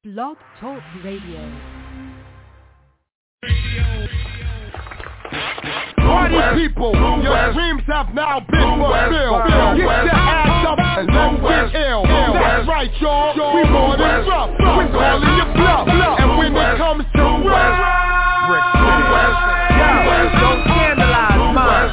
Blog Talk Radio. Party people, your dreams have now been fulfilled. Get your ass up and let's get ill. That's right, y'all. We more than rough. We're calling you bluff. And when it comes to West, don't scandalize mine.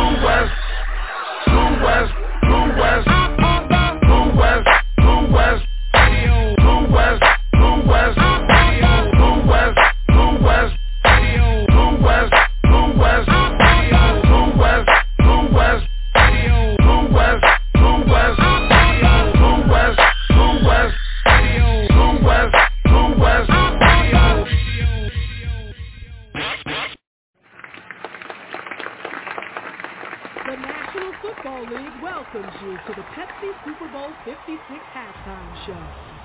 Welcomes you to the Pepsi Super Bowl 56 halftime show.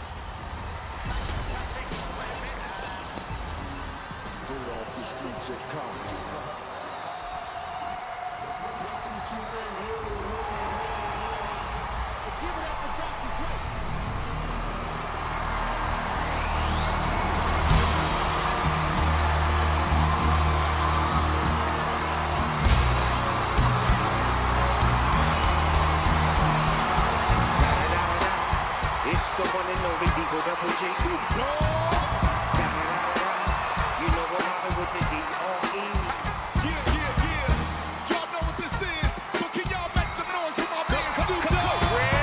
Off the streets of Compton. Give it up for Dr. Dre. The one and only Digo Double J. You know I'm hopping with the D.R.E. Yeah. Y'all know what this is, so can y'all make some noise for my man Snoop Dogg?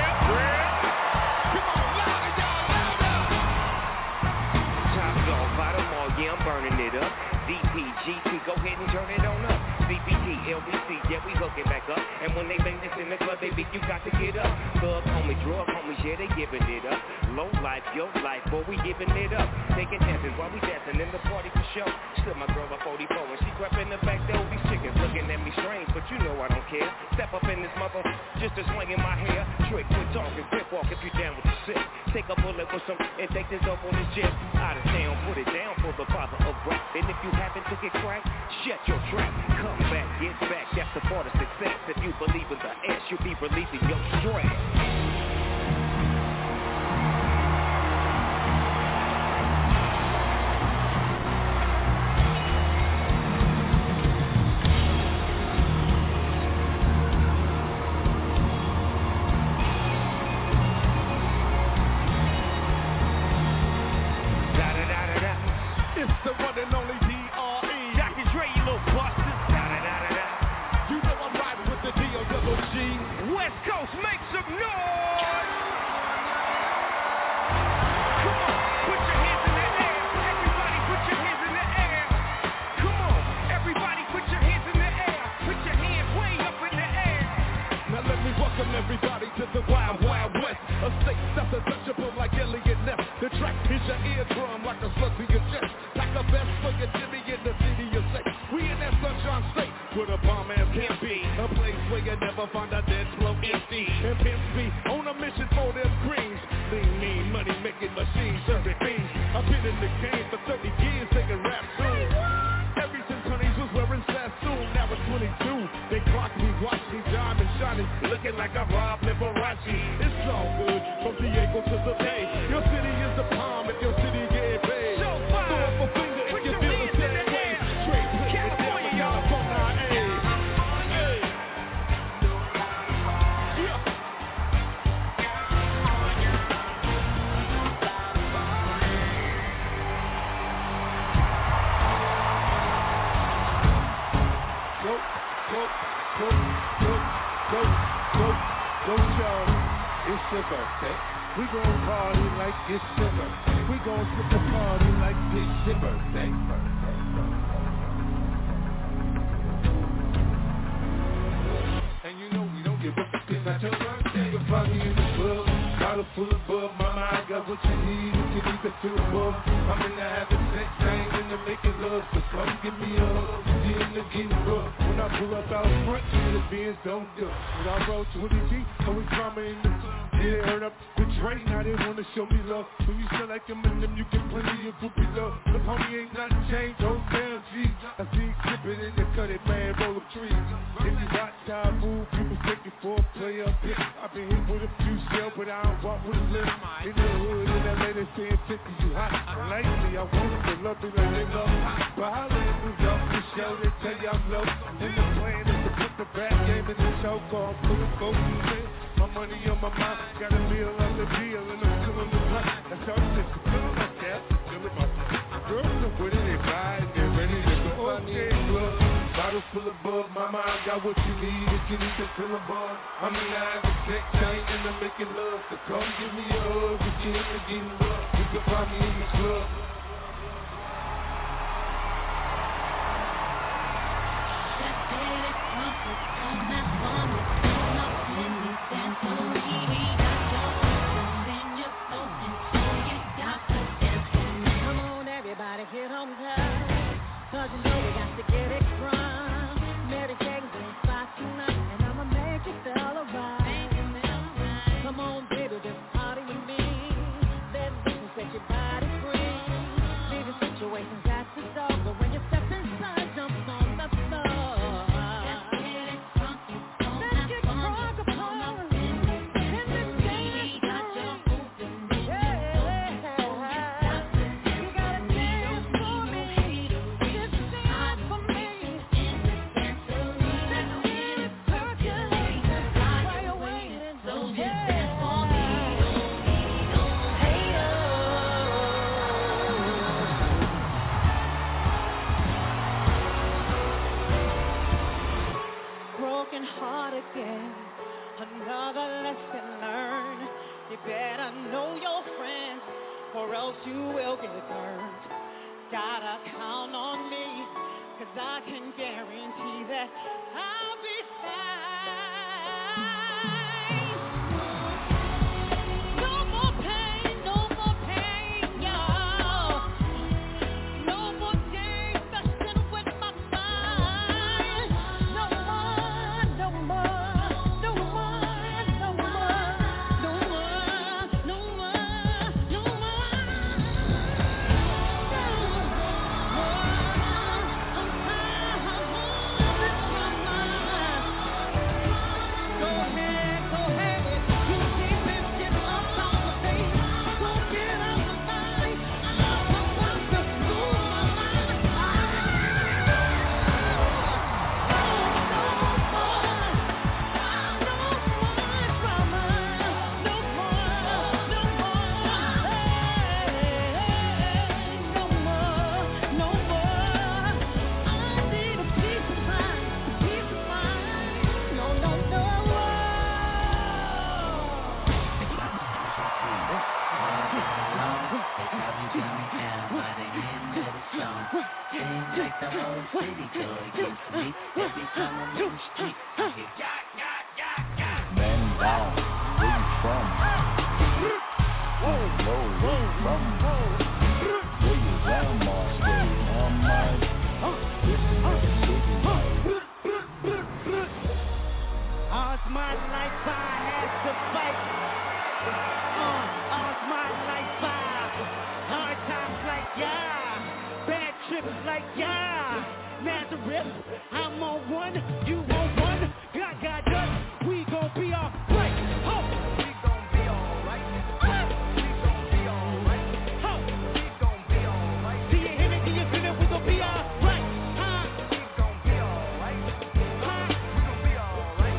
Come on, louder, y'all, louder. Top dog, bottom all, yeah, I'm burning it up. DPGT, go ahead and turn it on up. CPT, LBC, yeah, we hook it back up. And when they bang this in the club, baby, you got to get up. Thug homie, drug homies, yeah, they giving it up. Low life, your life, boy, we giving it up. Taking chances while we dancing in the party for show. Slip my girl a 44 and she grab in the back door. These chickens looking at me strange, but you know I don't care. Step up in this mother, just a swing in my hair. Trick, quit talking, quick walk if you down with the sick. Take a bullet with some and take this up on this jet. Out of town, put it down for the father of rap. And if you happen to get cracked, shut your trap. Come back, get back, that's the part of success. If you believe in the S, you'll be relieving your stress. It's the one and only D.R.E. Dr. Dre, you little bastard. You know I'm riding with the D.O.G. West Coast, make some noise! Come on, put your hands in the air. Everybody put your hands in the air. Come on, everybody put your hands in the air. Put your hands way up in the air. Now let me welcome everybody to the Wild Wild West. A state that's untouchable like Elliot Ness. The track is your eardrum like a slug to your chest. Like the best for your Jimmy in the city of sex. We in that sunshine state where the bomb ass can't be. A place where you never find a dead flow empty. And pimps be on a mission for them greens. Lean, mean, money making machines serving beans. I've been in the game for 30 years taking rap soon. Ever since honeys was wearing Sassoon. Now it's 22. They clock me, watch me, diamond shining, looking like I'm Rob Liberace. It's all good from Diego to the Bay. Your city is the palm if your city get paid. So Throw up a finger if you feel the same way. Straight put it down for California, ayy. Go, Charlie, it's your birthday. We gon' party like it's your birthday. We gon' sip the party like it's your birthday. And you know we don't give up, it's not your birthday. You can find me in the club, bottle full of bub. Mama, I got what you need if you need to feel above. I'm in the habit of sex, I ain't in into making love, so come give me a hug. We into getting rough. When I pull up out front, the Benz don't duck. When I roll 20 deep, always drama in the yeah, heard up the train, now they wanna show me love. When you feel like Eminem, you get plenty of groupie love. Look, homie, ain't nothing changed, don't tell G. I see you clipping in the cut it, man, roll up trees. If you got time, move, people take you for a player. I've been hit with a few shells, but I don't walk with a limp. In the hood, in LA, they saying 50, you hot. And lately, I want them to love me like they love me. But I live New York, the show, they tell you I'm low. And the plan is to put the rap game in the choke off, put a focus in. My money on my mind, got a meal on the deal, and I'm still in the grind. That's all it is, feeling myself, feeling myself. Girls are with it, they buy it, they're ready to go. Okay, club, bottles full of bug, mama, I got what you need if you need to fill a bug. I'm in the eyes of sex, I ain't into making love, so come give me a hug, if you into getting love, you can find me in the club. Get on time, 'cause you know we got to get it from Mary Jane's in spot tonight, and I'ma make you feel alright. Come on, baby, just party with me. Let me set your body free. Leave the situations at the door, but when you step inside, jump on the floor. Let's get it funky, let's get drunk upon in this day. Got your open, heart again, another lesson learned. You better know your friends, or else you will get burned. Gotta count on me, 'cause I can guarantee that I'll be fine. No more pain, y'all. No more games messing with my mind. No more, no more, no more, no more, no more, no more, no more. Go ahead, you keep this shit up on the face. Go get out the fight. I'm about to lose my mind. Seems like the whole city go against me. Every time I'm in the street, I hear Man down, where you from? Low, where you from? Where your grandma stay? On my this is the city life. All's my life I had to fight. All's my life I hard times like bad trips like Nazareth, I'm on one, you on one. God got us, we gon' be alright. Oh, we gon' be alright. We gon' be alright. Oh, we gon' be alright. Do you hear me? Do you feel it? We gon' be alright. We gon' be alright. We gon' be alright.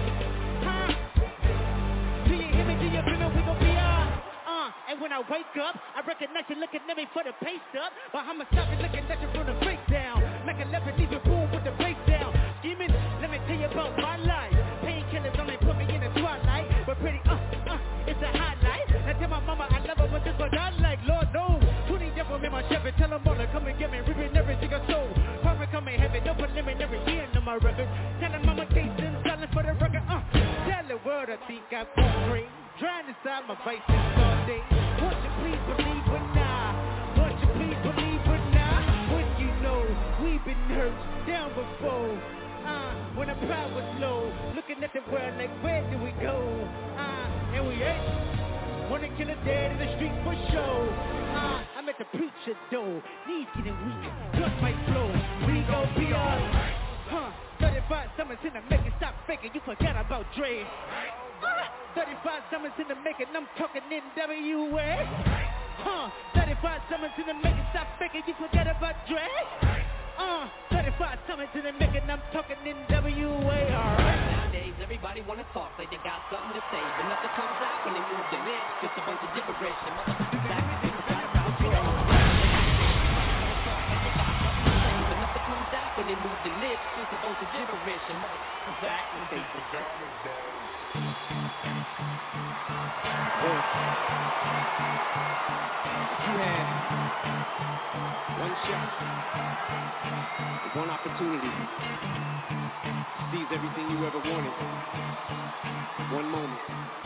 Do you hear me? Do you feel it? We gon' be alright. And when I wake up, I recognize you looking at me for the pay stub. But I'm a sucker looking at you from the breakdown. Like a leopard leaving boom with the face down. Scheming, let me tell you about my life. Painkillers only put me in the twilight. But pretty, it's a highlight. I tell my mama I love her, but this what I like. Lord knows, 20 devil in my Chevy. Tell them all to come and get me, ripping everything I sold. Karma come in heaven, no preliminary year in my record. Tell them mama Jason, selling for the record. Tell the world I think I'm free. Trying to stop my vices all day. Won't you please believe it now? Won't you please believe it now? When you power's low. Looking at the world like, where do we go? And we ain't wanna kill a dead in the street for show. I'm at the preacher door, knees getting weak, blood might flow. We gon' be all 35 summers in the making, stop faking, you forgot about Dre. 35 summers in the making, I'm talking NWA. 35 summers in the making, stop faking, you forgot about Dre. 35 summers in the making, I'm talking NWA, alright. Nowadays, everybody wanna talk like they got something to say, but nothing comes out when they move the lips. Just a bunch of gibberish and motherfuckers acting inside about Dre. But nothing comes out when they move the lips. Just a bunch of gibberish and motherfuckers acting inside. You had one shot, one opportunity to seize everything you ever wanted. One moment.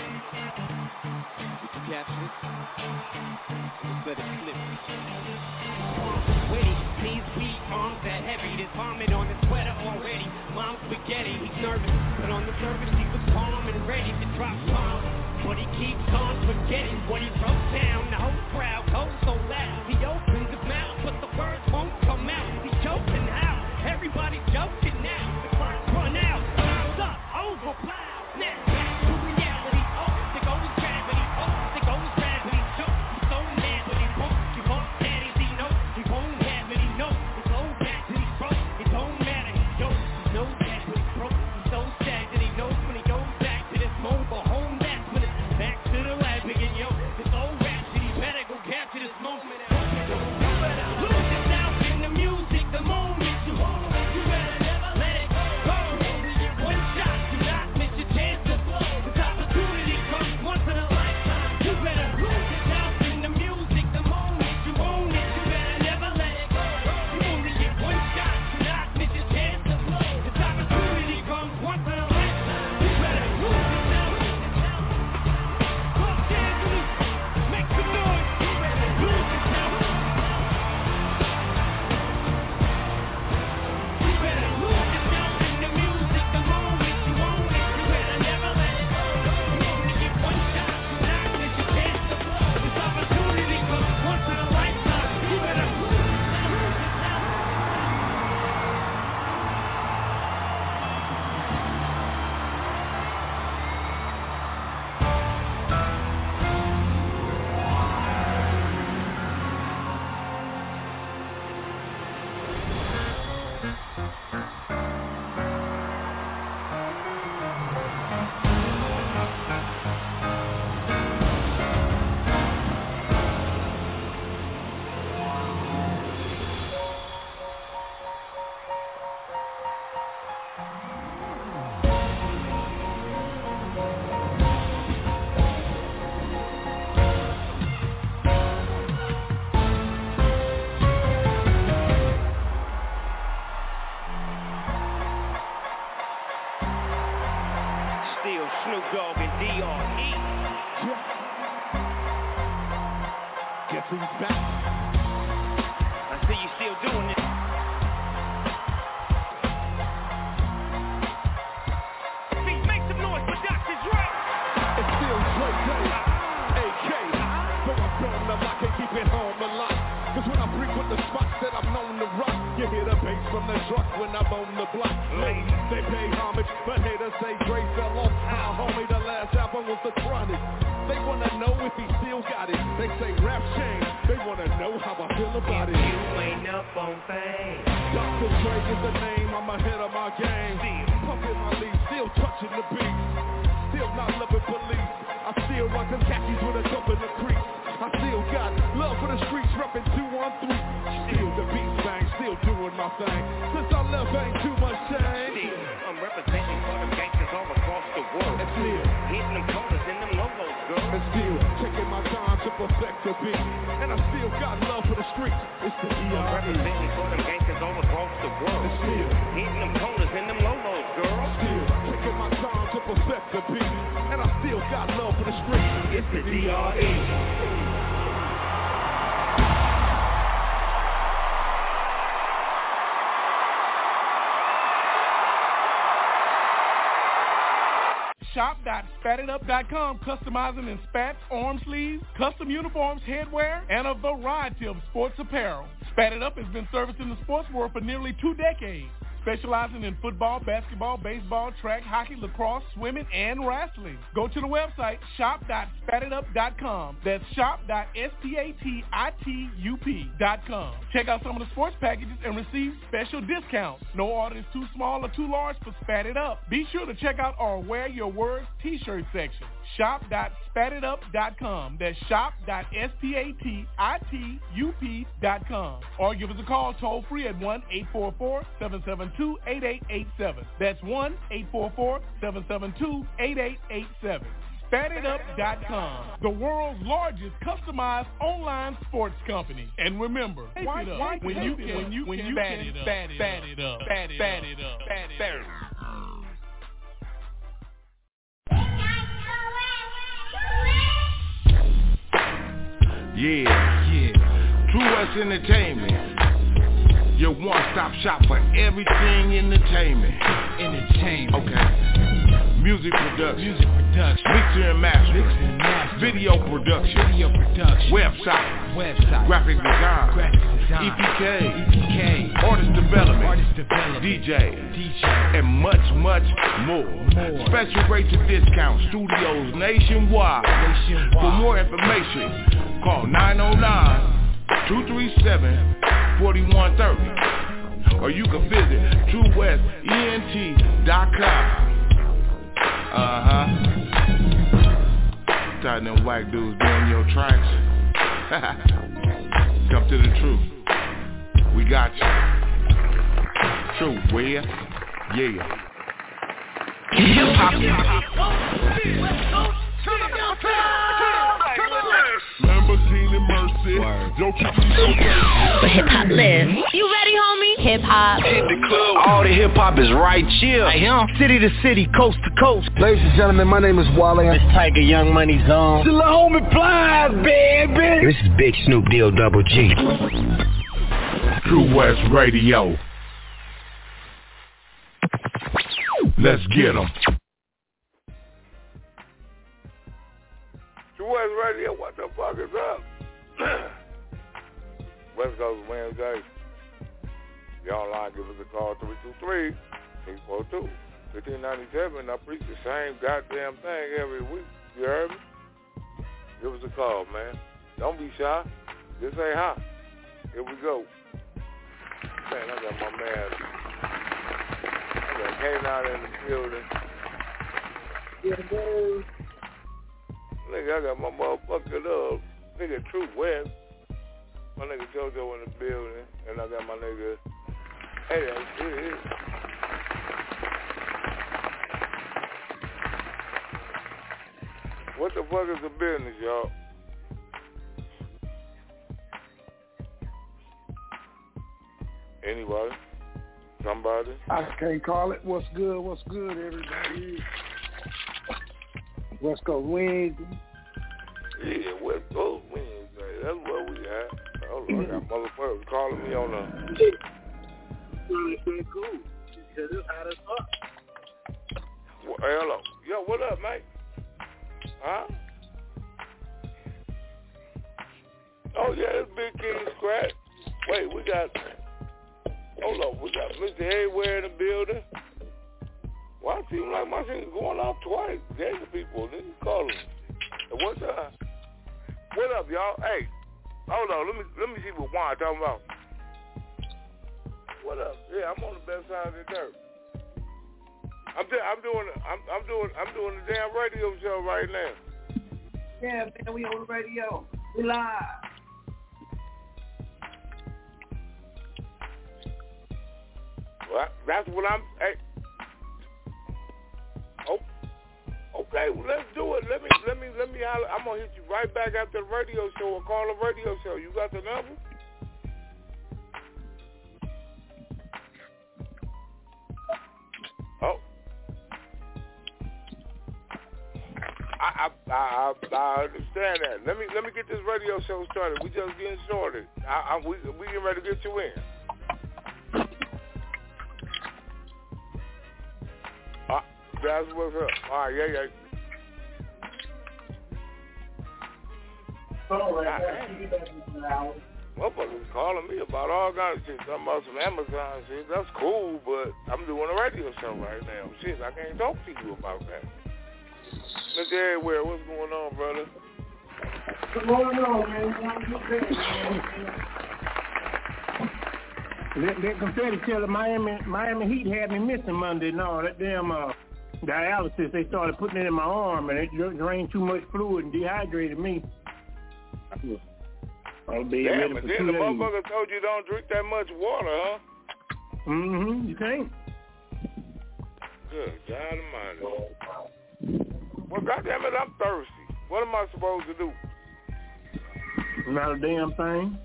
Did you capture it? Just let it slip. Witty, knees weak, arms that heavy. There's vomit on his sweater already. Mom's spaghetti, he's nervous, but on the surface he was calm and ready to drop bombs. But he keeps on forgetting what he wrote down. The whole crowd goes so loud. He opens his mouth, but the words won't come out. He's joking how? Everybody's joking now. The clock's run out. Time's up. Over. Plow. Now back to reality. Oh, the goal is gravity. Oh, the goal is gravity. He's so mad, but he won't. He won't stand as he knows. He won't have it. He knows. It's old back that he's broke. It don't matter. He knows that, but he's broke. He's so sad that he knows when he goes back to this mobile home. That's when it's back to the lab again, yo. This old rhapsody better go capture this moment. Lose yourself in the music, the moment you hold it. You better never let it go. Only get one shot, do not miss your chance to blow. This opportunity comes once in a lifetime. You better lose yourself in the music, the moment you own it. You better never let it go. You only get one shot, do not miss your chance to blow. This opportunity comes once in a lifetime. You better lose yourself. Los Angeles, make some noise. You better lose yourself. You better lose yourself in the music, the moment you own it. You better never let it go. You only get one shot, do not miss your chance to blow. This opportunity comes once in a lifetime. You better lose yourself. Still Snoop Dogg and D.R.E. Guess who's back? I see you still doing it. Please make some noise for Dr. Dre. It's still Dre Day, AK. Though I'm growing up, I can't keep it home a lot. Cause when I frequent the spots that I'm known to rock, you hear the bass from the truck when I'm on the block. Ladies, they pay homage, but haters say Dre fell off. How homie, the last album was The Chronic. They wanna know if he still got it. They say rap changed, they wanna know how I feel about it. You ain't up on fame. Dr. Dre is the name, I'm ahead of my game. Pumping my lead, still touching the beat. Still not loving police. I still rock them khakis with a cup in the creek. I still got love for the streets, reppin' 213. Still the beat bang, still doing my thing. Since I left, ain't too much change. Still, I'm representing for them gangsters all across the world. And still, hitting them corners and them logos, girl. and still taking my time to perfect the beat. And I still got love for the streets. It's the I'm D.R.E. representing for them gangsters all across the world. And still, Hitting them corners and them logos, girl. still taking my time to perfect the beat. And I still got love for the streets. It's the D.R.E. shop.spatitup.com, customizing in spats, arm sleeves, custom uniforms, headwear, and a variety of sports apparel. Spat It Up has been servicing the sports world for nearly 2 decades, specializing in football, basketball, baseball, track, hockey, lacrosse, swimming, and wrestling. Go to the website, shop.spatitup.com. That's shop.spatitup.com. Check out some of the sports packages and receive special discounts. No order is too small or too large for Spat It Up. Be sure to check out our Wear Your Words t-shirt section. Shop.spatitup.com. That's shop.spatitup.com. Or give us a call toll free at 1-844-772-8887. That's 1-844-772-8887. SpatItUp.com, the world's largest customized online sports company. And remember, when you can spat it up. Yeah. True West Entertainment, your one-stop shop for everything entertainment. Okay. Music production. Mixing and mastering. Video production. Website. Graphic design. EPK. Artist development. DJ. And much more. Special rates and discounts. Studios nationwide. For more information, call 909-237-4130. Or you can visit TrueWestENT.com. Tired them whack dudes doing your tracks. Come to the truth. We got you. True, where? Yeah. Lamborghini Mercy. Don't keep me so bad. But hip-hop lives. You ready, homie? Hip-hop. Hit the club. All the hip-hop is right here. I am. City to city, coast to coast. Ladies and gentlemen, my name is Wale. It's Tiger Young Money Zone. Still a homie Plies, baby. This is Big Snoop Deal Double G. True West Radio. Let's get 'em. True West Radio, what the fuck is up? West Coast Wednesday. If y'all online, give us a call, 323-842-1597. I preach the same goddamn thing every week. You heard me? Give us a call, man. Don't be shy. Just say hi. Here we go. Man, I got my man. I got K9 in the building. Yeah, boy. Nigga, I got my motherfucker nigga True West. My nigga JoJo in the building. And I got my nigga, hey, that's it. What the fuck is the business, y'all? Anybody? Somebody? I can't call it. What's good, everybody? West Coast Wednesday. Yeah, West Coast Wednesday. That's what we got. Oh, I got motherfuckers calling me on the... It's cool. Because it's hot as fuck. Well, hello. Yo, what up, mate? Huh? Oh, yeah, it's Big King Scratch. Wait, we got... Hold up, we got Mr. Hayware in the building. Well, it seems like my shit is going off twice. There's the people, then you call them. At one time. What up, y'all? Hey, hold on, let me see what Juan talking about. What up? Yeah, I'm on the best side of the dirt. I'm doing the damn radio show right now. Yeah, man, we on the radio. We live. Well, that's what I'm. Hey. Oh. Okay, well, let's do it. Let me holler. I'm gonna hit you right back after the radio show or call a radio show. You got the number? Oh. I understand that. Let me get this radio show started. We just getting started. We getting ready to get you in. That's what's up. All right, yeah. Motherfuckers calling me about all kinds of shit. Talking about some Amazon shit. That's cool, but I'm doing a radio show right now. Shit, I can't talk to you about that. Mr. Everywhere, what's going on, brother? What's going on, man? That confetti tell the Miami Heat had me missing Monday. No, that damn dialysis, they started putting it in my arm, and it drained too much fluid and dehydrated me. I'll be ready for 2 days. The motherfucker told you don't drink that much water, huh? Mm-hmm, you can't. Good God almighty. Well, goddamn it, I'm thirsty. What am I supposed to do? Not a damn thing.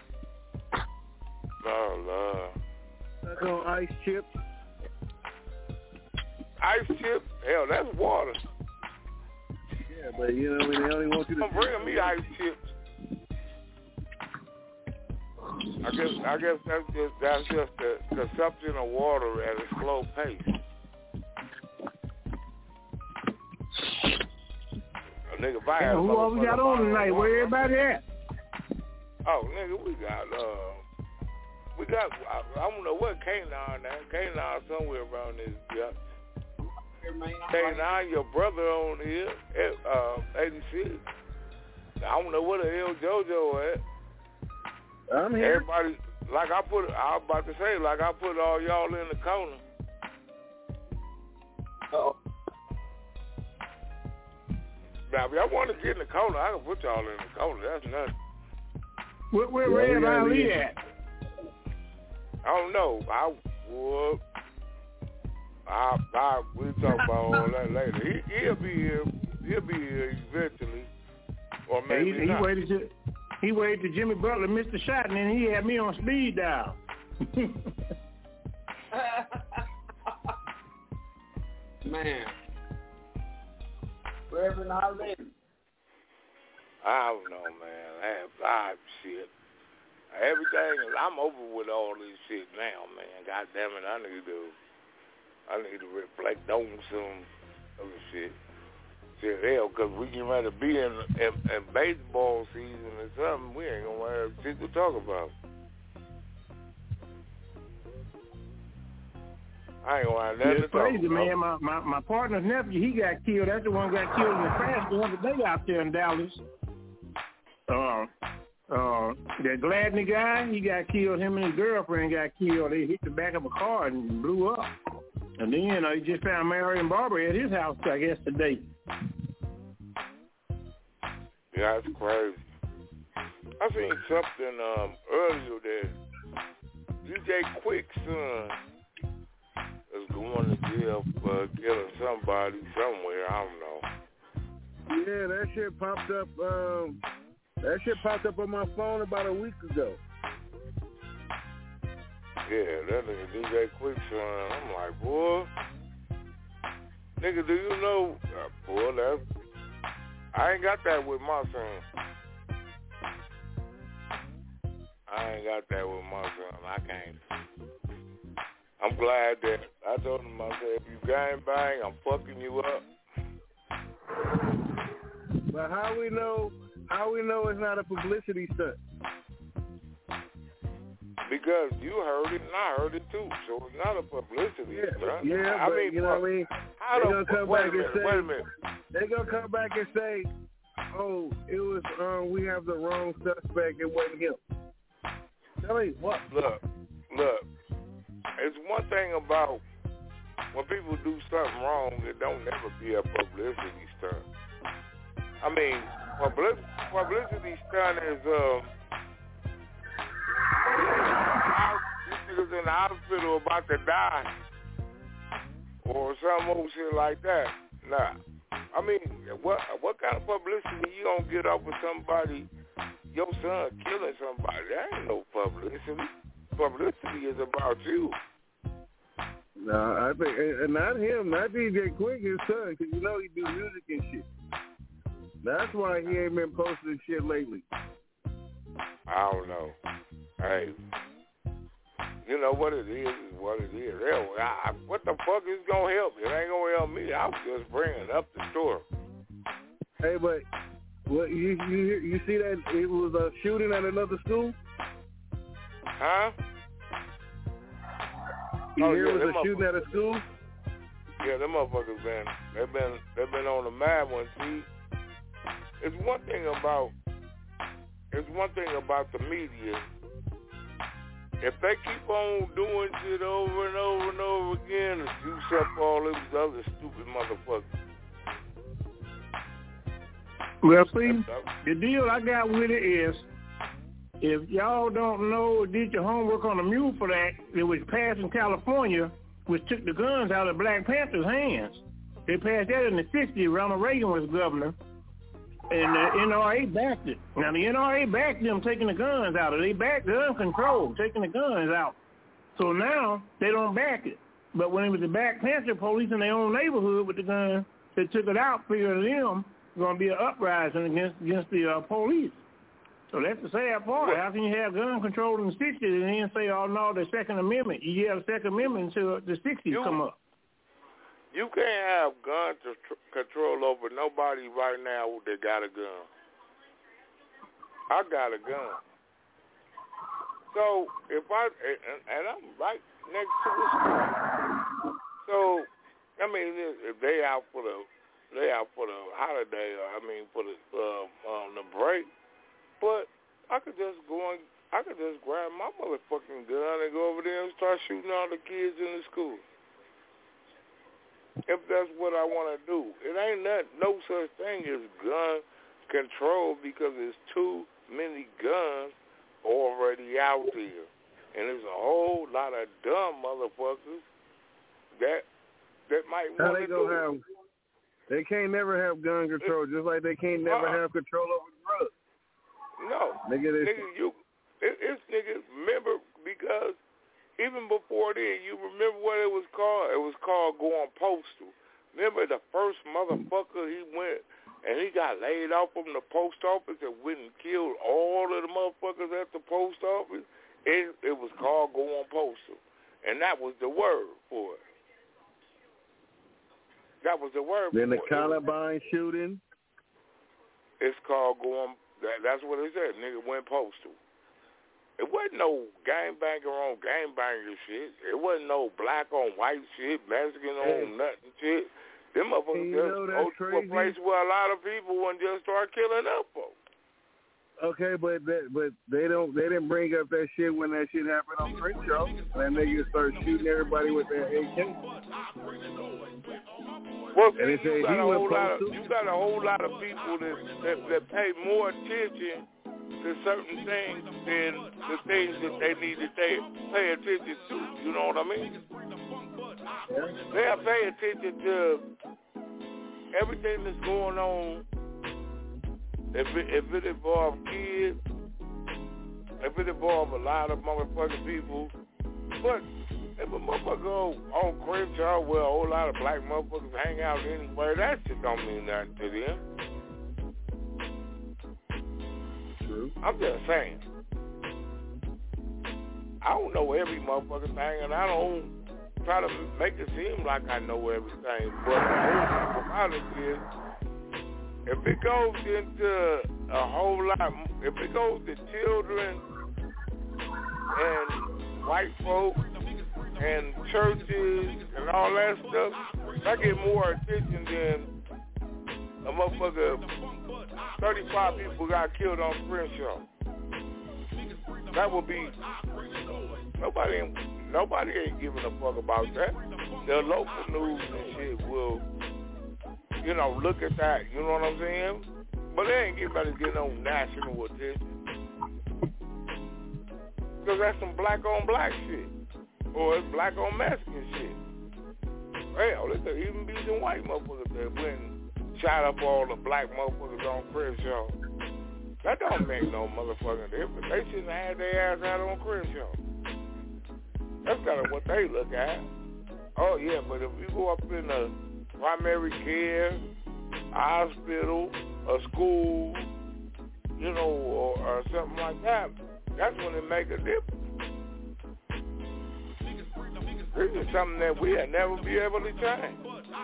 Oh, Lord. That's on ice chips. Ice chips? Hell, that's water. Yeah, but you know, they only want you to... Don't bring me ice chips. I guess that's just the consumption of water at a slow pace. Nigga, who all we got on tonight? Where everybody at? Oh, nigga, we got, I don't know what K9 at. K9 somewhere around this, yeah. K9, your brother on here, 86. I don't know where the hell JoJo at. I'm here. Everybody, I was about to say, I put all y'all in the corner. Uh-oh. Now, if y'all want to get in the corner, I can put y'all in the corner. That's nothing. Where Red Ali at? I don't know. We'll talk about all that later. He'll be here. He'll be here eventually, or maybe not. He waited till Jimmy Butler missed the shot, and then he had me on speed dial. Man. Reverend Ali. I don't know, man. Shit. Everything is, I'm over with all this shit now, man. God damn it, I need to reflect on some other shit. Shit, hell, because we getting ready to be in baseball season or something. We ain't going to have shit to talk about. I ain't going to have nothing to talk crazy, about. Man. My partner's nephew, he got killed. That's the one who got killed in the crash the other day out there in Dallas. That Gladney guy, he got killed. Him and his girlfriend got killed. They hit the back of a car and blew up. And then he just found Marion Barber at his house, I guess, today. Yeah, that's crazy. I seen something earlier that DJ Quick's son is going to jail for killing somebody somewhere. I don't know. Yeah, that shit popped up. That shit popped up on my phone about a week ago. Yeah, that nigga DJ Quick's son. I'm like, boy, nigga, do you know? Boy, I ain't got that with my son. I can't. I'm glad that I told him, I said, if you gang bang, I'm fucking you up. But how we know it's not a publicity stunt? Because you heard it and I heard it too, so it's not a publicity stunt. Yeah, but you know what I mean? They're gonna come back and say, wait a minute. They're gonna come back and say, oh, it was we have the wrong suspect, it wasn't him. Tell me what? Look. It's one thing about when people do something wrong, it don't never be a publicity stunt. I mean, publicity stunt is these niggas in the hospital about to die or some old shit like that. Nah. I mean, what kind of publicity you gonna get off of somebody, your son killing somebody? That ain't no publicity. Publicity is about you. No, I think, and not him, not DJ Quick, his son, because you know he do music and shit. That's why he ain't been posting shit lately. I don't know. Hey, you know what it is what it is. What the fuck is gonna help? It ain't gonna help me. I'm just bringing up the story. Hey, but what you see that it was a shooting at another school? Huh? You hear it was a shooting at a school? Yeah, them motherfuckers they've been on the mad one. See, it's one thing about the media. If they keep on doing shit over and over and over again, it's juice up all those other stupid motherfuckers. Well, see, the deal I got with it is, if y'all don't know or did your homework on the Mule Act, it was passed in California, which took the guns out of Black Panthers' hands. They passed that in the 60s. Ronald Reagan was governor, and the NRA backed it. Now, the NRA backed them taking the guns out. They backed gun control, taking the guns out. So now they don't back it. But when it was the Black Panther police in their own neighborhood with the guns, they took it out, figured them going to be an uprising against the police. So that's the sad part. How can you have gun control in the 60s and then say, oh, no, the Second Amendment? You have the Second Amendment until the 60s come up. You can't have gun control over nobody right now that got a gun. I got a gun. So if and I'm right next to the school. So, I mean, if they out for the holiday, for the break, but I could just grab my motherfucking gun and go over there and start shooting all the kids in the school. If that's what I want to do. It ain't no such thing as gun control because there's too many guns already out there. And there's a whole lot of dumb motherfuckers that might want to do it. They can't never have gun control, just like they can't never have control over drugs. No. It's niggas, remember, because even before then, you remember what it was called? It was called going postal. Remember the first motherfucker he went and he got laid off from the post office and went and killed all of the motherfuckers at the post office? It was called going postal. And that was the word for it. That was the word then for it. Then the Columbine shooting? It's called going, that's what it said. Nigga went postal. It wasn't no gangbanger on gangbanger shit. It wasn't no black on white shit, Mexican on nothing shit. Them motherfuckers just go to a place where a lot of people and just start killing up folks. Okay, but they didn't bring up that shit when that shit happened on Crenshaw. And they just started shooting everybody with their AK. Well, see, you got a whole lot of people that pay more attention to certain things than the things that they need to pay attention to. You know what I mean? They'll pay attention to everything that's going on. If it involves kids, if it involves a lot of motherfucking people, but if a motherfucker on Crenshaw where a whole lot of black motherfuckers hang out anywhere, that shit don't mean nothing to them. True. I'm just saying. I don't know every motherfucking thing, and I don't try to make it seem like I know everything. But the whole thing about it is, if it goes into a whole lot, if it goes to children and white folks and churches and all that stuff, I get more attention than a motherfucker. 35 people got killed on Crenshaw. That would be nobody ain't giving a fuck about that. The local news and shit will, look at that. You know what I'm saying? But they ain't getting no national attention. Because that's some black on black shit. Or it's black on Mexican shit. Hell, there could even be some white motherfuckers that went and shot up all the black motherfuckers on Crenshaw. That don't make no motherfucking difference. They shouldn't have had their ass out on Crenshaw. That's kind of what they look at. Oh, yeah, but if you go up in a primary care, hospital, a school, or something like that, that's when it make a difference. This is something that we'll never be able to change.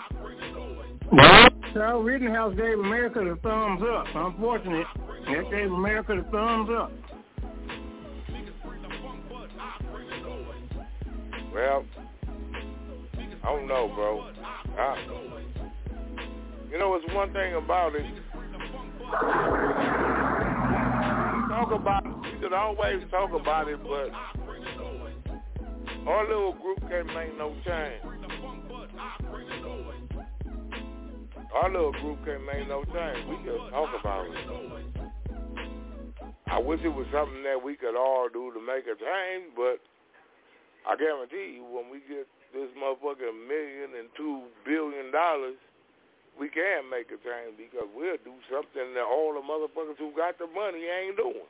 Charles Rittenhouse gave America the thumbs up. Unfortunate. That gave America the thumbs up. Well, I don't know, bro. You know, it's one thing about it. We could always talk about it, but our little group can't make no change. Our little group can't make no change. We just talk about it. I wish it was something that we could all do to make a change, but I guarantee you when we get this motherfucker $1 million and $2 billion, we can make a change because we'll do something that all the motherfuckers who got the money ain't doing.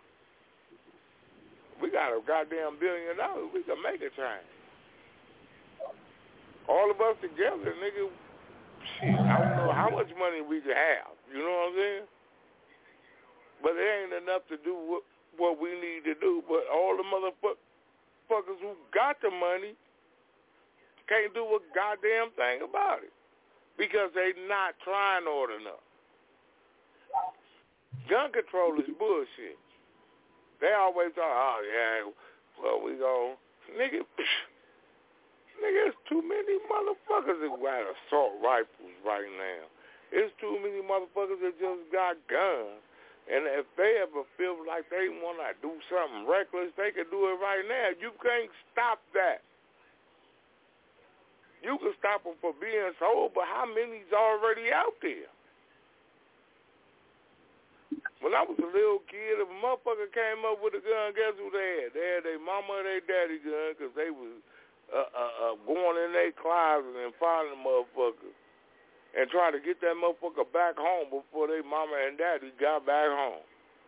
We got a goddamn $1 billion. We can make a change. All of us together, nigga, shit, I don't know how much money we could have. You know what I'm saying? But it ain't enough to do what we need to do. But all the motherfuckers who got the money can't do a goddamn thing about it because they not trying hard enough. Gun control is bullshit. They always talk, oh, yeah, well, we go, nigga, it's too many motherfuckers that got assault rifles right now. It's too many motherfuckers that just got guns. And if they ever feel like they want to do something reckless, they can do it right now. You can't stop that. You can stop them from being sold, but how many's already out there? When I was a little kid, if a motherfucker came up with a gun, guess who they had? They had their mama and their daddy gun because they was going in their closet and finding the motherfucker and trying to get that motherfucker back home before their mama and daddy got back home.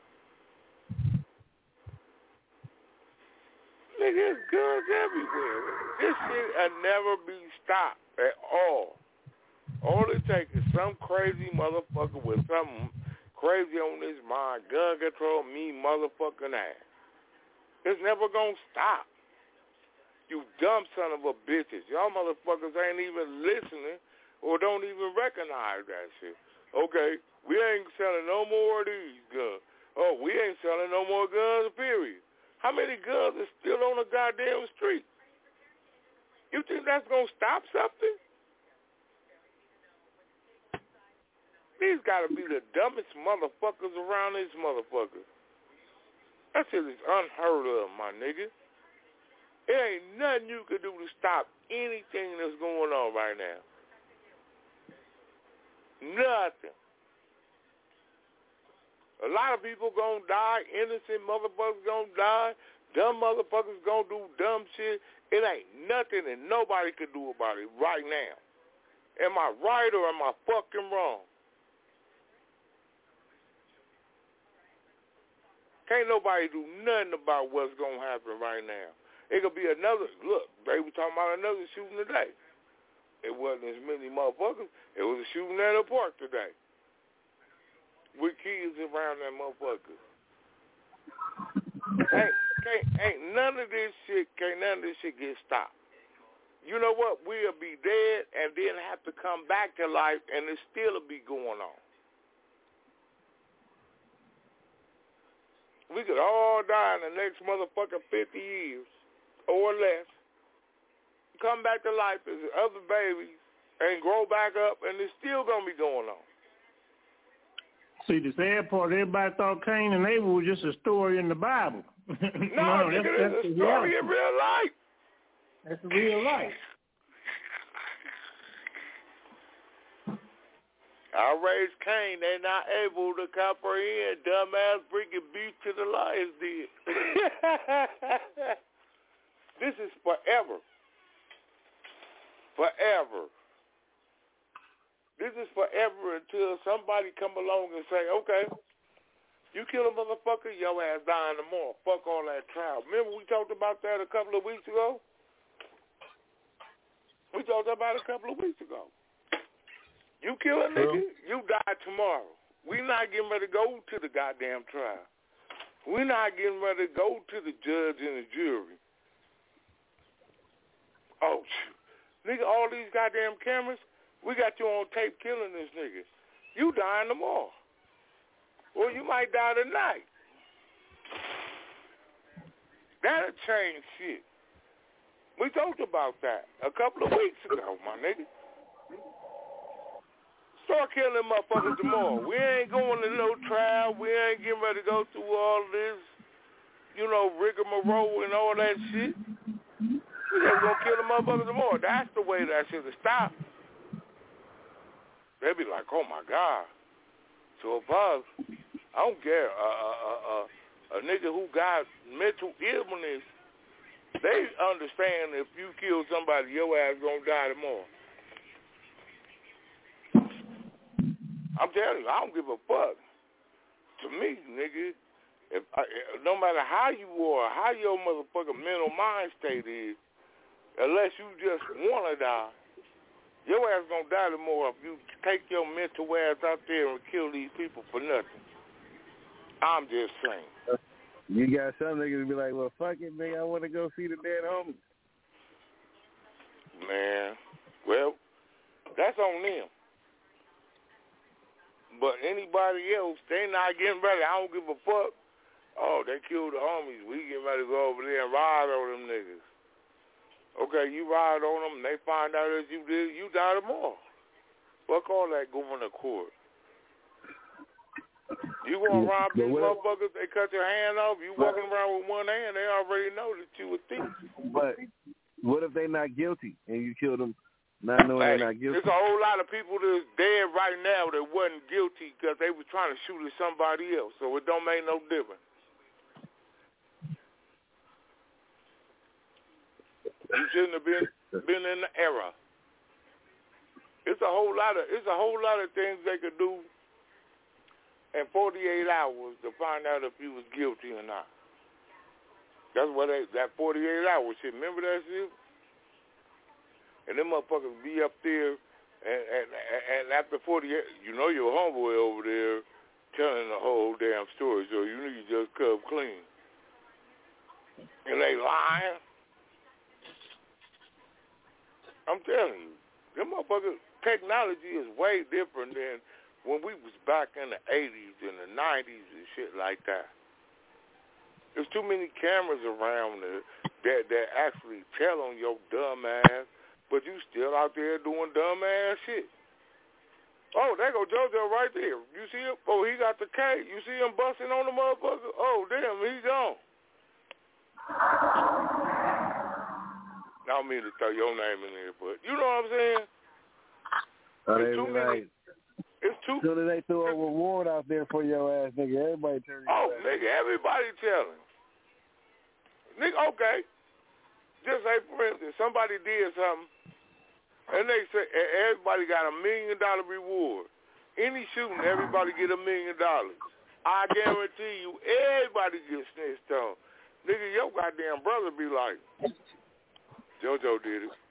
Nigga, there's guns everywhere. This shit will never be stopped at all. All it takes is some crazy motherfucker with something crazy on his mind, gun control me motherfucking ass. It's never gonna stop. You dumb son of a bitches. Y'all motherfuckers ain't even listening or don't even recognize that shit. Okay, we ain't selling no more of these guns. Oh, we ain't selling no more guns, period. How many guns are still on the goddamn street? You think that's gonna stop something? These gotta be the dumbest motherfuckers around this motherfucker. That shit is unheard of, my nigga. There ain't nothing you can do to stop anything that's going on right now. Nothing. A lot of people gonna die, innocent motherfuckers gonna die, dumb motherfuckers gonna do dumb shit. It ain't nothing that nobody can do about it right now. Am I right or am I fucking wrong? Can't nobody do nothing about what's going to happen right now. It could be another, look, they were talking about another shooting today. It wasn't as many motherfuckers. It was a shooting at a park today with kids around that motherfucker. Ain't none of this shit get stopped. You know what? We'll be dead and then have to come back to life and it still will be going on. We could all die in the next motherfucking 50 years or less, come back to life as other babies and grow back up, and it's still going to be going on. See, the sad part, everybody thought Cain and Abel was just a story in the Bible. No, that's a story in real life. That's real life. Outraged Cain, they're not able to comprehend. Dumbass bringing beef to the lions did. This is forever. Forever. This is forever until somebody come along and say, okay, you kill a motherfucker, your ass dying tomorrow. Fuck all that trial. Remember we talked about that a couple of weeks ago? We talked about it a couple of weeks ago. You kill a nigga, you die tomorrow. We not getting ready to go to the goddamn trial. We not getting ready to go to the judge and the jury. Oh, nigga, all these goddamn cameras, we got you on tape killing this nigga. You dying tomorrow. Well, you might die tonight. That'll change shit. We talked about that a couple of weeks ago, my nigga. Start killing motherfuckers tomorrow. We ain't going to no trial. We ain't getting ready to go through all this, rigmarole and all that shit. We just gonna kill the motherfuckers tomorrow. That's the way that shit will stop. They be like, oh my God. So if I don't care, a nigga who got mental illness, they understand if you kill somebody, your ass gonna die tomorrow. I'm telling you, I don't give a fuck. To me, nigga, no matter how you are, how your motherfucking mental mind state is, unless you just want to die, your ass gonna die tomorrow if you take your mental ass out there and kill these people for nothing. I'm just saying. You got some niggas be like, well, fuck it, man. I want to go see the dead homie. Man, well, that's on them. But anybody else, they not getting ready. I don't give a fuck. Oh, they killed the homies. We getting ready to go over there and ride on them niggas. Okay, you ride on them, and they find out that you did, you die tomorrow. Fuck all that going to court. You going around these motherfuckers, they cut your hand off, you walking around with one hand, they already know that you a thief. But what if they not guilty and you killed them not knowing they're not guilty? There's a whole lot of people that's dead right now that wasn't guilty because they was trying to shoot at somebody else, so it don't make no difference. You shouldn't have been in the era. It's a whole lot of things they could do in 48 hours to find out if you was guilty or not. That's what that 48 hours shit. Remember that shit? And them motherfuckers be up there, and after 48, you know your homeboy over there telling the whole damn story, so you need to just come clean. And they lying. I'm telling you, them motherfuckers, technology is way different than when we was back in the 80s and the 90s and shit like that. There's too many cameras around that actually tell on your dumb ass, but you still out there doing dumb ass shit. Oh, there go JoJo right there. You see him? Oh, he got the K. You see him busting on the motherfucker? Oh, damn, he's gone. I don't mean to throw your name in there, but you know what I'm saying? It's too many. It's too. So they throw a reward out there for your ass, nigga. Everybody turn. Oh, nigga, everybody telling. Nigga, okay. Just say, for instance, somebody did something, and they say everybody got $1 million reward. Any shooting, everybody get $1 million. I guarantee you, everybody gets snitched on. Nigga, your goddamn brother be like, JoJo did it.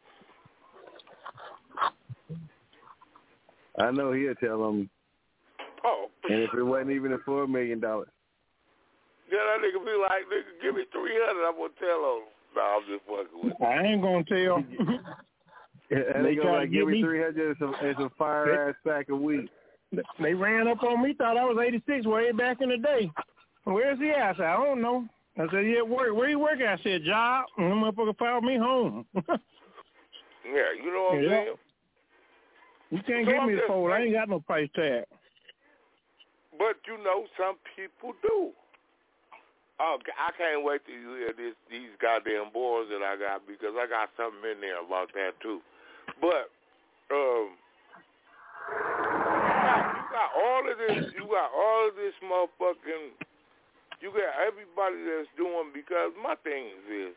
I know he'll tell them. Oh. And if it wasn't even for $1 million. Yeah, that nigga be like, nigga, give me 300, I'm going to tell on him. No, I'm just fucking with you. I ain't going to tell. They going to like, give me 300 and some fire-ass sack of weed. They ran up on me, thought I was 86 way back in the day. Where's he at? I said, I don't know. I said, yeah, where you working? I said, job. And the motherfucker followed me home. Yeah, you know what I'm saying? You can't give me the phone. I ain't got no price tag. But, you know, some people do. Oh, I can't wait till you hear these goddamn boys that I got, because I got something in there about that, too. But, you got all of this motherfucking, you got everybody that's doing, because my thing is,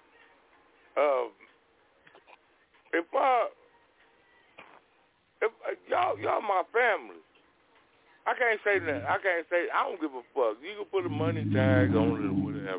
if y'all my family, I can't say that. I don't give a fuck. You can put a money tag on it or whatever.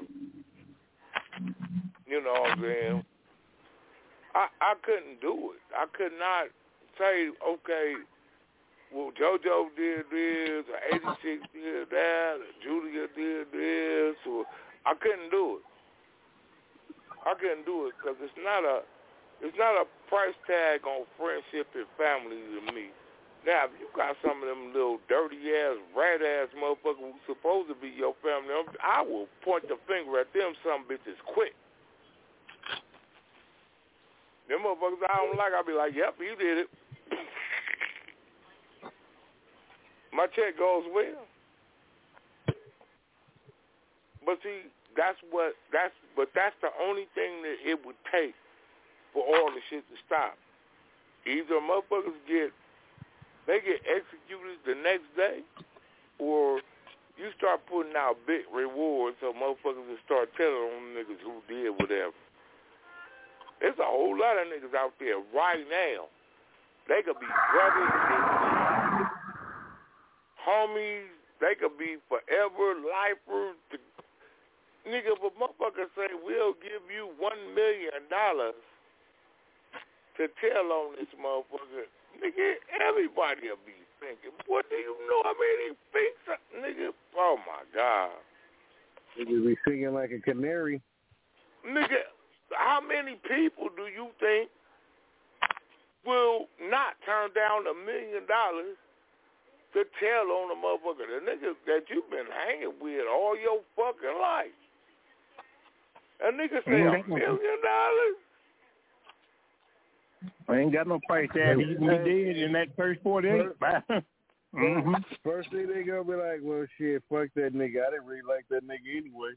You know what I'm saying? I couldn't do it. I could not say, okay, well, JoJo did this, or 86 did that, or Julia did this, or I couldn't do it. I couldn't do it because it's not a It's not a price tag on friendship and family to me. Now, if you got some of them little dirty-ass, rat-ass motherfuckers who's supposed to be your family, I will point the finger at them some bitches quick. Them motherfuckers I don't like, I'll be like, yep, you did it. My check goes well. But see, that's the only thing that it would take for all the shit to stop. Either motherfuckers get executed the next day, or you start putting out big rewards so motherfuckers will start telling on niggas who did whatever. There's a whole lot of niggas out there right now. They could be brothers, they could be homies, they could be forever lifers. Nigga, if a motherfucker say, we'll give you $1 million to tell on this motherfucker, nigga, everybody will be thinking, what do you know? I mean, he thinks, nigga, oh my God. Nigga be singing like a canary. Nigga, how many people do you think will not turn down $1 million to tell on a motherfucker, the nigga that you've been hanging with all your fucking life? A nigga say $1 million? I ain't got no price tag. You can be dead in that first 48. First thing they gonna be like, well, shit, fuck that nigga. I didn't really like that nigga anyway.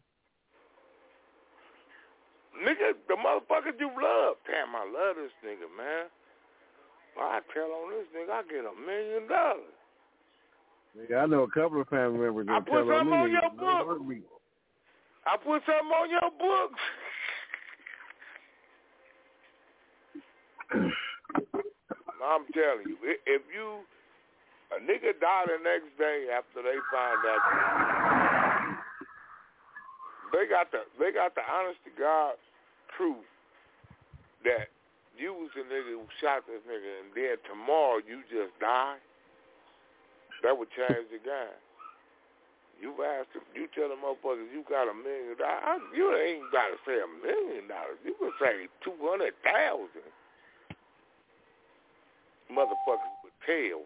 Nigga, the motherfucker you love. Damn, I love this nigga, man. I tell on this nigga, I get $1 million. Nigga, I know a couple of family members that I put something on your book. I put something on your book. I'm telling you, if a nigga die the next day after they find out, they got the honest to God truth that you was the nigga who shot this nigga, and then tomorrow you just die. That would change the game. You tell the motherfuckers you got $1 million. You ain't got to say $1 million. You can say 200,000. Motherfuckers would tell.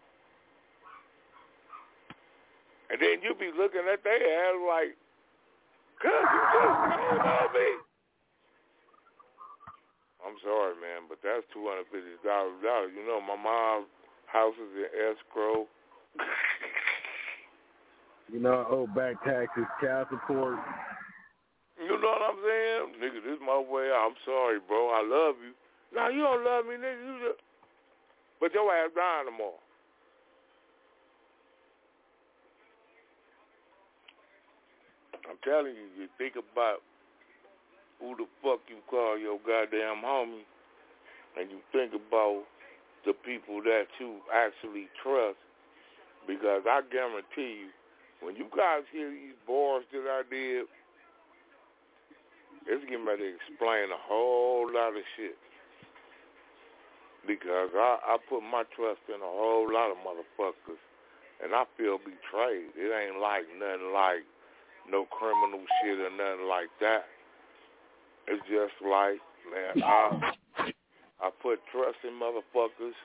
And then you be looking at their ass like, cuz you just told on me. I'm sorry, man, but that's $250. You know, my mom's house is in escrow. You know, I owe back taxes, child support. You know what I'm saying? Nigga, this is my way out. I'm sorry, bro. I love you. No, you don't love me, nigga. You just... But your ass dying tomorrow. I'm telling you, you think about who the fuck you call your goddamn homie, and you think about the people that you actually trust, because I guarantee you, when you guys hear these bars that I did, it's getting ready to explain a whole lot of shit. Because I put my trust in a whole lot of motherfuckers, and I feel betrayed. It ain't like nothing like no criminal shit or nothing like that. It's just like, man, I put trust in motherfuckers,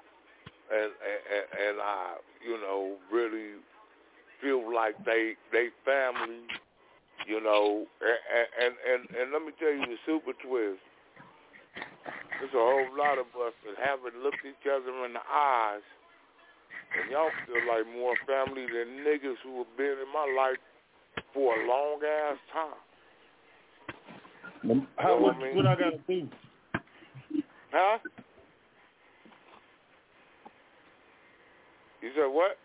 and I, you know, really feel like they family, you know, and let me tell you the super twist. There's a whole lot of us that haven't looked each other in the eyes, and y'all feel like more family than niggas who have been in my life for a long ass time. What I gotta do? Huh? You said what?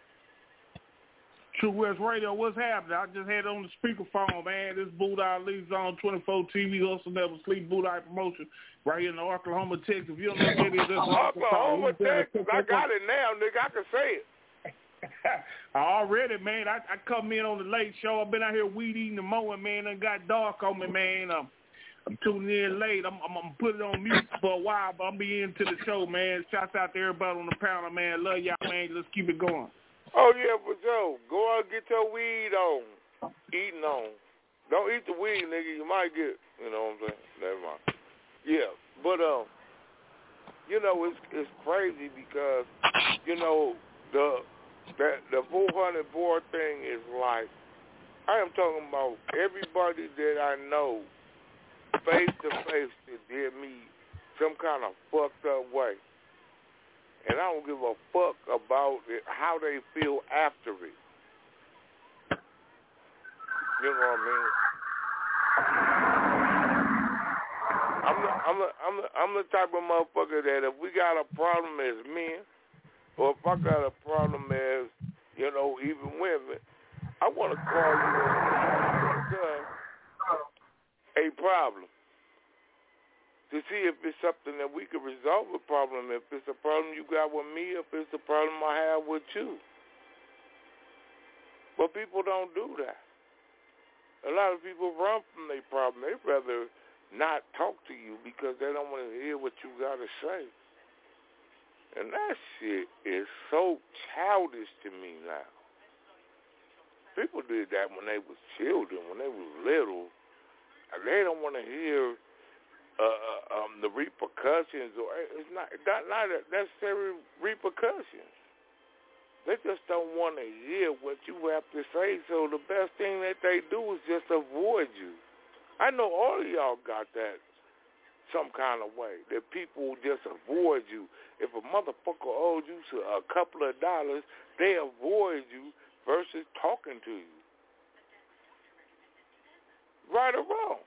True West Radio, what's happening? I just had it on the speakerphone, man. This Boot Ali's on 24 TV, Hustle Never Sleep, Boot Ali promotion, right here in Oklahoma, Texas. If you don't know what it is, Oklahoma, Texas. I got it now, nigga. I can say it. Already, man. I come in on the late show. I've been out here weed eating the mowing, man. It got dark on me, man. I'm tuning in late. I'm put it on mute for a while, but I'll be into the show, man. Shouts out to everybody on the panel, man. Love y'all, man. Let's keep it going. Oh, yeah, for sure. Go out and get your weed on. Eating on. Don't eat the weed, nigga. You might get, you know what I'm saying? Never mind. Yeah, but you know, it's crazy because, you know, the 400 board thing is like, I am talking about everybody that I know face to face that did me some kind of fucked up way. And I don't give a fuck about it, how they feel after it. You know what I mean? I'm the type of motherfucker that if we got a problem as men, or if I got a problem as, you know, even women, I want to call you and discuss a problem to see if it's something that we can resolve a problem, if it's a problem you got with me, if it's a problem I have with you. But people don't do that. A lot of people run from their problem. They'd rather not talk to you because they don't want to hear what you got to say. And that shit is so childish to me now. People did that when they was children, when they was little. And they don't want to hear the repercussions, or it's not necessary repercussions. They just don't want to hear what you have to say, so the best thing that they do is just avoid you. I know all of y'all got that some kind of way, that people just avoid you. If a motherfucker owes you a couple of dollars, they avoid you versus talking to you. Right or wrong?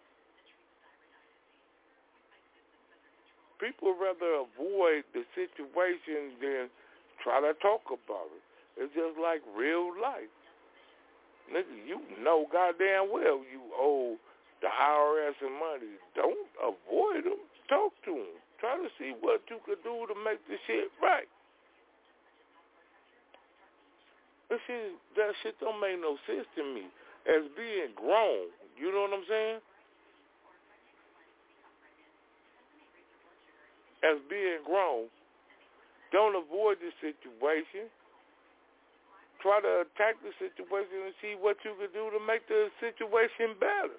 People rather avoid the situation than try to talk about it. It's just like real life. Nigga, you know goddamn well you owe the IRS some money. Don't avoid them. Talk to them. Try to see what you could do to make the shit right. That shit don't make no sense to me. As being grown, you know what I'm saying? As being grown, don't avoid the situation. Try to attack the situation and see what you can do to make the situation better.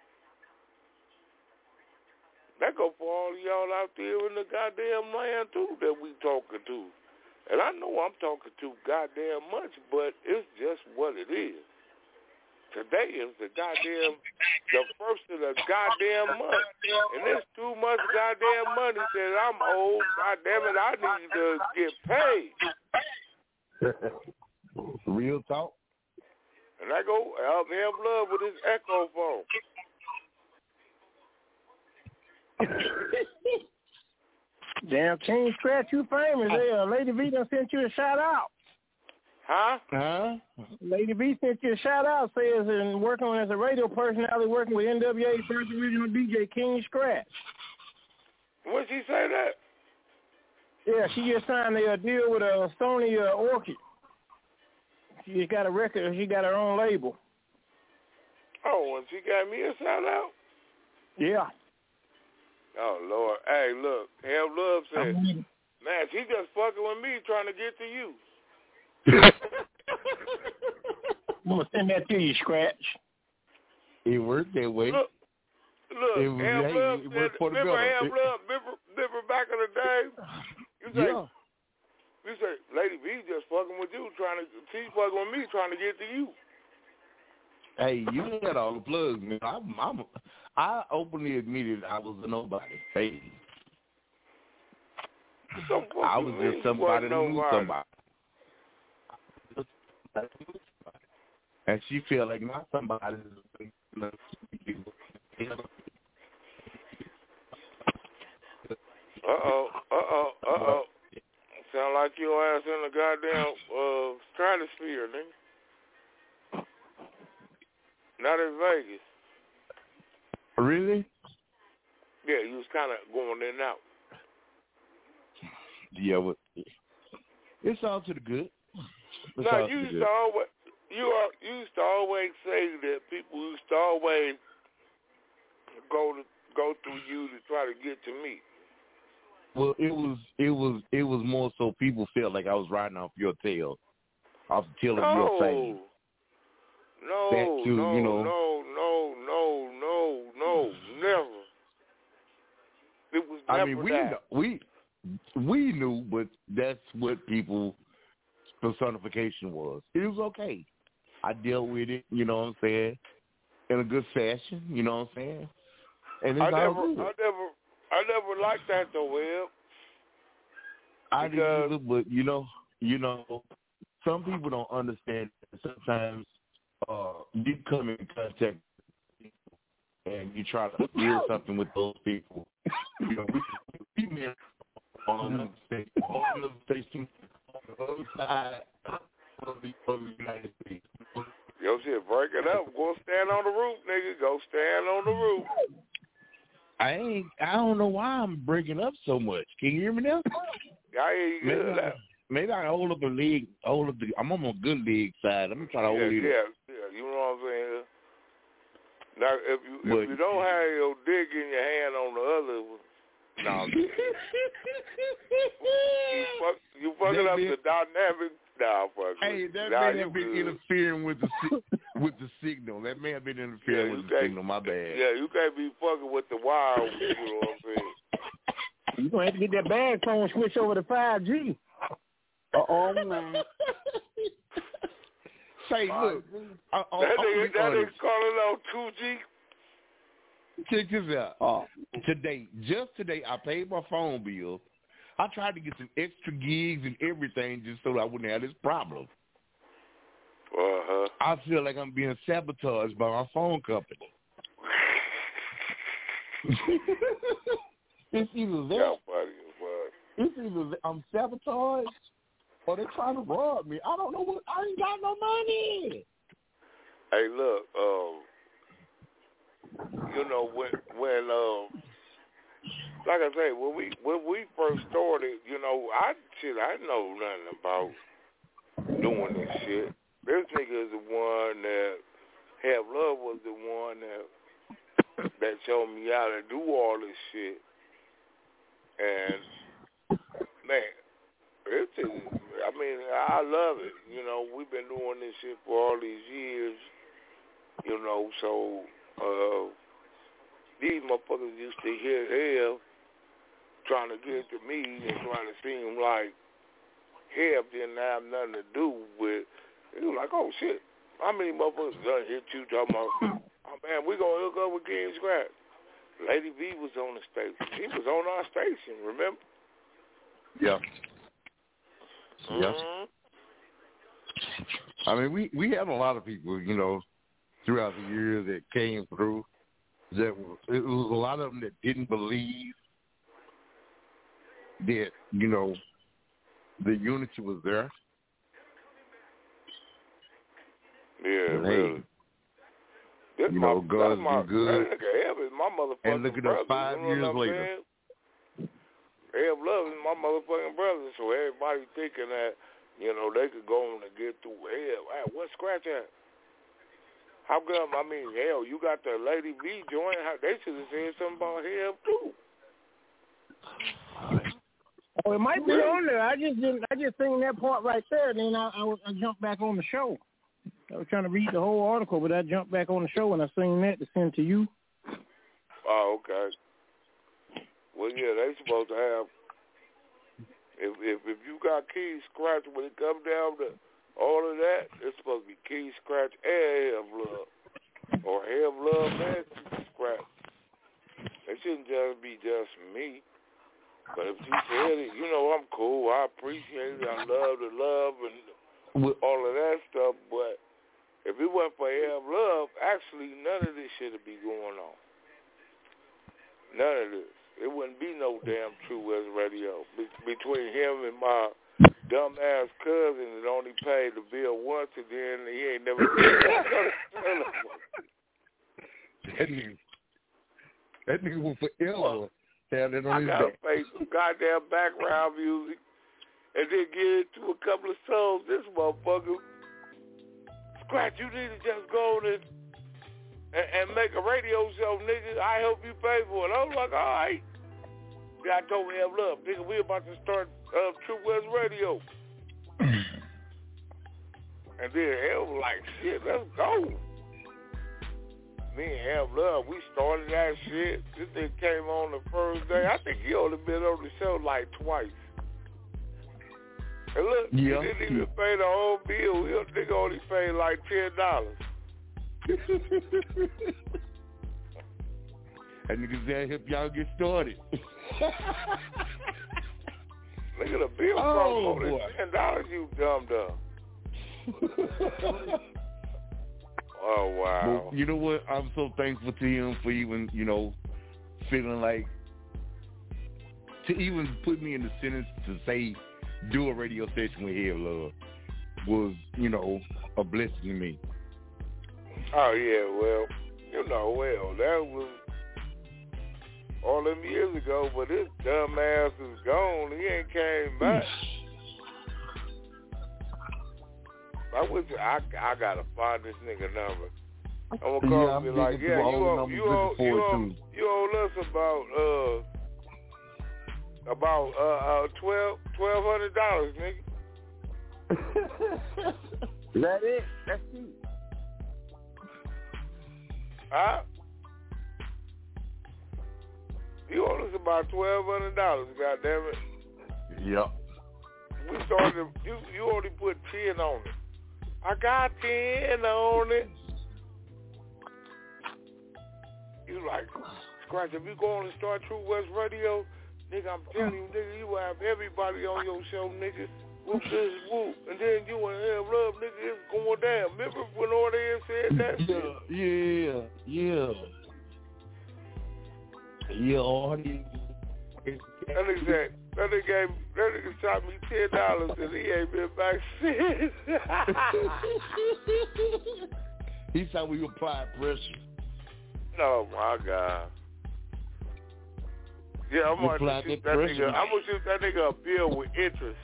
That go for all y'all out there in the goddamn land, too, that we talking to. And I know I'm talking to goddamn much, but it's just what it is. Today is the first of the goddamn month. And there's too much goddamn money that I'm old. Goddamn it, I need to get paid. Real talk. And I go out and have love with his Echo phone. Damn, King Scratch, you famous. Hey, Lady V done sent you a shout out. Huh? Lady V sent you a shout out. Says and working as a radio personality, working with NWA first original DJ King Scratch. When she say that? Yeah, she just signed a deal with Sony Orchid. She's got a record. She got her own label. Oh, and she got me a shout out? Yeah. Oh, Lord. Hey, look, Have Love said, man, she just fucking with me trying to get to you. I'm going to send that to you, Scratch. It worked that way. Look, Have Love said, remember back in the day? You say, Lady V just fucking with you, she's fucking with me trying to get to you. Hey, you got all the plugs, man. I openly admitted I was a nobody. Hey. I was just somebody that knew somebody. And she felt like not somebody. Uh-oh. Sound like your ass in the goddamn stratosphere, nigga. Not in Vegas. Really? Yeah, you was kind of going in and out. Yeah, well, it's all to the good. No, you used to always say that people used to always go through you to try to get to me. Well, it was more so people felt like I was riding off your tail, off the tail of your fame. No, never. It was never that. we knew, but that's what people personification was. It was okay. I dealt with it, you know what I'm saying, in a good fashion, you know what I'm saying. And it's I never liked that though, Will. I didn't either, but you know, some people don't understand. Sometimes you come in contact with people and you try to build something with those people. You know, we met on another station, on the other side of the United States. Yo, shit, break it up. Go stand on the roof, nigga. Go stand on the roof. I don't know why I'm breaking up so much. Can you hear me now? I hear you good. Maybe I hold up a leg. I'm on a good leg side. I'm trying to hold it. Yeah. You know what I'm saying? Now, if you don't have your dick in your hand on the other one, no, you fucking up the dynamic. Nah, fuck. Hey, that may have been interfering with the signal. That may have been interfering with the signal. My bad. Yeah, you can't be fucking with the wire. You know what I'm saying? You're going to have to get that bag phone switch over to 5G. Oh, man. Say, look. That nigga calling on 2G. Check this out. Just today, I paid my phone bill. I tried to get some extra gigs and everything just so I wouldn't have this problem. I feel like I'm being sabotaged by my phone company. It's either that. It's either I'm sabotaged or they're trying to rob me. I don't know what. I ain't got no money. Hey, look. You know when like I say, when we first started, you know, I know nothing about doing this shit. This nigga is the one that Have Love was the one that showed me how to do all this shit. And man, I love it. You know, we've been doing this shit for all these years. You know, so these motherfuckers used to hear hell trying to get to me and trying to seem like hell didn't have nothing to do with it. Was like, oh shit, how many motherfuckers done hit you talking about, oh man, we gonna hook up with King Scratch. Lady V was on the station. She was on our station, remember? Yeah. Mm-hmm. Yeah. I mean, we had a lot of people, you know, throughout the years that came through. It was a lot of them that didn't believe that, you know, the unity was there. Yeah, really. You know, God's been good. My motherfucking and look at us 5 years later. Have Love is my motherfucking brother, so everybody thinking that, you know, they could go on and get through hell. Hey, what's Scratch at? How come? I mean, hell, you got the Lady V joint. They should have said something about hell too. Oh, it might be on there. I just seen that part right there, and then I jumped back on the show. I was trying to read the whole article, but I jumped back on the show and I seen that to send to you. Oh, okay. Well, yeah, they supposed to have. If you got King Scratch, when it comes down to all of that, it's supposed to be King Scratch and Have Love, or Have Love and Scratch. It shouldn't just be just me. But if you said it, you know, I'm cool. I appreciate it. I love the love and all of that stuff. But if it wasn't for Have Love, actually none of this shit would be going on. None of this. It wouldn't be no damn True West Radio. Between him and my dumbass cousin that only paid the bill once and then he ain't never That nigga was forever. I gotta pay some goddamn background music and then get into a couple of songs. This motherfucker, Scratch, you need to just go on and make a radio show, nigga. I hope you pay for it. I was like, all right. God told me Have Love. Nigga, we about to start True West Radio. And then Hell was like, shit, let's go. me and Ham Love, we started that shit. This thing came on the first day. I think he only been on the show like twice. And look, he didn't even pay the whole bill. He nigga only paid like $10. That nigga said, help y'all get started. Look at the bill cost more than $10, you dumb. Oh, wow. But you know what? I'm so thankful to him for even, feeling like, to even put me in the sentence to say, do a radio station with Head Love was, a blessing to me. Oh, yeah, well, that was all them years ago, but this dumb ass is gone. He ain't came back. I gotta find this nigga number. I'm gonna call him and be like, yeah, you owe us about $1,200, nigga. Is that it? That's cheap. Huh? You owe us about $1,200, goddammit. Yep. We started. You only put 10 on it. I got 10 on it. You like, Scratch, if you go on and start True West Radio, nigga, I'm telling you, nigga, you will have everybody on your show, nigga. Whoop this, whoop. And then you and Have Love, nigga, it's going down. Remember when Order said that? Yeah, Order. That nigga shot me $10 and he ain't been back since. He saw we applied pressure. Oh my God. Yeah, I'm gonna shoot that nigga. I'm gonna shoot that nigga a bill with interest.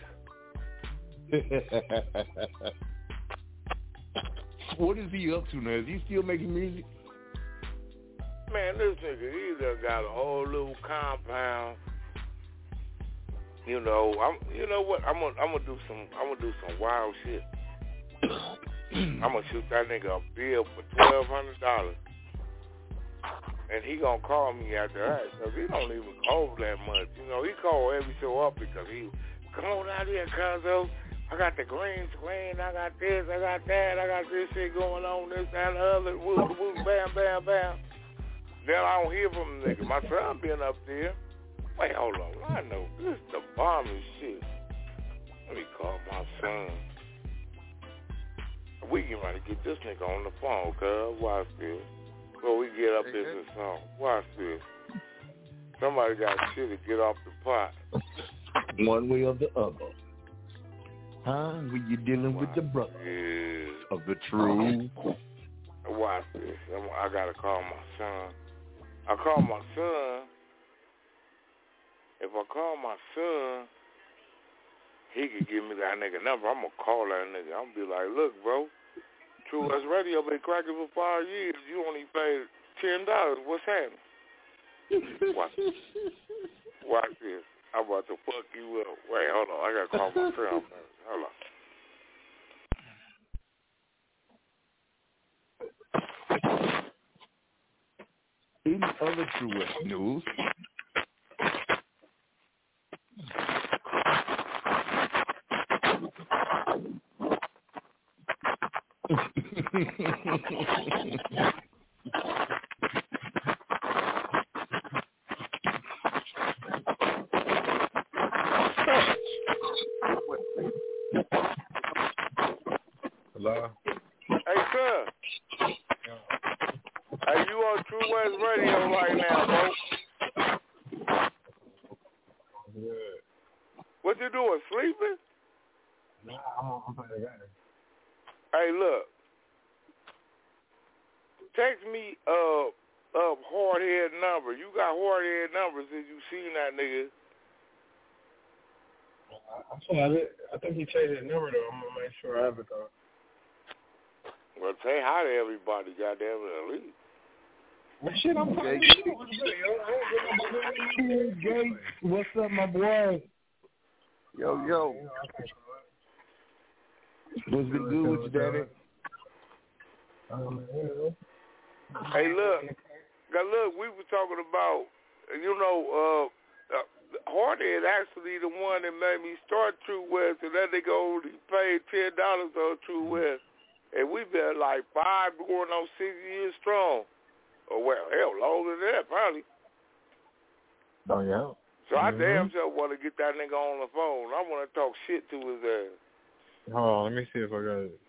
What is he up to now? Is he still making music? Man, this nigga, he done got a whole little compound. You know what? I'm gonna do some wild shit. I'm gonna shoot that nigga a bill for $1,200, and he gonna call me after that because he don't even call that much. He call every so up because he come on out here, Conzo. I got the green screen. I got this. I got that. I got this shit going on. This, that, and the other. Woo, woo, bam, bam, bam. Then I don't hear from the nigga. My son been up there. Wait, hold on. I know this is the bombing shit. Let me call my son. We can ready to get this nigga on the phone, cuz. Watch this. Before we get up this song. Watch this. Somebody got shit to get off the pot. One way or the other. Huh? When you're dealing with the brother of the true. Watch this. I gotta call my son. I call my son. If I call my son, he could give me that nigga number. I'm gonna call that nigga. I'm gonna be like, look, bro, True West Radio been cracking for 5 years. You only paid $10. What's happening? Watch this. I'm about to fuck you up. Wait, hold on. I gotta call my son. Hold on. In other True West news, Hello? Hey, sir. Hey, you on True West Radio right now, bro? Good. What you doing, sleeping? Nah, I'm playing the game. Hey, look. Text me hard-head number. You got hard-head numbers if you seen that nigga. I saw it. I think he changed his number, though. I'm going to make sure I have it, though. Well, say hi to everybody, goddamn it, at least. Well, shit, I'm Gay. What's up, my boy? Yo. What's been good with you, daddy? Hey, look, we were talking about, Hardy is actually the one that made me start True West, and then they go, he paid $10 on True West, and we've been like 5 going on 6 years strong. Oh, well, hell, longer than that, probably. Oh, yeah. So I damn sure want to get that nigga on the phone. I want to talk shit to his ass. Hold on, let me see if I got it.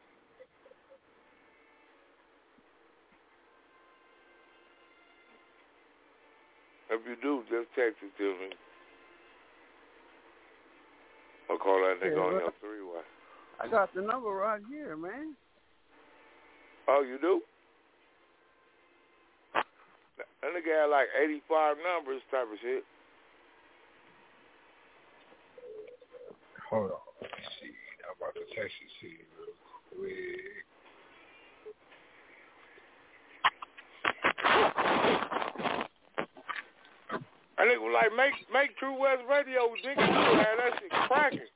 If you do, just text it to me. Or call that nigga on your 3-way. I got the number right here, man. Oh, you do? That nigga had like 85 numbers type of shit. Hold on, let me see. I'm about to text it to you real quick. I think like make True West Radio ridiculous, man. That shit cracking.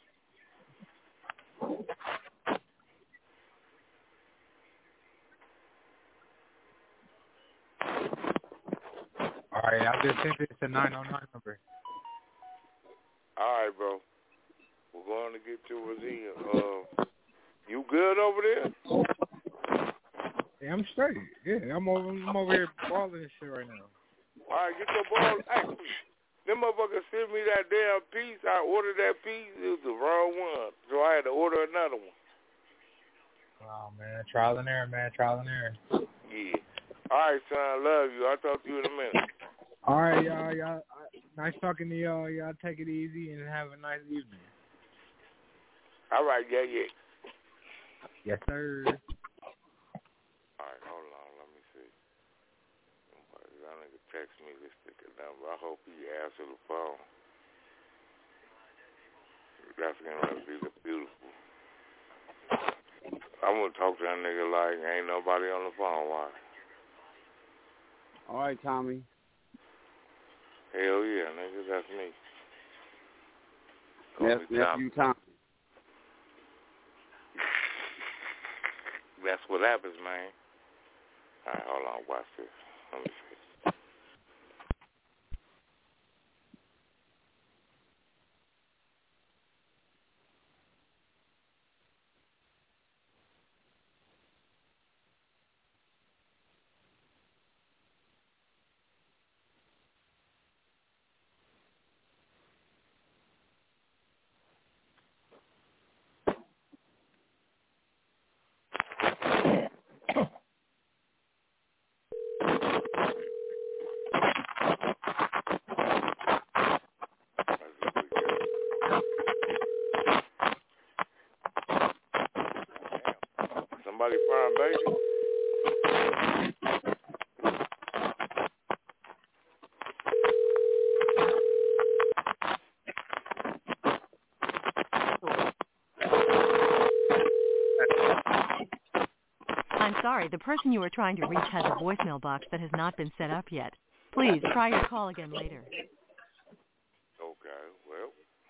All right, I just sent it to 909 number. All right, bro. We're going to get yours in. You good over there? Yeah, I'm straight. Yeah, I'm over here balling and shit right now. All right, get your ball. Hey, them motherfuckers sent me that damn piece. I ordered that piece. It was the wrong one, so I had to order another one. Oh, man. Trial and error, man. Trial and error. Yeah. All right, son. Love you. I'll talk to you in a minute. All right, y'all. Nice talking to y'all. Y'all take it easy and have a nice evening. All right, yeah. Yes, sir. All right, hold on. Let me see. Y'all nigga text me this sticker number. I hope he answer the phone. That's gonna be the beautiful. I'm gonna talk to that nigga like ain't nobody on the phone. Why? All right, Tommy. Hell yeah, nigga, that's me. That's you, Tommy. That's what happens, man. All right, hold on, watch this. Let me see. Somebody frying bacon? I'm sorry, the person you are trying to reach has a voicemail box that has not been set up yet. Please try your call again later. Okay, well,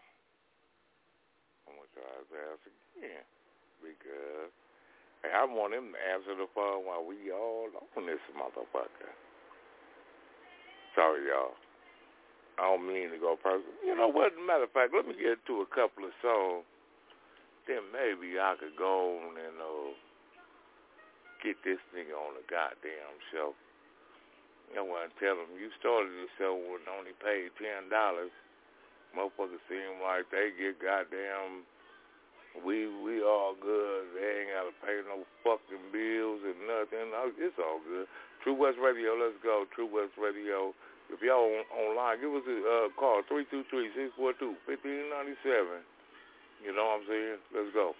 I'm going to try his ass again because I want him to answer the phone while we all on this motherfucker. Sorry, y'all. I don't mean to go personal. You know what? Matter of fact, let me get to a couple of songs. Then maybe I could go on and get this nigga on the goddamn show. You know what? Tell him you started the show with only paid $10. Motherfuckers seem like they get goddamn. We all good. They ain't got to pay no fucking bills and nothing. It's all good. True West Radio, let's go. True West Radio. If y'all online, give us a call, 323-642-1597. You know what I'm saying? Let's go.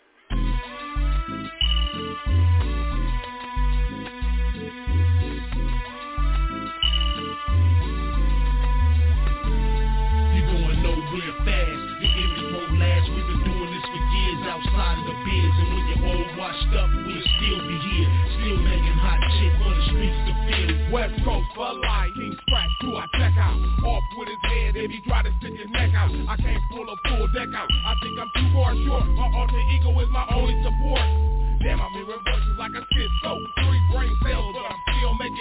You're going nowhere fast. The image won't last. We've been doing this for years outside of the biz. And when you're all washed up, we'll still be here. Still making hot shit for the streets to feel. West Coast for life. King Scratch through our check out. Off with his head, they be trying to stick his neck out. I can't pull a full deck out. I think I'm too far short. My alter ego is my only support. Damn, I'm hearing voices like a schizo. 3 brain cells, but I'm still making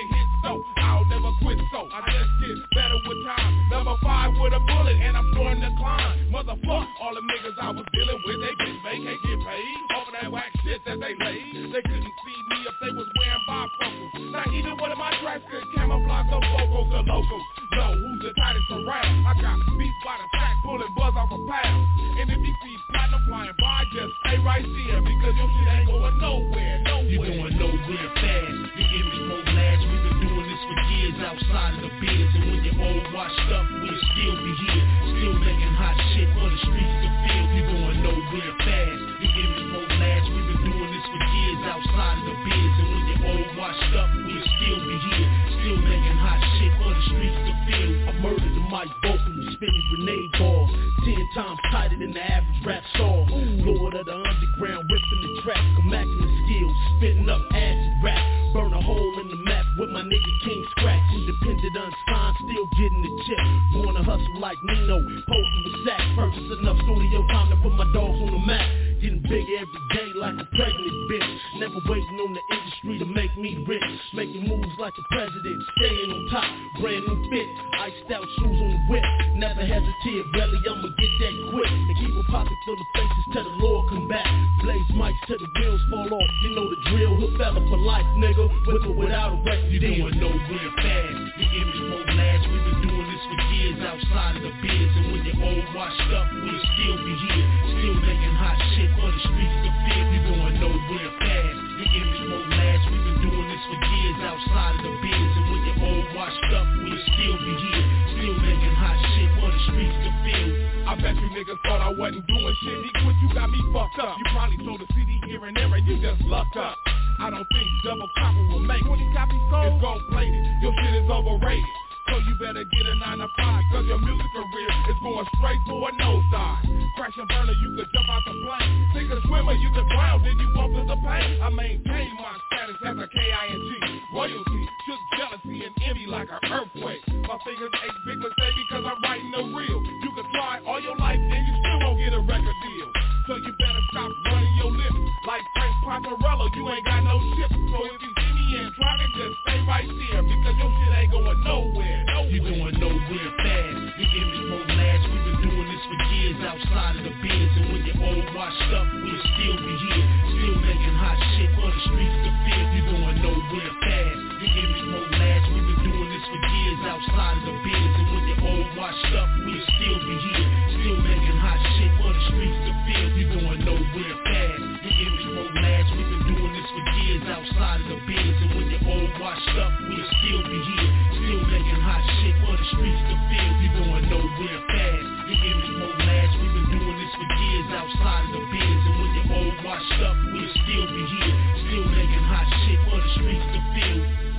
with a bullet and I'm starting to climb. Motherfuck, all the niggas I was dealing with, they get paid off of that whack shit that they laid. They couldn't see me if they was wearing bifocals. Now either one of my tracks could camouflage those vocals or locals. Yo, who's the tightest around? I got beats by the sack, pulling buzz off a pound. And if you see platinum flying by, just stay right there because your shit ain't going nowhere. You going nowhere fast. Your image won't last. We've been doing this for years outside of the biz. And when you're all washed up, we'll still be here. Still making hot shit for the streets to feel. You going nowhere fast. Your image won't last. We've been doing this for years outside of the biz. And when you're all washed up, we'll still be here. Still making hot shit for the streets to feel. I murdered the mic vocally, spinning grenade balls. 10 times tighter than the average rap star. Lord of the underground, ripping the track, immaculate skills, spitting up acid rap. Burn a hole in the map with my nigga King Scratch. Independent, unsigned, still getting the chip. Born to hustle like Nino, posting with sacks. Purchase enough studio time to put my dogs on the map. Getting bigger every day like a pregnant bitch. Never waiting on the industry to make me rich. Making moves like the president, staying on top. Brand new fit, iced out shoes on the whip. Never hesitate, really, I'ma get that quick. And keep a pocket full of faces till the Lord come back. Blaze mics till the wheels fall off. You know the drill, hood fella for life, nigga. With or without a record deal. You doing nowhere fast. Your image won't last. We've been doing this for years outside of the biz. And when you're all washed up, we'll still be here. Still making hot shit for the streets to feel. You going nowhere fast. Your image won't last. We've been doing this for years outside of the biz. And when you're all washed up, we'll still be here. Still making hot shit for the streets to feel. I bet you niggas thought I wasn't doing shit. Equal, you got me fucked up. You probably sold a CD here and there and you just lucked up. I don't think double copper will make 20 copies sold. It's gold plated. Your shit is overrated. So you better get a 9 to 5 cause your music career is going straight for a nosedive. Crash and burner, you could jump out the plane. Think a swimmer, you could drown, then you won't feel the pain. I maintain my status as a K-I-N-G. Royalty, shook jealousy and envy like an earthquake. My fingers ache big mistake because I'm writing the real. You could try all your life and you still won't get a record deal. So you better stop running your lips. Like Frank Paparello, you ain't got no shit. So if you see me in traffic, just stay right there because your shit ain't going nowhere. You going nowhere fast. Your image won't last. We've been doing this for years outside of the biz. And when you're all washed up, we'll still be here. Still making hot shit for the streets to feel. You going nowhere fast. Your image won't last. We've been doing this for years outside of the biz. And when you're all washed up, we'll still be here. Still making hot shit for the streets to feel. You going nowhere fast. Your image won't last. We've been doing this for years outside of the biz. And when you're all washed up, we'll still be here. Still making hot shit for the streets to feel. You going nowhere fast. Your image won't last. We've been doing this for years outside of the biz. And when you're all washed up, we'll still be here. Still making hot shit for the streets to feel.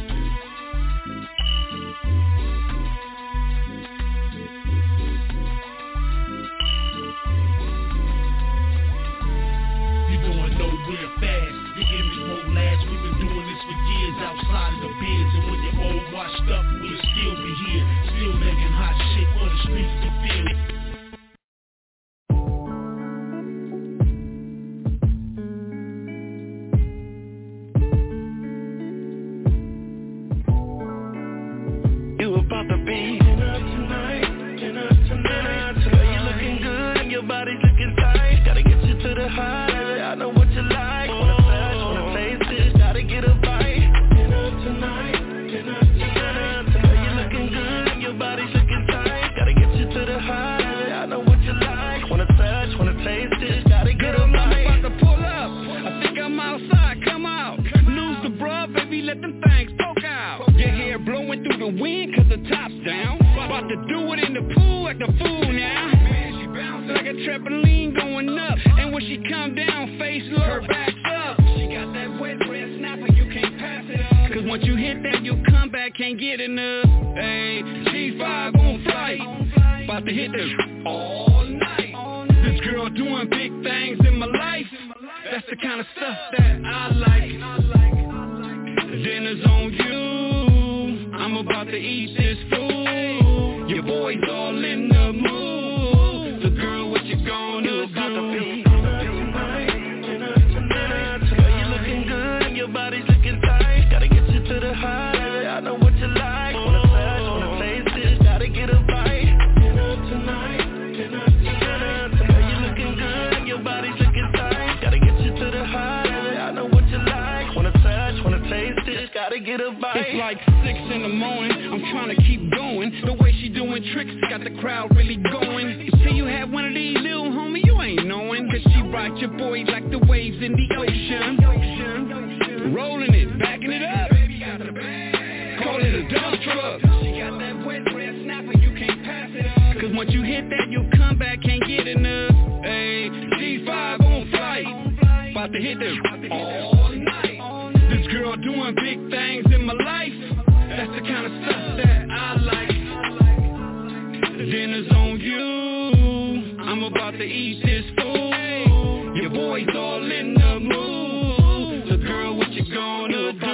You going nowhere fast. Your image won't last. We've been doing this for years outside of the biz. And when you're all washed up, we'll still be here. Still making hot shit for the streets to feel. You about to be dinner tonight, dinner tonight. Girl, you looking good and your body's looking tight. Gotta get you to the high, I know what you like. Wanna touch, wanna taste it, gotta get a bite. Dinner tonight, dinner tonight. Girl, you looking good and your body's looking tight. Gotta get you to the high, I know what you like. Wanna touch, wanna taste it, gotta get a bite. I'm about to pull up, I think I'm outside, come out. Lose the bra, baby, let them things poke out. Your hair blowing through the wind cause the top's down. About to do it in the pool like a fool now. Man, she bouncing like a trampoline going up. And when she come down, face low, her back's up. She got that wet red snapper, you can't pass it up. Cause once you hit that, you come back, can't get enough. Hey, G5 on flight. About to hit this all night. This girl doing big things in my life. That's the kind of stuff that I like. Dinner's on you. I'm about to eat this food. Your boy's all in the mood. So girl, what you gonna do? About to be dinner tonight. Girl, you looking good and your body's looking tight. Gotta get you to the high, I know what you like. Wanna touch, wanna taste it, gotta get a bite. Dinner in the morning, I'm trying to keep going. The way she doing tricks got the crowd really going. You see you had one of these little homie, you ain't knowing. Cause she rocked your boy like the waves in the ocean. Rolling it, backing it up. Call it a dump truck. She got that wet red snapper, you can't pass it up. Cause once you hit that, you'll come back, can't get enough. Hey, G5 on flight, about to hit this all night. This girl doing big things in my life. That's the kind of stuff that I like. Dinner's on you, I'm about to eat this food. Your boy's all in the mood. So girl, what you gonna do?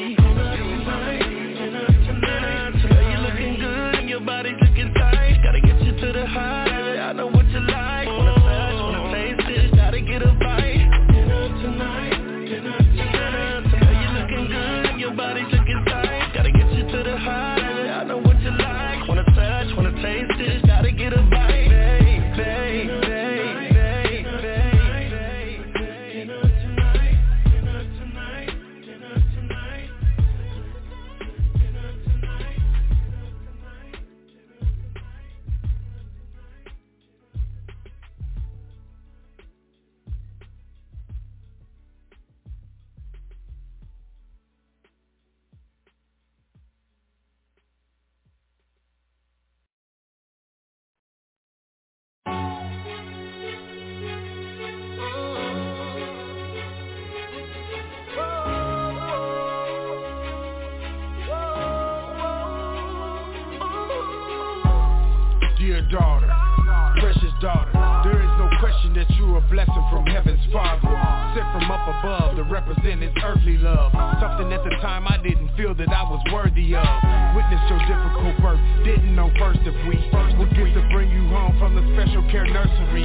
Body's looking tight, gotta get you to the high. I know what you like, wanna touch, wanna taste it, gotta get a bite. Dinner tonight, you're looking good, your body's looking tight, gotta get you to the high. I know what you like, wanna touch, wanna taste it, gotta get a bite. Dear daughter, precious daughter, there is no question that you are a blessing from heaven's Father, sent from up above to represent his earthly love. Something at the time I didn't feel that I was worthy of. Witnessed your difficult birth, didn't know first if we would get to bring you home from the special care nursery.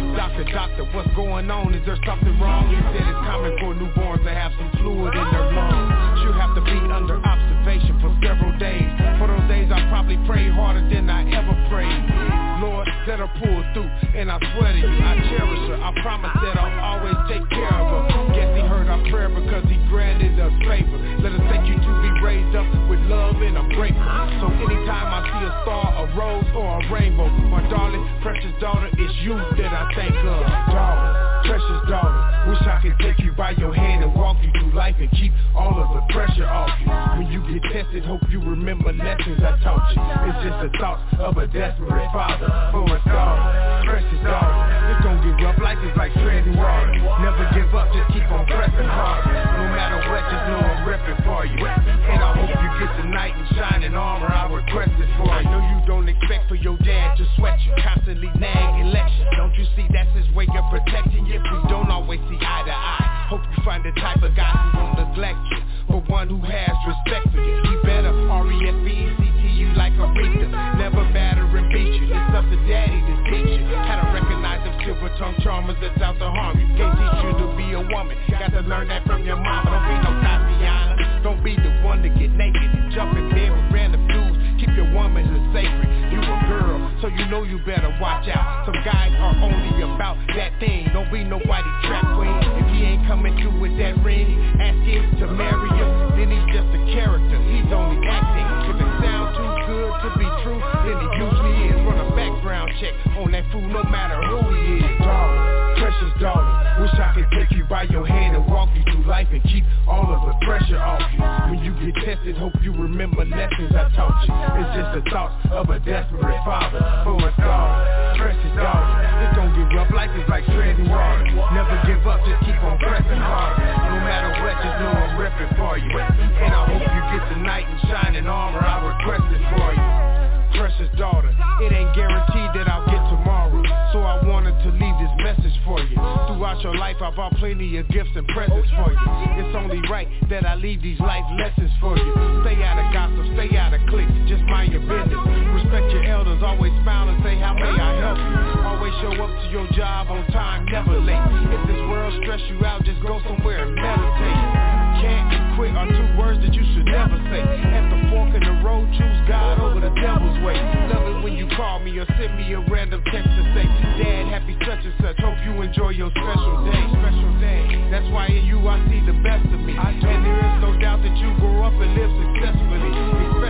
Doctor, what's going on? Is there something wrong? He said it's common for newborns to have some fluid in their lungs. She'll have to be under observation for several days. For those days I probably prayed harder than I ever prayed. Lord, let her pull through, and I swear to you, I cherish her. I promise that I'll always take care of her. Guess he heard our prayer because he granted us favor. Let us thank you to be raised up with love, and I'm grateful. So anytime I see a star, a rose, or a rainbow, my darling, precious daughter, it's you that I think of. Daughter, precious daughter, wish I could take you by your hand and walk you through life and keep all of the pressure off you. When you get tested, hope you remember lessons I taught you. It's just the thoughts of a desperate father for a daughter, precious daughter. It's gonna get rough, life is like treading water. Never give up, just keep on pressing hard. No matter what, just know I'm repping for you. And I hope you get the knight in shining armor I requested for you. I know you don't expect for your dad to sweat you, constantly nag election. Don't you see that's his way of protecting you? We don't always see eye to eye. Hope you find the type of guy who won't neglect you, but one who has respect for you. He better RESPECT you like Aretha, never batter and beat you. It's up to daddy to teach you how to recognize them silver tongue charmers that's out to harm you. Can't teach you to be a woman, got to learn that from your mama. Don't be no Tatiana, don't be the one to get naked and jump in bed with random dudes. Keep your woman sacred, you a girl, so you know you better watch out. Some guys are only about that thing, don't be nobody trap queen. If he ain't coming through with that ring, ask him to marry you, then he's just a character, he's only acting. If it sounds too good to be true, then it usually is. Run a background check on that fool, no matter who he is. Daughter, precious daughter, wish I could take you by your hand and walk you through life and keep all of the pressure off you. When you get tested, hope you remember lessons I taught you. It's just the thoughts of a desperate father for a daughter, precious daughter. It's gonna get rough, life is like treading water. Never give up, just keep on pressing hard. No matter what, just know I'm repping for you. And I hope you get the knight in shining armor I requested for you. Precious daughter, it ain't guaranteed that I'll get tomorrow, so I wanted to leave this message for you. Throughout your life I bought plenty of gifts and presents for you. It's only right that I leave these life lessons for you. Stay out of gossip, stay out of cliques, just mind your business. Respect your elders, always smile and say how may I help you. Always show up to your job on time, never late. If this world stress you out, just go somewhere and meditate. Can't and quit are two words that you should never say. At the fork in the road, choose God over the devil's way. Love it when you call me or send me a random text to say, Dad, happy such and such, hope you enjoy your special day. Special day. That's why in you I see the best of me. And there is no doubt that you grow up and live successfully.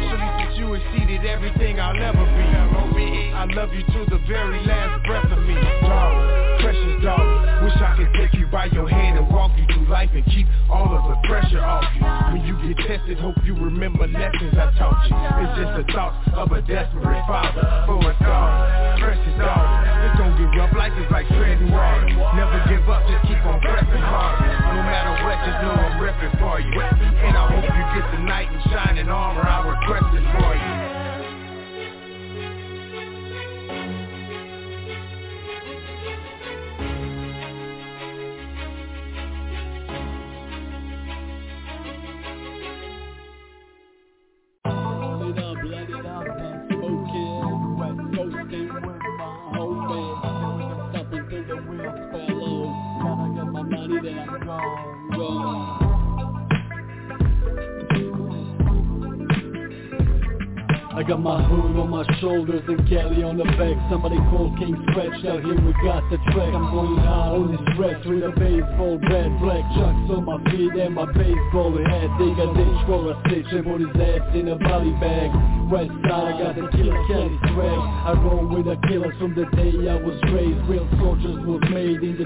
especially since you exceeded everything I'll ever be. I love you to the very last breath of me. Darling, precious darling, wish I could take you by your hand and walk you through life and keep all of the pressure off you. When you get tested, hope you remember lessons I taught you. It's just the thoughts of a desperate father for a daughter. Precious darling, it's gonna get rough, life is like treading water. Never give up, just keep on pressing hard. No matter what, just know I'm repping for you. And I hope you get the knight in shining armor I requested for you. I got my hood on my shoulders and Cali on the back. Somebody call King Scratch, out here we got the track. I'm going hard on this stretch with a baseball bat, black chucks on my feet and my baseball hat. They got ditch for a stitch and put his ass in a body bag. West side, I got the killer Cali swag. I roll with the killers from the day I was raised. Real soldiers was made in the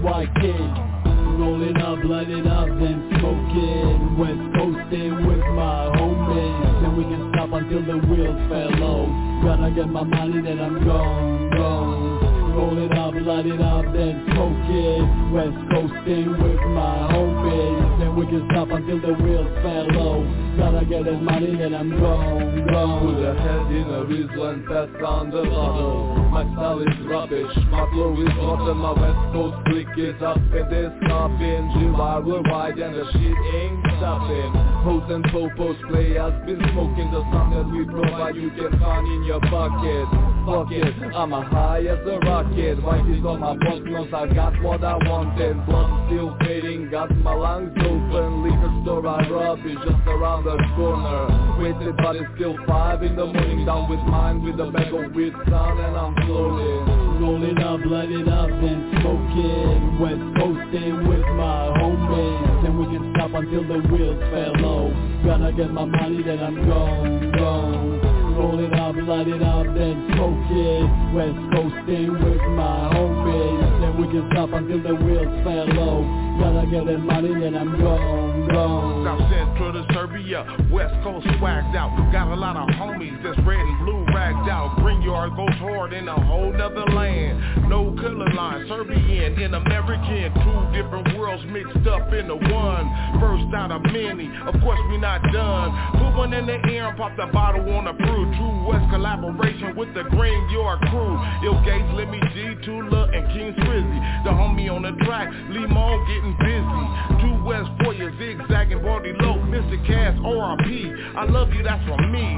3YK. Rolling up, lighting up, then smoking. West coasting with my homies. Then we can stop until the wheels fell off. Gotta get my money, then I'm gone. Rolling up, lighting up, then smoking. West coasting with my homies. Then we can stop until the wheels fell off. Gotta get that money, then I'm gone. Put a head in a weasel and pass on the bottle. My style is rubbish, my flow is rotten. My West Coast click is up and it's stopping. July wide and the shit ain't stopping. Hoes and popos play has been smoking. The sound that we provide you can find in your bucket. Fuck it, I'm a high as a rocket. White is on my butt nose, I got what I wanted. Blood still fading, got my lungs open. Liquor store I rob is just around the corner. Waited but it's still 5 in the morning. Down with mine with a bag of weed sound and I'm floating. Rolling up, lighting up, then smoking. West coasting with my homies. Then we can stop until the wheels fell off. Gotta get my money, then I'm gone. Rolling up, lighting up, then smoking. West coasting with my homies. Then we can stop until the wheels fell off. Gotta get that money, then I'm gone. South Central to Serbia, West Coast swagged out. Got a lot of homies that's red and blue ragged out. Green Yard goes hard in a whole nother land. No color line, Serbian and American. 2 different worlds mixed up into one. First out of many, of course we not done. Put one in the air and pop the bottle on the brew. True West collaboration with the Green Yard crew. Il Gates, Lemmy G, Tula, and King Frizzy. The homie on the track, Limon getting busy. 2 West for you, zigzagging, body low, Mr. Cass, RIP. I love you, that's from me.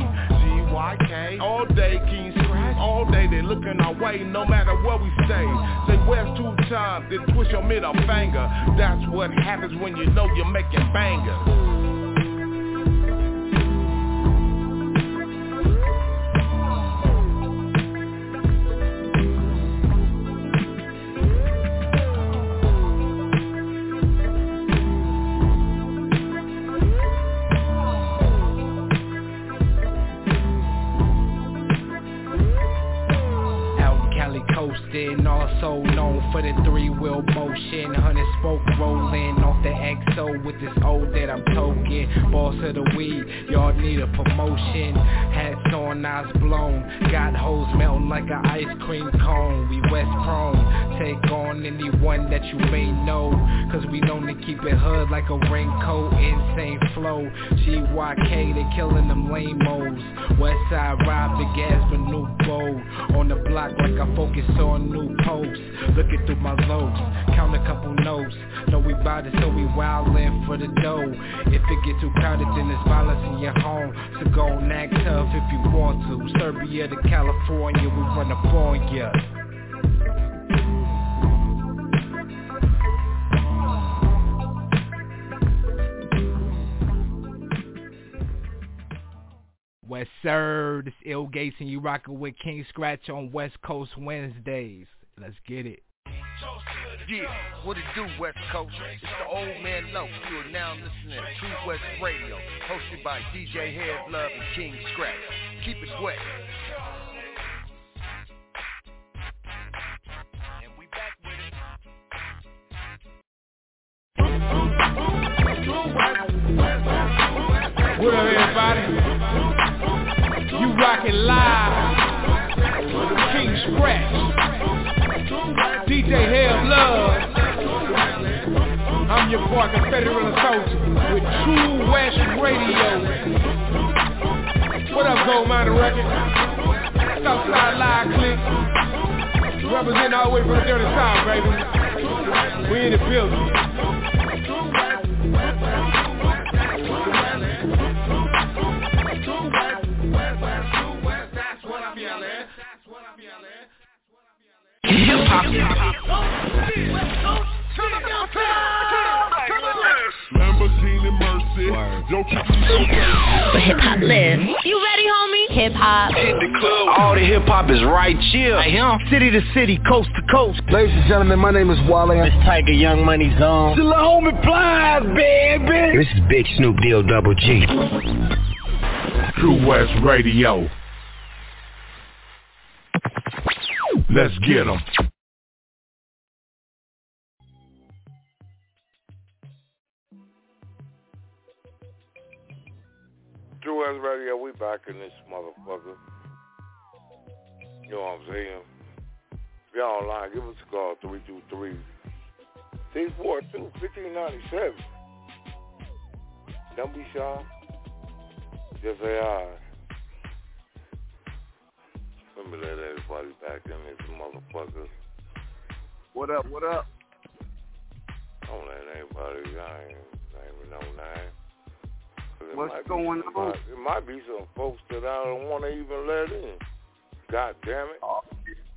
GYK, all day, King Scratch, all day they looking our way, no matter where we stay. Say West 2 times, then twist your middle finger. That's what happens when you know you're making bangers. Also known for the 3-wheel motion, 100 spoke rolling off the XO with this old that I'm toking. Boss of the weed, y'all need a promotion. Hats on, eyes blown, got hoes melting like an ice cream cone. We West prone, take on anyone that you may know, cause we known to keep it hood like a raincoat. Insane flow, GYK, they killing them lame-os. Westside ride, big ass but new bold. On the block like I focus on new posts. Looking through my lows, count a couple notes. Know we bout it, so we wildin' for the dough. If it get too crowded, then it's violence in your home. So go and act tough if you want to. Serbia to California, we run up on ya. West Sir, this Il Gates and you rockin' with King Scratch on West Coast Wednesdays. Let's get it. Yeah, what it do, West Coast? It's the old man Low. You are now listening to True West Radio, hosted by DJ Head Love and King Scratch. Keep it wet. And we back with it. What up, everybody? You rockin' live with the King Scratch, DJ Head Love. I'm your boy, Confederate Soldier, with True West Radio. What up, Gold Miner Records? Southside Live Click. Representing all the way from the dirty south, baby. We in the building. Lamborghini Mercy. For hip hop live. You ready, homie? Hip hop. Hit the club. All the hip hop is right here. I am. City to city, coast to coast. Ladies and gentlemen, my name is Wally. It's Tiger Young Money Zone. The homie Plies, baby. This is Big Snoop Deal Double G. True West Radio. Let's get 'em. True West Radio, we back in this motherfucker. You know what I'm saying? If y'all online, give us a call, 323-642-1597. Don't be shy. Just say hi. Let me let everybody back in this motherfucker. What up, what up? Don't let anybody, I ain't naming no name. What's going on? It might be some folks that I don't want to even let in. God damn it. Oh.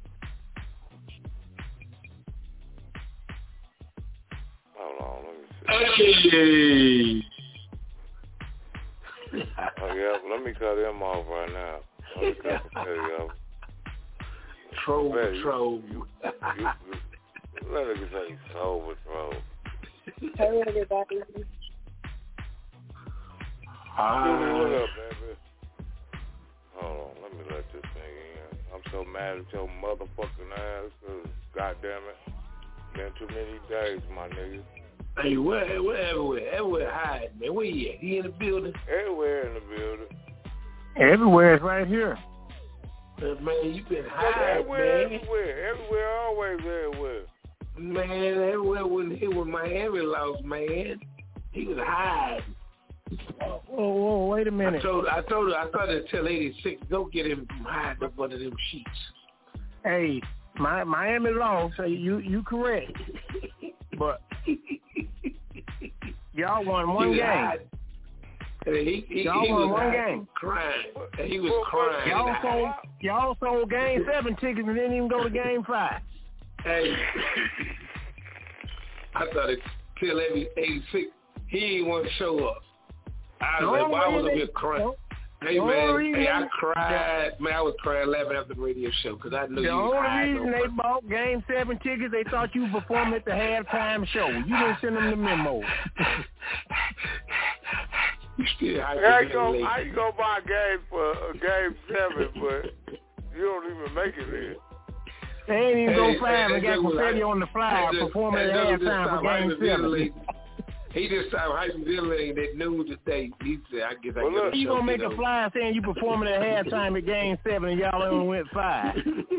Hold on, let me see. Hey. Oh, yeah, let me cut him off right now. Let me cut the petty off. Troll. Let it say Soul Patrol. Hey, everybody. What up, baby? Hold on, let me let this thing in. I'm so mad at your motherfucking ass, cause goddamn it, been too many days, my nigga. Hey, where everywhere hide, man. Where you at? He in the building? Everywhere in the building. Everywhere is right here. Man, you been hiding, man. Everywhere, always everywhere. Man, everywhere when he was Miami lost, man. He was hiding. Whoa, wait a minute. I told her to tell 86, go get him from hiding up under them sheets. Hey, Miami lost, so you correct. But y'all won one game. Y'all won one game. Crying. He was crying. Y'all sold game 7 tickets and didn't even go to game 5. Hey, I thought it till 86, he didn't want to show up. I was like, why was I here crying? Hey, man, I cried. Man, I was crying laughing after the radio show because I knew you was hiding. The only reason they bought game 7 tickets, they thought you performed at the halftime show. You didn't send them the memo. You still how you gonna buy a game for game 7, but you don't even make it there? They ain't even go 5 and got confetti on the fly performing at halftime for game 7. He just started hyperventilating that news today. He said, I guess I got to you gonna make a flyer saying you performing at halftime at game 7 and y'all only went 5.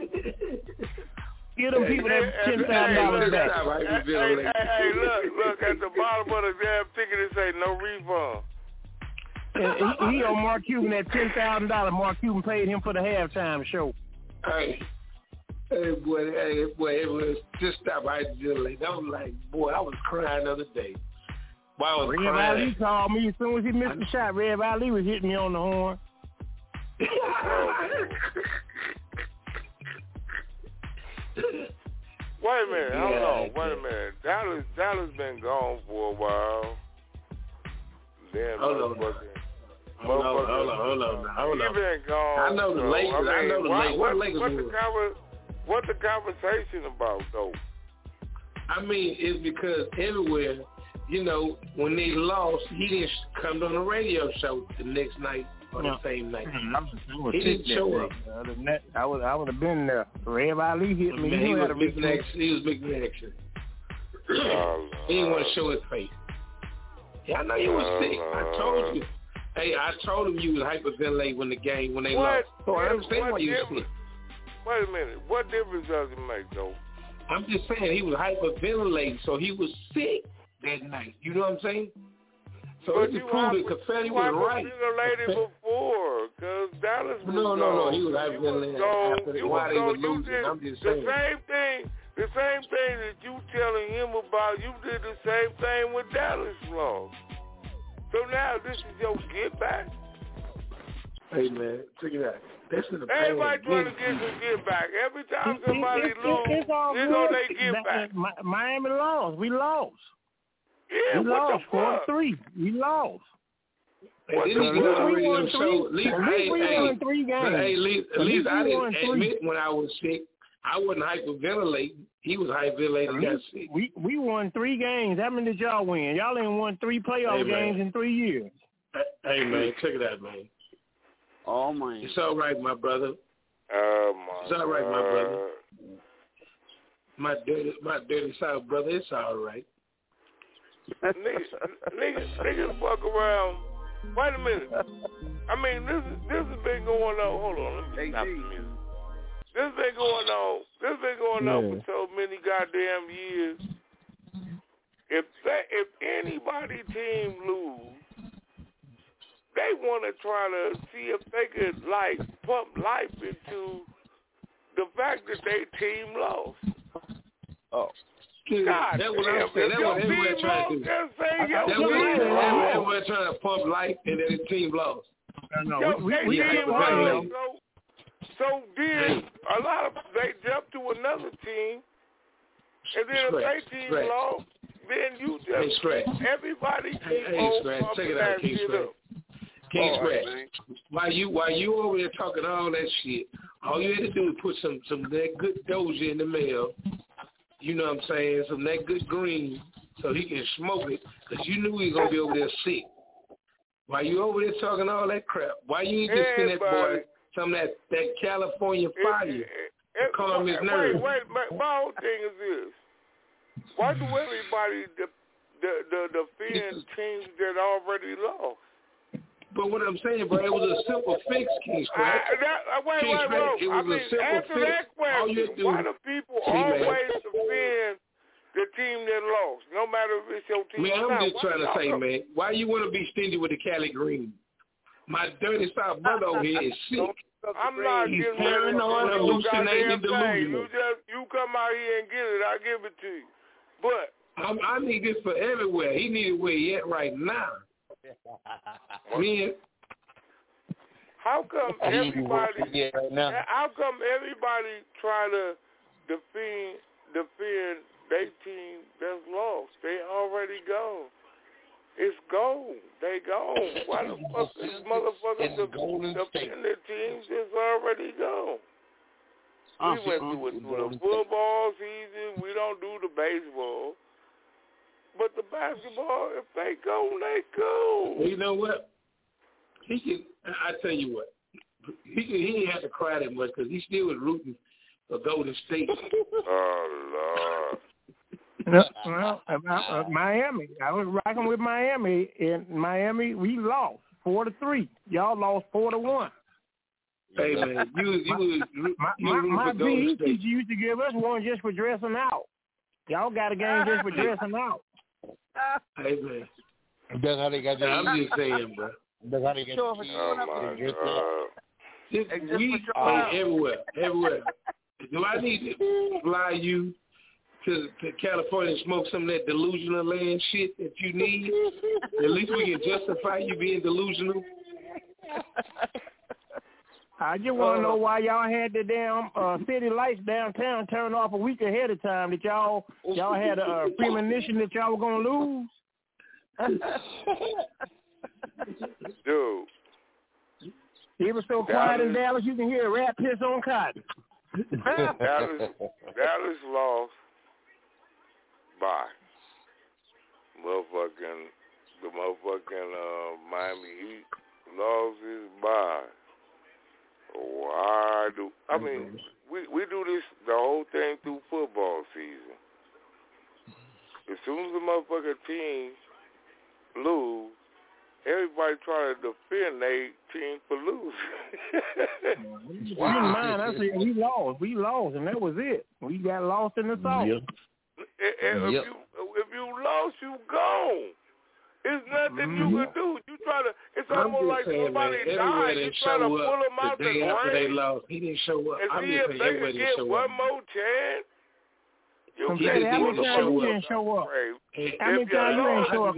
Give them people that $10,000 back. Hey, look, at the bottom of the damn ticket it say no refund. He on Mark Cuban at $10,000. Mark Cuban paid him for the halftime show. Hey, boy, it was just stop hyperventilating. I was like, boy, I was crying the other day. Red Ali called me as soon as he missed the shot. Red Ali was hitting me on the horn. Wait a minute, hold on. Wait a minute. Dallas been gone for a while. Then Hold on. You been gone. I know the Lakers. What the conversation about though? I mean, it's because everywhere, you know, when they lost, he didn't come on the radio show the next night or the same night. He didn't show up. I would have been there. Rev Ali hit me. He was big in action. He didn't want to show his face. Yeah, I know you was sick. I told you. Hey, I told him you was hyperventilating when they lost. So I understand why you was sick. Wait a minute. What difference does it make, though? I'm just saying he was hyperventilating, so he was sick that night. You know what I'm saying? So it's prove that Confetti was right. You hyperventilated before, because Dallas was No, he was hyperventilating after why they were losing. I'm just saying. The same thing that you telling him about, you did the same thing with Dallas lost. So now this is your get back? Hey, man, check it out. Everybody trying to get some get back. Every time somebody loses, they get back. Miami lost. We lost. Yeah, we lost 4-3. We lost. We won 3 games. Hey, at least I didn't admit when I was sick. I wasn't hyperventilating. He was hyperventilating and got sick. We won 3 games. How many did y'all win? Y'all ain't won 3 playoff games in 3 years. Hey, man, check it out, man. Oh, man. It's all right, my brother. It's all right, my brother. My dirty South brother, it's all right. Niggas fuck around. Wait a minute. I mean, this has been going on. Hold on, let me stop the music. This has been going on for so many goddamn years. If anybody team lose, they want to try to see if they could pump life into the fact that they team lost. Oh. God, that's what I'm saying. That's what everybody's trying to do. Everyone's trying to pump life and then the team lost. So then a lot of they jump to another team, and then if their team lost, then you just everybody keep check it out, King Scratch. King Scratch. While you over there talking all that shit, all you had to do is put some of that good Doja in the mail. You know what I'm saying? Some of that good green, so he can smoke it, because you knew he was gonna be over there sick. While you over there talking all that crap, why you ain't just send that boy some of that California fire to calm his nerves? Wait, my whole thing is this. Why do everybody defend teams that already lost? But what I'm saying, bro, it was a simple fix, King Scratch. Wait. It was a simple answer fix. That question. Why do people always defend the team that lost, no matter if it's your team or not? I'm just trying to say, man, why you want to be stingy with the Cali Green? My dirty South brother over here is sick. I'm not He's getting paranoid, hallucinating, delusional. You come out here and get it, I give it to you. But I need this for everywhere. He need it where he at right now. Man, how come everybody try to defend their team that's lost? They already gone. It's gone. They gone. Why the fuck these motherfuckers defend their teams? It's already gone. We went through the football season. We don't do the baseball. But the basketball, if they go, they go. Well, you know what? He can. I tell you what. He didn't have to cry that much because he still was rooting for Golden State. Oh Lord. Well, Miami. I was rocking with Miami. In Miami, we lost 4-3. Y'all lost 4-1. Hey man, my PE teacher used to give us one just for dressing out. Y'all got a game just for dressing out. Hey man, that's how they got. I'm just saying, bro. That's how they get. Everywhere. Do I need to fly you to California and smoke some of that delusional land shit that you need? At least we can justify you being delusional. I just want to know why y'all had the damn city lights downtown turned off a week ahead of time. That y'all had a premonition that y'all were gonna lose. Dude, it was so quiet in Dallas you can hear a rat piss on cotton. Dallas lost. bye. The motherfucking Miami Heat lost his bye. Why do I mean we do this the whole thing through football season. As soon as the motherfucking team lose, everybody try to defend their team for losing. Mine, I said we lost, and that was it. We got lost in the sauce. Yep. If you lost, you gone. There's nothing you can do. You try to. It's almost like somebody died. You try to pull him out the grave. They lost. He didn't show up. And see if they could get one more chance. How many times you didn't show up? How many times you didn't show up?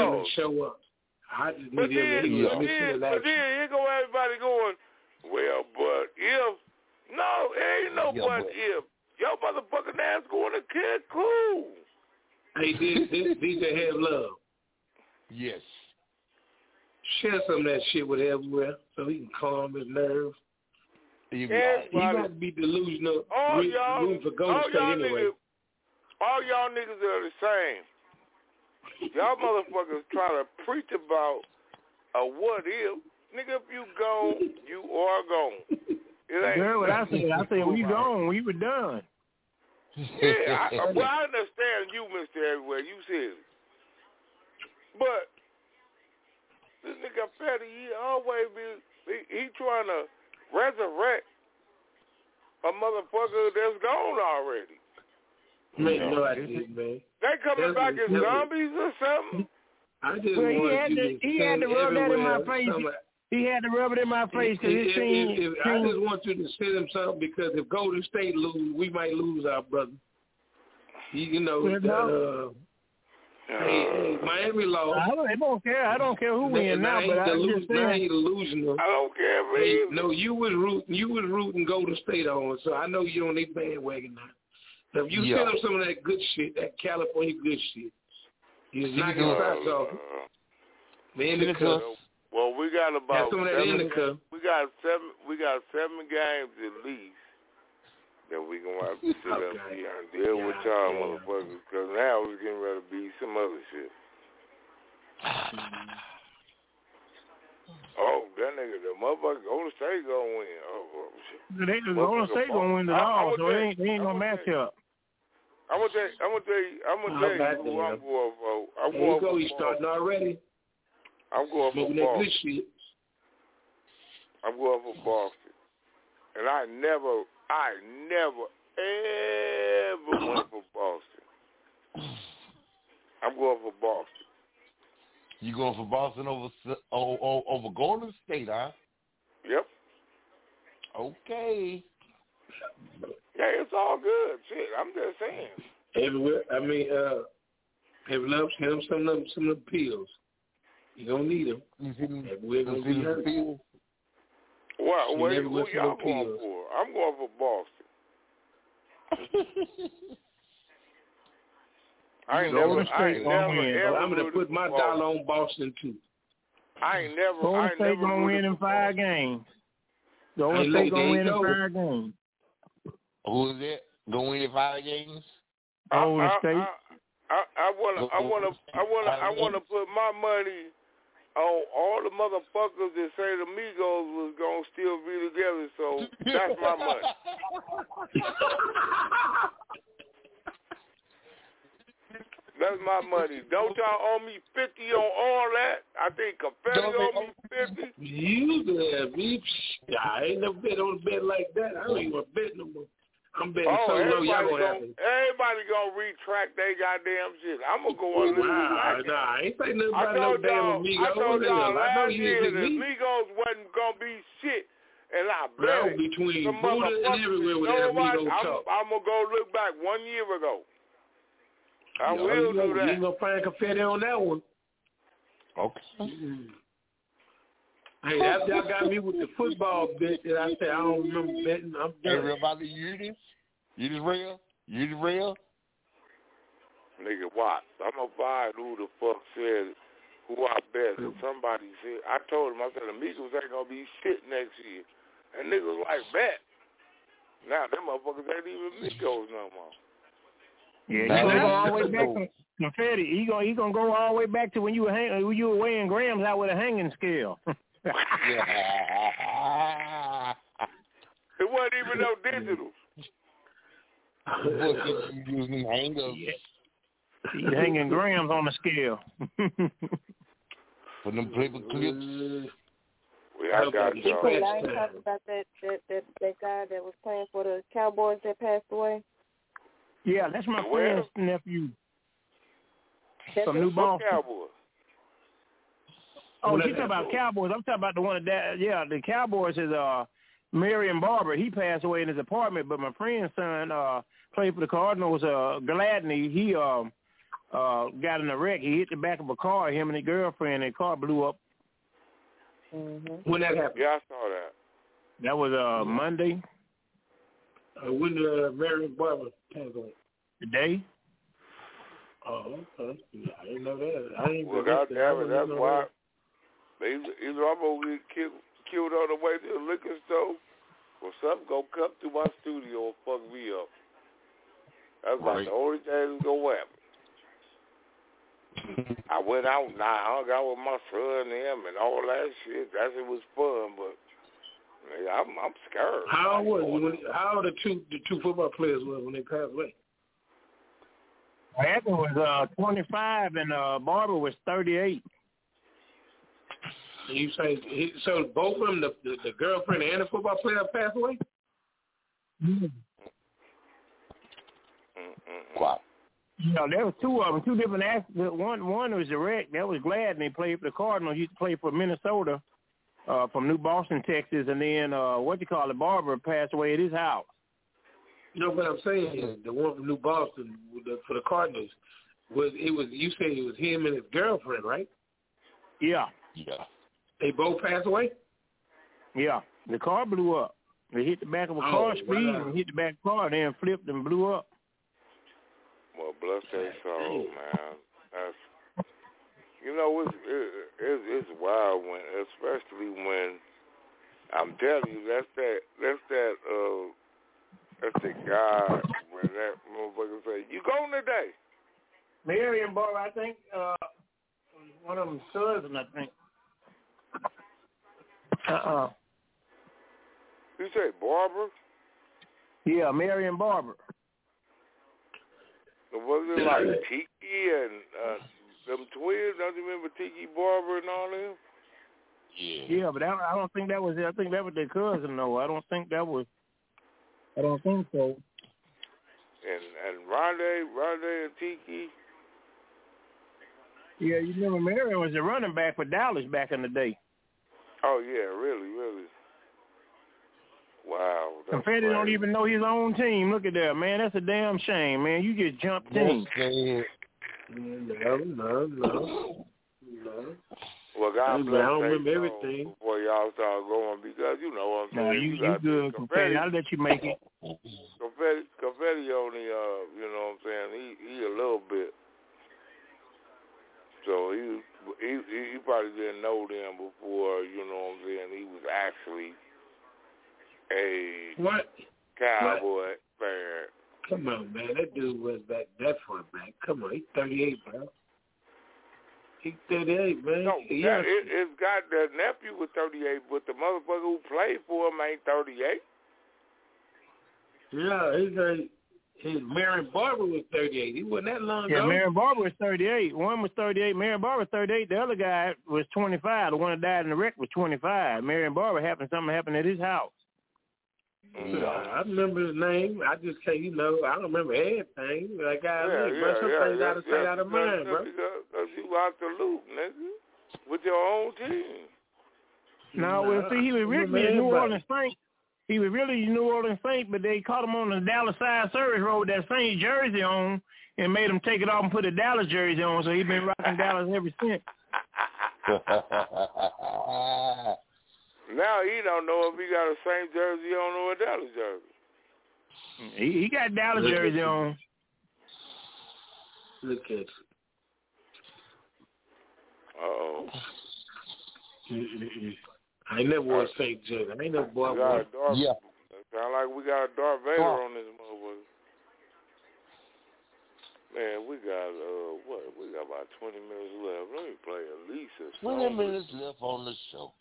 I just but need him to but then here go everybody going, well, but if. No, it ain't no but if. Yo, motherfucking ass going to kid cool. Hey, DJ Have Love. Yes. Share some of that shit with everywhere so he can calm his nerves. He got to be delusional. All y'all anyway. All y'all niggas are the same. Y'all motherfuckers try to preach about a what if. Nigga, if you gone, you are gone. It ain't. Girl, what I said we gone. We were done. Yeah, I understand you, Mr. Everywhere. You said it. But this nigga Petty, he always he trying to resurrect a motherfucker that's gone already. Man, no, I didn't, man. They coming back as zombies or something? I just he had to rub that in my face. He had to rub it in my face because his team. I just want you to send him something because if Golden State lose, we might lose our brother. Hey, Miami lost. I don't care. I don't care who wins now, but I'm just saying. I ain't delusional. I don't care, man. Hey, no, you was rooting Golden State on, so I know you on their bandwagon now. So if you send them some of that good shit, that California good shit, you're knocking shots off. The indica. Well, we got about some of that indica. We got 7 games at least that we gonna have to sit up here and deal with y'all motherfuckers, because now we're getting ready to be some other shit. Oh, that nigga, the motherfucker Golden State gonna win. Oh shit. The Golden State gonna win it all, so it ain't no matchup. I'm gonna tell you who I'm going for. He's starting already. I'm going for Boston. I'm going for Boston. And I never ever went for Boston. I'm going for Boston. You going for Boston over Golden State, huh? Yep. Okay. Yeah, it's all good. Shit, I'm just saying. Everywhere. I mean, send him some of the pills. You don't need them. Everywhere gonna be hurt. Well, who y'all going for? I'm going for Boston. I'm gonna put my dollar on Boston too. Golden State gonna win in 5 games. Golden State gonna win in 5 games. Who is it? Gonna win in 5 games? Golden State. I wanna put my money on all the motherfuckers that say the Migos was gonna still be together. So that's my money. That's my money. Don't y'all owe me 50 on all that? I think Confetti owe me 50. You there, bitch. I ain't never bet on a bet like that. I don't even bet no more. I'm betting so low, y'all gonna have it. Everybody gonna retract their goddamn shit. I'm gonna go on this. Nah, I ain't say nothing about no damn Amigos. I told y'all last year that Amigos wasn't gonna be shit. And I bet between Buddha and everywhere with that Amigos talk. I'm gonna go look back 1 year ago. I will do that. You gonna find Confetti on that one. Okay. Hey, after y'all got me with the football bet that I said I don't remember betting, I'm done. Everybody, you this real? You this real? Nigga, what? I'm gonna find who the fuck said who I bet. And somebody said, I told him, I said, the Migos ain't gonna be shit next year. And niggas like, bet. Now, them motherfuckers ain't even Migos no more. Yeah, he's gonna go all the way back to Confetti. He gonna go all the way back to when you were weighing grams out with a hanging scale. It wasn't even no digital. Using hangers. He's hanging grams on the scale. For them paper clips. I got y'all. I ain't talking about that guy that was playing for the Cowboys that passed away. Yeah, that's my friend's nephew. From New Boston. Cowboys. Oh, you talking about Cowboys? I'm talking about the one that. Yeah, the Cowboys is Marion Barber. He passed away in his apartment, but my friend's son played for the Cardinals. Gladney. He got in a wreck. He hit the back of a car. Him and his girlfriend. And the car blew up. Mm-hmm. When that happened? Yeah, I saw that. That was Monday. When Marion Barber passed away? Today. Oh, okay. I didn't know that. I didn't. Well, goddamn it, that's why. Either I'm gonna get killed on the way to the liquor store, or something gonna come through my studio and fuck me up. That's like the only thing that's gonna happen. I went out and I hung out with my son and him and all that shit. That shit was fun, but I'm scared. How old the two football players were when they passed away? Anthony was 25 and Barber was 38. You say so? Both of them, the girlfriend and the football player, passed away. Mm-hmm. Wow. You know, there was two of them, two different athletes. One was direct. That was Glad, and they played for the Cardinals. He used to play for Minnesota, from New Boston, Texas, and then Barber passed away at his house. You know what I'm saying? The one from New Boston for the Cardinals you said it was him and his girlfriend, right? Yeah. Yeah. They both passed away? Yeah. The car blew up. They hit the back of a car speed and hit the back car, and then flipped and blew up. Well, bless their soul, man. That's, it's wild especially when I'm telling you, that's the guy when that motherfucker say, "You going today?" Marion Barber, I think, one of them cousin, I think. You say Barber? Yeah, Marion Barber. Was it like Tiki and them twins? Don't you remember Tiki Barber and all them? Yeah, but I don't think that was it. I think that was their cousin, though. I don't think so. And Rondé and Tiki. Yeah, you remember Marion was a running back for Dallas back in the day. Oh yeah, really. Wow. Confetti don't even know his own team. Look at that, man. That's a damn shame, man. You just jumped teams. No. Well, God bless you. I don't remember everything. Before y'all start going, because you know what I'm saying. No, you good, Confetti. I'll let you make it. Confetti only, you know what I'm saying, he a little bit. So he probably didn't know them before, you know what I'm saying, he was actually a Cowboy fan. Come on, man. That dude was back that far back. Come on, he's 38, bro. He's 38, man. No, it's got the nephew was 38, but the motherfucker who played for him ain't 38. Yeah, Marion Barber was 38. He wasn't that long ago. Yeah, Marion Barber was 38. One was 38. Marion Barber was 38. The other guy was 25. The one that died in the wreck was 25. Marion Barber something happened at his house. I remember his name. I just say, I don't remember everything. Like some things out of sight, out of mind, bro. Because you out the loop, nigga, with your own team. No, well, see, he was really a New Orleans Saint. He was really a New Orleans Saint, but they caught him on the Dallas side service road with that Saint jersey on and made him take it off and put a Dallas jersey on, so he's been rocking Dallas ever since. Now he don't know if he got a Saint jersey on or a Dallas jersey. He got Dallas jersey on. Look at you. Uh-oh. I never wore a Saint jersey. I ain't never bought one. Sound like we got a Darth Vader on this motherfucker. Man, we got we got about 20 minutes left. Let me play at least a 20 minutes left on the show.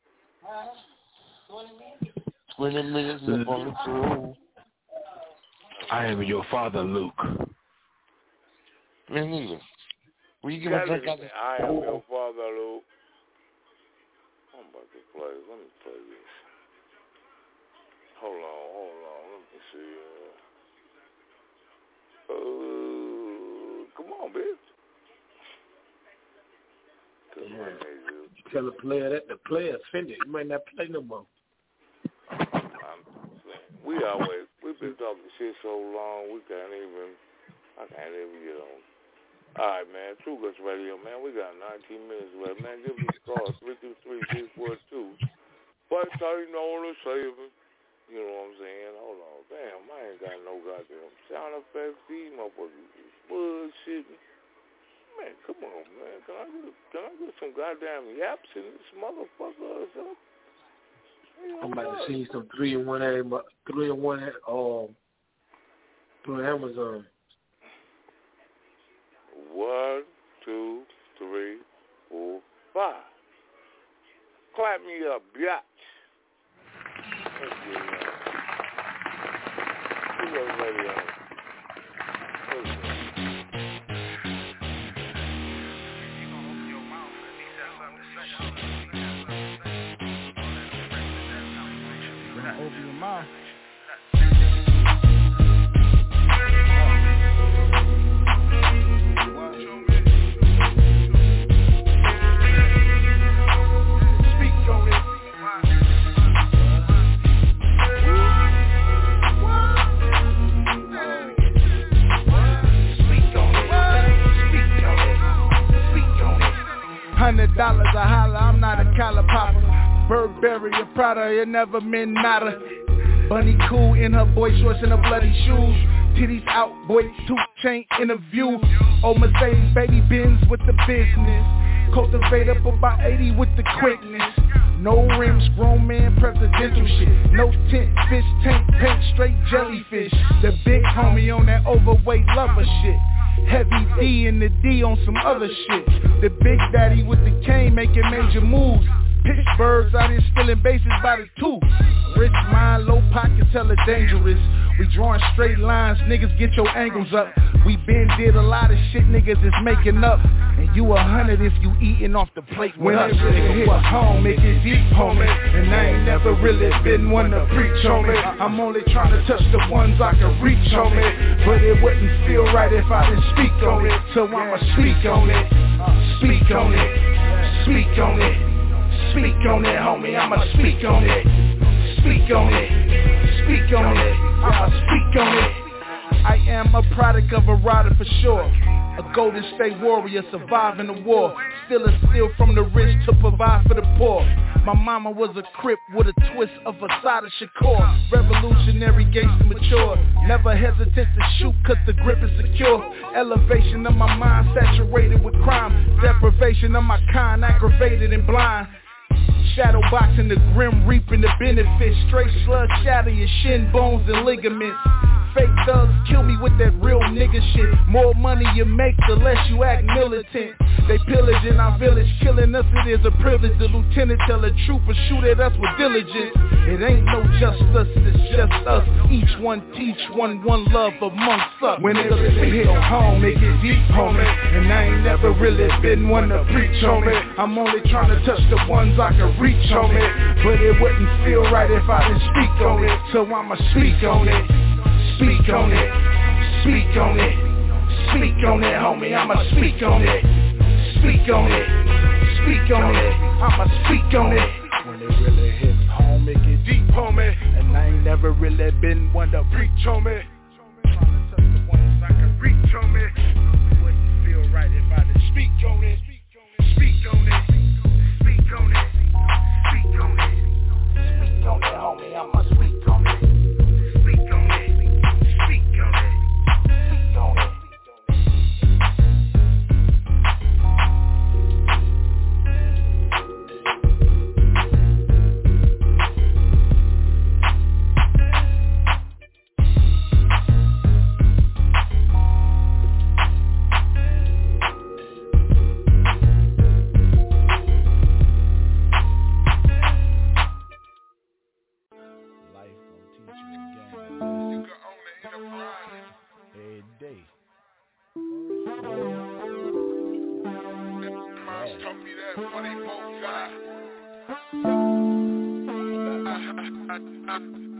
20 minutes left on the show. I am your father, Luke. Me neither. Will you give a drink out of I am your father, Luke. I'm about to play. Let me play this. Hold on. Let me see. Come on, bitch. You tell the player that the player offended. You might not play no more. We've been talking shit so long, I can't even get on. All right, man. True Guts Radio, man. We got 19 minutes left, man. Give us a call, 323-642. But you know what I'm saying. You know what I'm saying? Hold on. Damn, I ain't got no goddamn sound effects. These motherfuckers is bullshitting. Man, come on, man. Can I get some goddamn yaps in this motherfucker or something? I'm about to see some 3-in-1 through Amazon. 1, 2, 3, 4, 5. Clap me up, biatch. Let's get it on. Who was ready on? Open your mouth. $100 a holler, I'm not a collar popper. Burberry, a Prada, it never meant nada. Bunny cool in her boy shorts and her bloody shoes. Titties out, boy, 2 chain interview. Old Mercedes, baby Benz with the business. Cultivate up about 80 with the quickness. No rims, grown man, presidential shit. No tint, fish tank, paint, straight jellyfish. The big homie on that overweight lover shit. Heavy D and the D on some other shit. The big daddy with the cane making major moves. Pittsburghs out here stealing bases by the 2. Rich mind, low pockets, hella dangerous. We drawing straight lines, niggas get your angles up. We been did a lot of shit niggas is making up. And you 100 if you eating off the plate with us. Nigga hit home, make it deep, homie. And I ain't never really been one to preach, homie. I'm only trying to touch the ones I can reach, homie. But it wouldn't feel right if I didn't speak on it. So I'ma speak on it. Speak on it. Speak on it. Speak on it, homie, I'ma speak on it. Speak on it. Speak on it. I'ma speak on it. I am a product of a rider for sure. A Golden State Warrior surviving the war. Still a steal from the rich to provide for the poor. My mama was a Crip with a twist of Asada Shakur. Revolutionary, gangster, mature. Never hesitant to shoot cause the grip is secure. Elevation of my mind saturated with crime. Deprivation of my kind aggravated and blind. Shadow boxing the grim reaping the benefits. Straight slug shatter your shin bones and ligaments. Fake thugs kill me with that real nigga shit. More money you make, the less you act militant. They pillaging our village, killing us, it is a privilege. The lieutenant tell a trooper, shoot at us with diligence. It ain't no just us, it's just us. Each one teach one love amongst us. When it hit home, make it deep, homie. And I ain't never really been one to preach, homie. I'm only trying to touch the ones I can reach, homie. But it wouldn't feel right if I didn't speak on it. So I'ma speak on it. Speak on it, speak on it, speak on it, homie, I'ma speak on it. Speak on it, speak on it, I'ma speak on it. When it really hits home, make it deep, homie. And I ain't never really been one to preach, homie. Trying to touch the ones I can reach, homie. Wouldn't feel right if I didn't speak on it. Speak on it, speak on it, speak on it. Speak on it, homie, I'ma speak on it.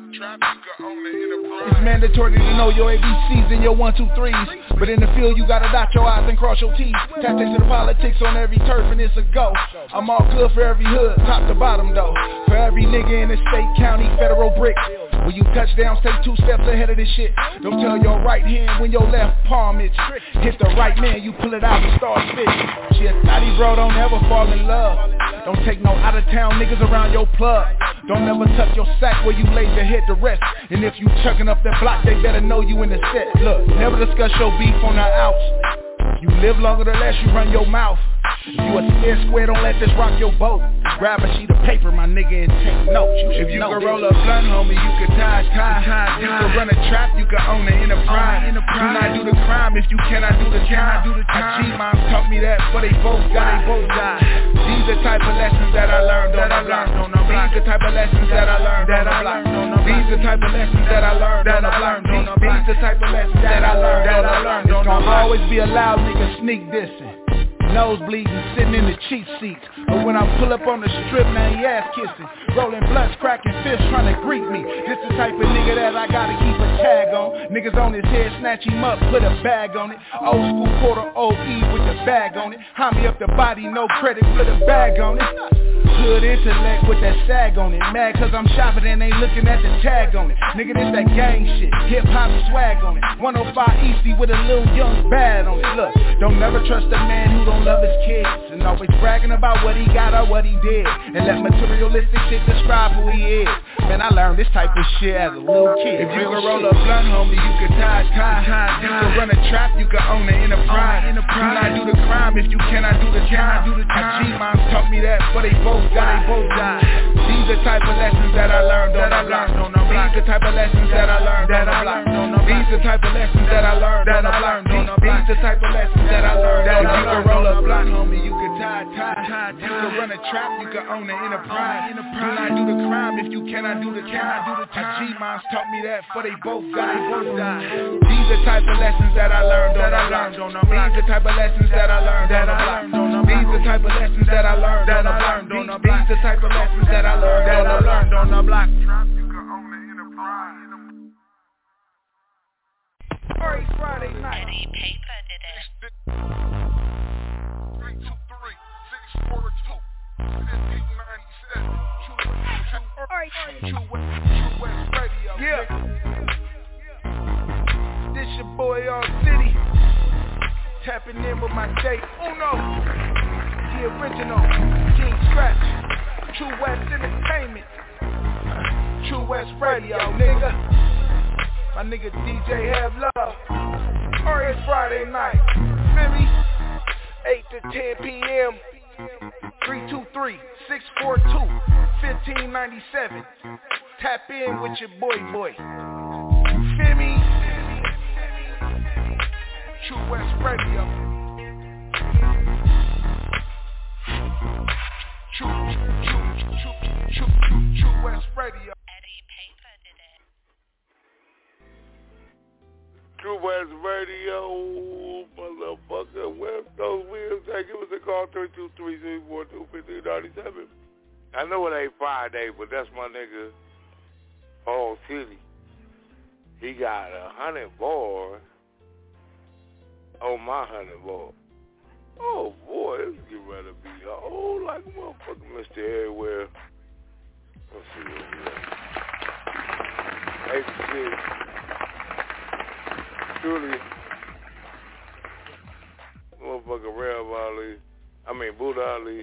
It's mandatory to know your ABCs and your 1, 2, 3s. But in the field you gotta dot your I's and cross your T's. Tactics to the politics on every turf and it's a go. I'm all good for every hood, top to bottom though. For every nigga in the state, county, federal brick. When you touchdowns, take 2 steps ahead of this shit. Don't tell your right hand when your left palm itch. Hit the right man, you pull it out and start spitting. Shit, naughty bro, don't ever fall in love. Don't take no out of town niggas around your plug. Don't ever tuck your sack where you laid your head to rest. And if you chucking up that block, they better know you in the set. Look, never discuss your beef on the outs. You live longer the less you run your mouth. If you a scared square, don't let this rock your boat. Grab a sheet of paper, my nigga, and take notes. If you can roll a blunt, homie, you can tie. You can run a trap, you can own an enterprise. Do not do the crime if you cannot do the time. My G-moms taught me that, but they both died. These the type of lessons that I learned on the block. These the type of lessons that I learned on the block. These the type of lessons that I learned on the block. These the type of lessons that I learned on the block. It's gonna always be a loud nigga sneak dissing. Nose bleeding, sitting in the cheap seats. But when I pull up on the strip, now he ass kissing. Rolling blunts, cracking fists, trying to greet me. This the type of nigga that I gotta keep a tag on. Niggas on his head, snatch him up, put a bag on it. Old school quarter OE with the bag on it. High me up the body, no credit, put a bag on it. Hood intellect with that sag on it. Mad cause I'm shopping and they looking at the tag on it. Nigga, this that gang shit, hip hop swag on it. 105 EC with a little young bad on it. Look, don't never trust a man who don't love his kids. And always bragging about what he got or what he did. And let materialistic shit describe who he is. Man, I learned this type of shit as a little kid. If you can roll a blunt, homie, you can tie. You can run a trap, you can own an enterprise. Do not do the crime if you cannot do the time. My G-moms taught me that, but they both died. These the type of lessons that I learned on the block. These the type of lessons that I learned on the block. These the type of lessons that I learned on the block. These the type of lessons that I learned on the block. You can roll a blunt, homie, you can tie. You can run a trap, you can own an enterprise. Do not do the crime if you cannot do the time. My G-moms taught me that, but they both died. These the type of lessons that I learned on the block. These the type of lessons that I learned on the block. These the type of lessons that I learned on the block. These the type of lessons that I learned on the block. Alright, Friday night. Eddie Paper did it. 323 642 1597. True West Radio. Yeah. This your boy All City. Tapping in with my J Uno. The original King Scratch. True West Entertainment. True West Radio, nigga. My nigga DJ Have Love. Alright, it's Friday night. Feel me? 8 to 10 p.m. 323-642-1597. Tap in with your boy. Feel me? True West Radio. True West Radio. True West Radio, motherfucker, West Coast Wednesday. Give us a call, 323-642-1597. I know it ain't Friday, but that's my nigga, All City. He got 100 bars on my 100 bars. Oh, boy, this get ready to be old like a motherfucker, Mr. Everywhere. Let's see what we got. 86. Truly, motherfucker Buddha Ali.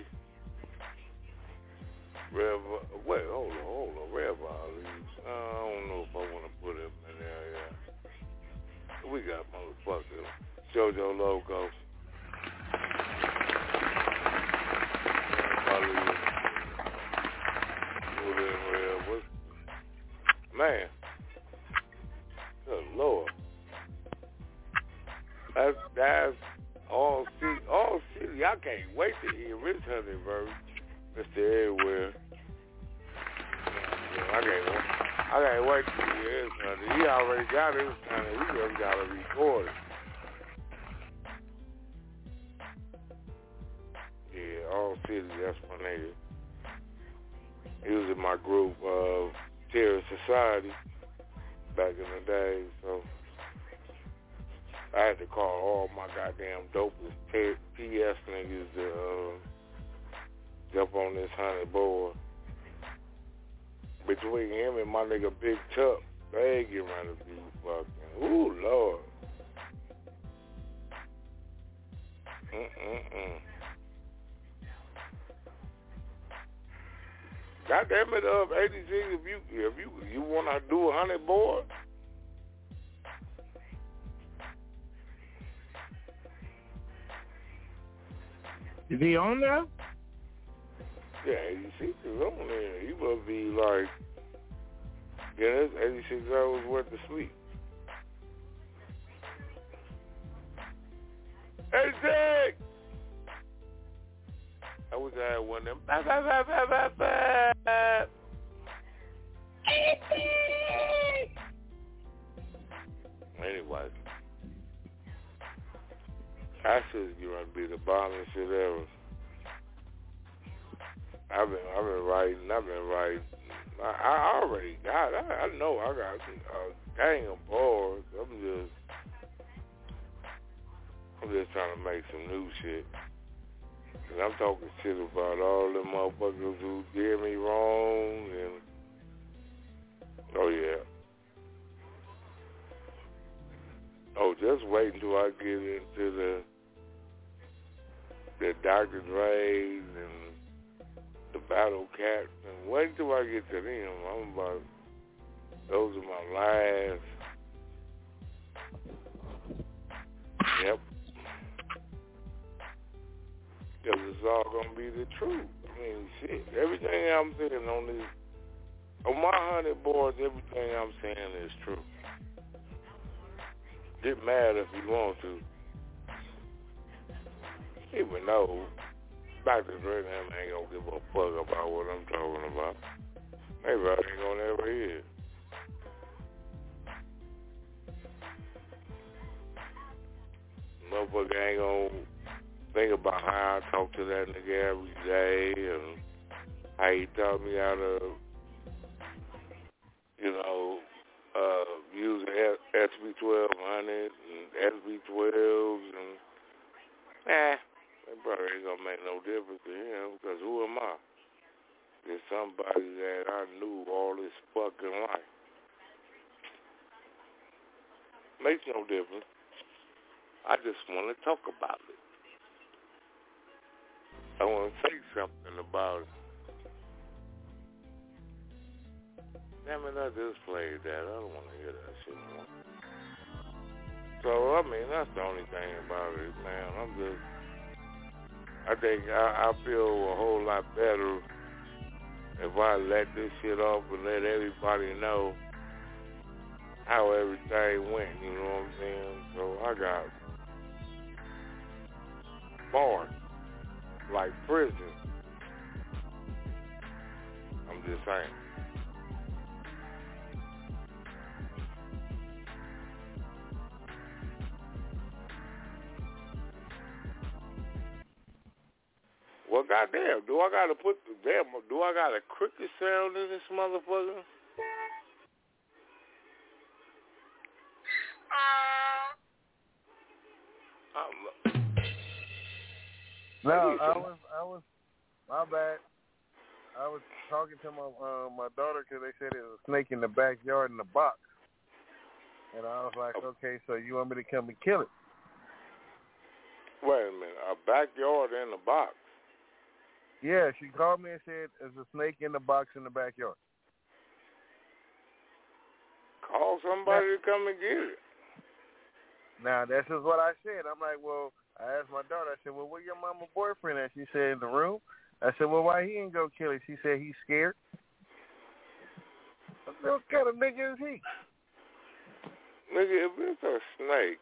Hold on, Rev Ali. I don't know if I want to put him in there, yeah. We got motherfucker JoJo Loco. Man, good Lord. That's all city. I can't wait to hear Rich Honey verse. Mr. Everywhere. I can't wait to hear his Honey. He already got his Honey. He just got to record it. Yeah, all city. That's my nigga. He was in my group of terrorist society back in the day, so I had to call all my goddamn dopest PS niggas to jump on this 100 board. Between him and my nigga Big Chuck, they ain't getting ready to be fucking. Ooh, Lord. God damn it, ADG, if you wanna do 100 board. Is he on there? Yeah, 86 is on there. He must be like, yeah, that's 86 hours worth of sleep. 86! I wish I had one of them. Anyway, I should get ready to be the bombest shit ever. I've been writing. I already got it. I know I got a gang of bars. I'm just trying to make some new shit. And I'm talking shit about all them motherfuckers who did me wrong and oh yeah. Oh, just wait until I get into the Dr. Dre's and the Battle Cats, and wait until I get to them. I'm about, those are my last. Yep. Because it's all going to be the truth. I mean, shit, everything I'm saying on my 100 boards, everything I'm saying is true. Get mad if you want to. Even though Dr. Dre and them ain't gonna give a fuck about what I'm talking about. Maybe I ain't gonna ever hear it. Motherfucker ain't gonna think about how I talk to that nigga every day and how he taught me how to, use SB1200 and SB12s and they probably ain't gonna make no difference to him because who am I? There's somebody that I knew all this fucking life. Makes no difference. I just want to talk about it. I want to say something about it. Damn it, I just played that. I don't want to hear that shit more. So, I mean, that's the only thing about it, man. I think I feel a whole lot better if I let this shit off and let everybody know how everything went, you know what I'm saying? So I got bars, like prison. I'm just saying. Well, goddamn, do I got a cricket sound in this motherfucker? No, I was, my bad. I was talking to my daughter because they said there was a snake in the backyard in the box. And I was like, okay, so you want me to come and kill it? Wait a minute, a backyard in the box? Yeah, she called me and said there's a snake in the box in the backyard. Call somebody to come and get it. Now, this is what I said. I'm like, well, I asked my daughter, I said, well, where your mama boyfriend at? She said, in the room. I said, well, why he ain't go kill it? She said, he's scared. I said, what kind of nigga is he? Nigga, if it's a snake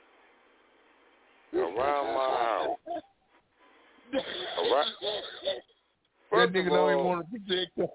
around my house, that nigga don't even want to protect him.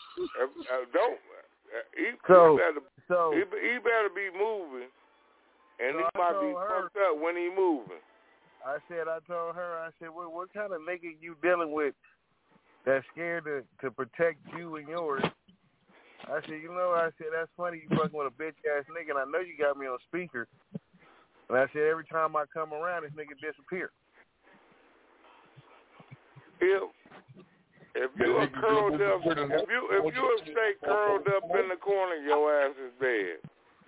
He better be moving, and he might be fucked up when he moving. I told her, I said, well, what kind of nigga you dealing with that's scared to protect you and yours? I said, that's funny. You fucking with a bitch ass nigga, and I know you got me on speaker. And I said, every time I come around, this nigga disappear. If you are curled up, if you stay curled up in the corner, your ass is dead.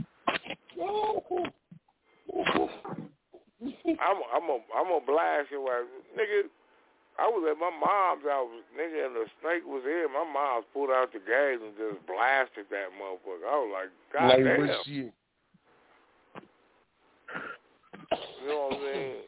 I'm a blast your ass, nigga. I was at my mom's house, nigga, and the snake was here. My mom's pulled out the gauge and just blasted that motherfucker. I was like, God damn. Shit. You know what I'm saying?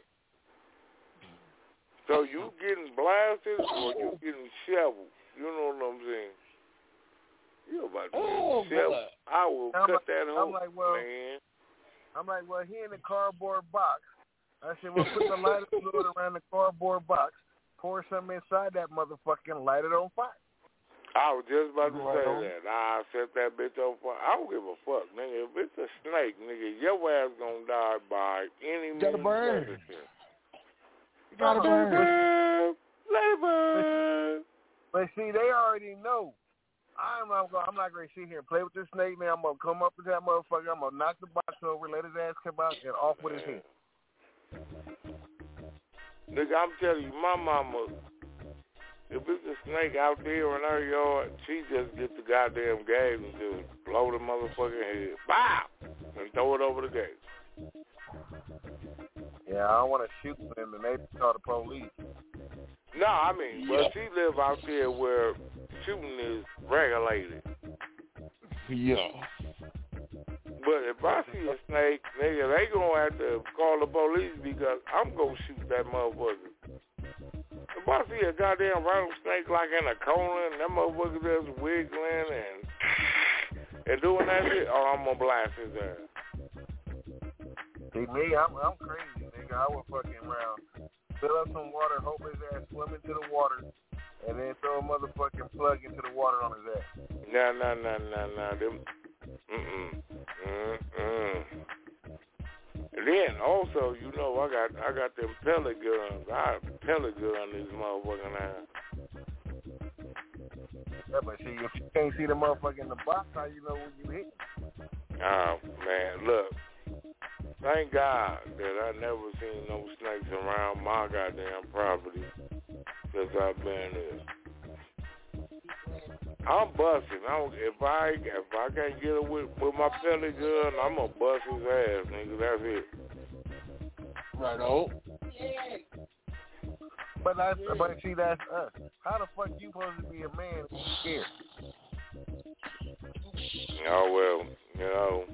So you getting blasted or you getting shoveled? You know what I'm saying? You about to get shoveled. I will cut that hole, man. I'm like, well, he in the cardboard box. I said, well, put the lighter fluid around the cardboard box. Pour something inside that motherfucker and light it on fire. I was just about to say that. I set that bitch on fire. I don't give a fuck, nigga. If it's a snake, nigga, your ass gonna die by any means necessary. You gotta burn. Let it burn. But see, they already know. I'm not gonna sit here and play with this snake, man. I'm gonna come up to that motherfucker. I'm gonna knock the box over, let his ass come out, and off with his head. Nigga, I'm telling you, my mama, if it's a snake out there in her yard, she just gets the goddamn gate and just blow the motherfucking head. Bow! And throw it over the gate. Yeah, I don't want to shoot them and they call the police. No, I mean, well, she live out there where shooting is regulated. Yeah. But if I see a snake, nigga, they gonna have to call the police because I'm gonna shoot that motherfucker. If I see a goddamn rattlesnake like in a corner and that motherfucker just wiggling and doing that shit, I'm gonna blast his ass. See me, I'm crazy, nigga. I would fucking around, fill up some water, hope his ass swim into the water, and then throw a motherfucking plug into the water on his ass. Nah. Them. And then also, you know, I got them pellet guns. I pellet gun this motherfucking ass. Yeah, but see, if you can't see the motherfucker in the box, how you know when you hit? Oh man, look. Thank God that I never seen no snakes around my goddamn property since I've been here. I'm busting. If I can't get it with my pellet gun, I'm gonna bust his ass, nigga. That's it. Right on. But see, that's us. How the fuck you supposed to be a man and scared? Oh well, you know,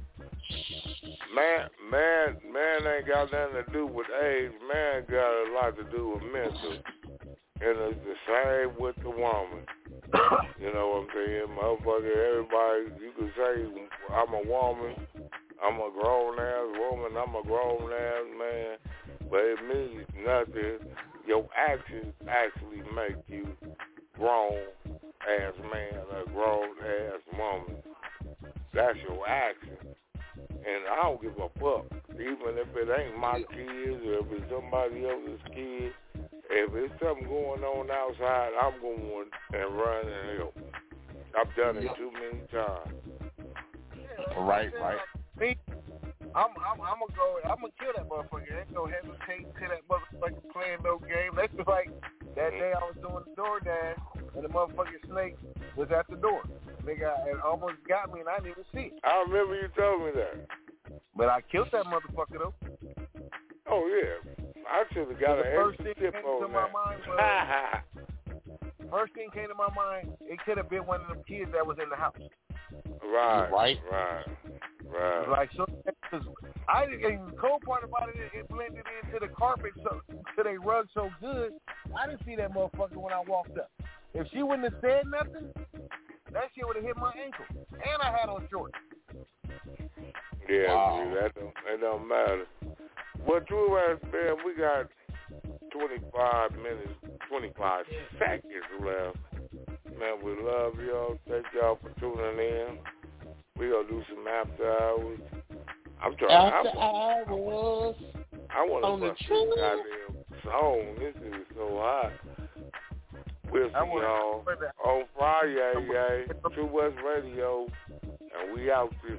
man ain't got nothing to do with age. Man got a lot to do with mental, and it's the same with the woman. You know what I'm saying? Motherfucker, everybody, you can say I'm a woman, I'm a grown-ass woman, I'm a grown-ass man, but it means nothing. Your actions actually make you grown-ass man or grown-ass woman. That's your action. And I don't give a fuck, even if it ain't my kids or if it's somebody else's kids. If there's something going on outside, I'm going and run and help. I've done it too many times. Right. Me, I'm gonna kill that motherfucker. Ain't no hesitate to that motherfucker playing no game. That's just like that day I was doing the DoorDash and the motherfucking snake was at the door. Nigga, it almost got me and I didn't even see it. I remember you told me that. But I killed that motherfucker though. Oh yeah. I should have got an extra tip on that. First thing came to my mind, it could have been one of them kids that was in the house. Right. Like, so, the cold part about it, it blended into the carpet, to their rug so good, I didn't see that motherfucker when I walked up. If she wouldn't have said nothing, that shit would have hit my ankle. And I had on shorts. Yeah, wow. That don't matter. Well, true ass, man, we got 25 minutes, 25 seconds left. Man, we love y'all. Thank y'all for tuning in. We gonna do some after hours. After hours. I want to bust this goddamn song. This is so hot. We'll see y'all on Friday, True West Radio, and we out this.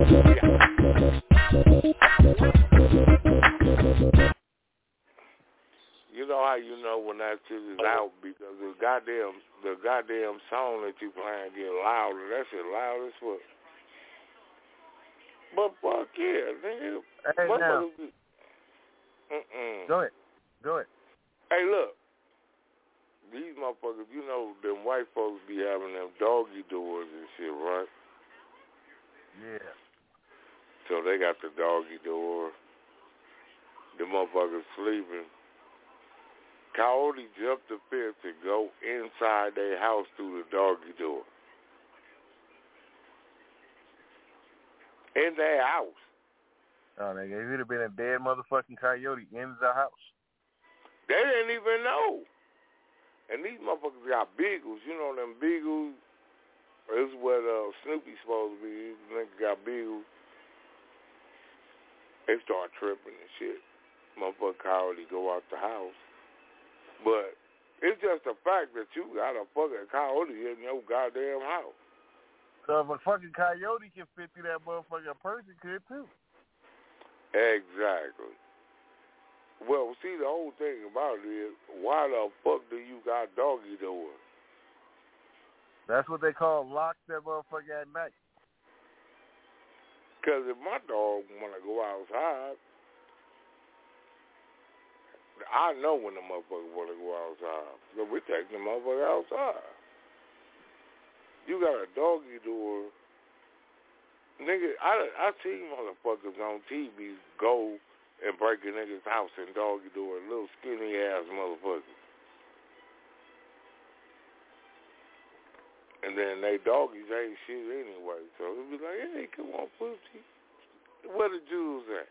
You know how you know when that shit is out because the goddamn song that you playing get louder. That shit loud as fuck. But fuck yeah, nigga. Hey, now. Go ahead. Hey, look. These motherfuckers, you know, them white folks be having them doggy doors and shit, right? Yeah. So they got the doggy door. The motherfuckers sleeping. Coyote jumped the fence to go inside their house through the doggy door. In their house. Oh, nigga, it would have been a dead motherfucking coyote in the house. They didn't even know. And these motherfuckers got beagles. You know them beagles? This is what Snoopy's supposed to be. These niggas got beagles. They start tripping and shit. Motherfucker coyote go out the house. But it's just the fact that you got a fucking coyote in your goddamn house. So if a fucking coyote can fit through that motherfucker, a person could too. Exactly. Well, see, the whole thing about it is, why the fuck do you got doggy doors? That's what they call lock that motherfucker at night. Because if my dog want to go outside, I know when the motherfucker want to go outside. So we take the motherfucker outside. You got a doggy door. Nigga, I see motherfuckers on TV go and break a nigga's house and doggy door, little skinny ass motherfuckers. And then they doggies ain't shit anyway. So it be like, hey, come on, pussy. Where the Jews at?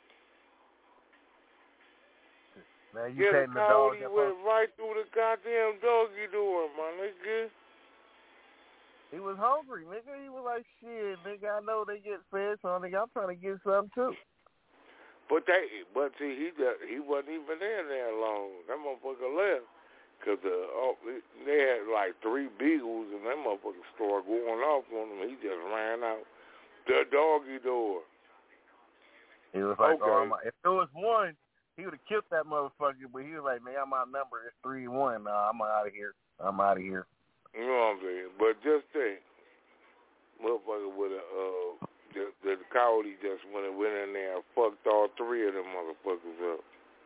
Man, you taking the dog that went right through the goddamn doggy door, my nigga. He was hungry, nigga. He was like, shit, nigga, I know they get fed, so nigga, I'm trying to get something too. But see, he wasn't even there long. That motherfucker left. Because they had like 3 beagles, and that motherfucker started going off on him. He just ran out the doggy door. He was like, if there was one, he would have killed that motherfucker, but he was like, man, I'm outnumbered. It's 3-1. Nah, I'm out of here. You know what I'm saying? But just think, motherfucker would have, the coyote just went in there and fucked all 3 of them motherfuckers up.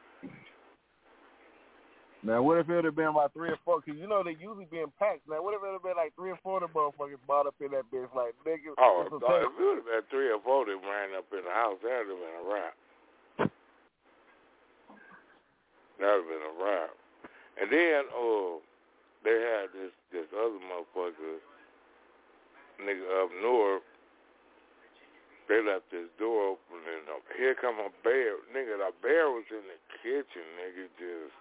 Now, what if it would have been about 3 or 4? Because you know they usually be in packs. Now, what if it would have been like 3 or 4 of the motherfuckers bought up in that bitch? Like, nigga. Oh, if it would have been 3 or 4 that ran up in the house, that would have been a wrap. And then, they had this other motherfucker, nigga up north. They left this door open, and here come a bear. Nigga, the bear was in the kitchen, nigga, just.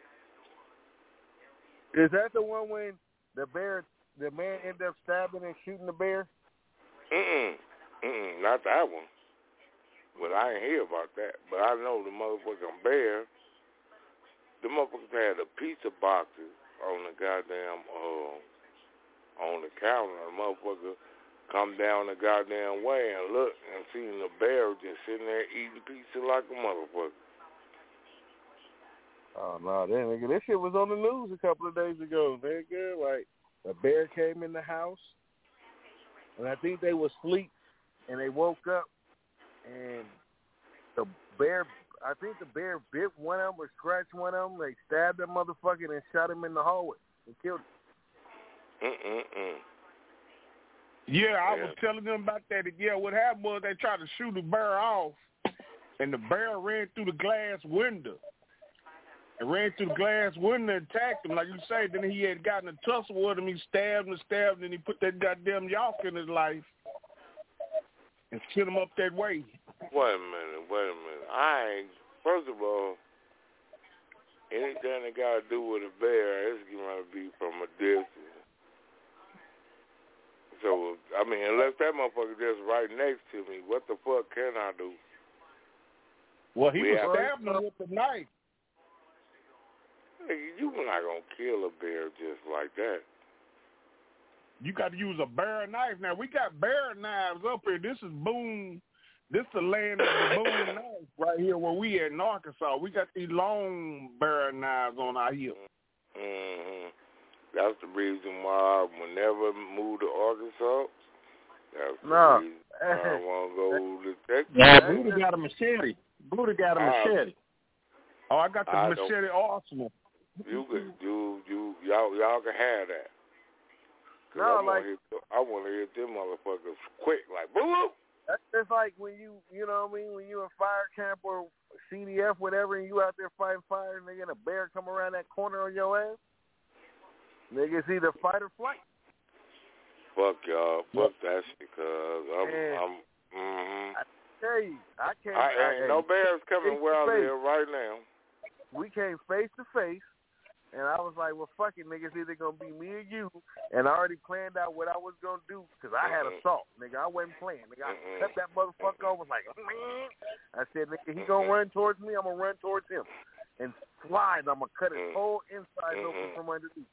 Is that the one when the man ended up stabbing and shooting the bear? Not that one. But I ain't hear about that. But I know the motherfucking bear, the motherfuckers had a pizza boxes on the goddamn, on the counter. The motherfucker come down the goddamn way and look and seen the bear just sitting there eating pizza like a motherfucker. Oh, no, nigga, this shit was on the news a couple of days ago, nigga. Like, a bear came in the house, and I think they was asleep, and they woke up, and the bear bit one of them or scratched one of them. They stabbed that motherfucker and shot him in the hallway and killed him. Yeah, I was telling them about that. Yeah, what happened was they tried to shoot the bear off, and the bear ran through the glass window. And ran through the glass window and attacked him. Like you say, then he had gotten a tussle with him. He stabbed, and he put that goddamn yawk in his life and sent him up that way. Wait a minute. First of all, anything that got to do with a bear, it's going to be from a distance. So, I mean, unless that motherfucker just right next to me, what the fuck can I do? Well, he was stabbing him with a knife. You're not going to kill a bear just like that. You got to use a bear knife. Now, we got bear knives up here. This is Boone. This is the land of the Boone knife right here where we at in Arkansas. We got these long bear knives on our hips. Mm-hmm. That's the reason why I will never move to Arkansas. That's the reason I want to go to Texas. Yeah, Buddha got a machete. Buddha got a machete. Oh, I got the machete arsenal. Y'all can have that. No, I want to hit them motherfuckers quick, like boom. That's just like when you know what I mean, when you in fire camp or CDF, whatever, and you out there fighting fire, and a bear come around that corner on your ass. Nigga, it's either fight or flight. Fuck y'all. Fuck that shit, cuz I'm I tell you, I can't. Ain't no bears coming where I live right now. We came face to face, and I was like, well, fuck it, nigga. It's either going to be me or you. And I already planned out what I was going to do because I had assault, nigga. I wasn't playing. Nigga, I cut that motherfucker over. Was like, I said, nigga, he going to run towards me. I'm going to run towards him. And slide, I'm going to cut his whole inside open from underneath.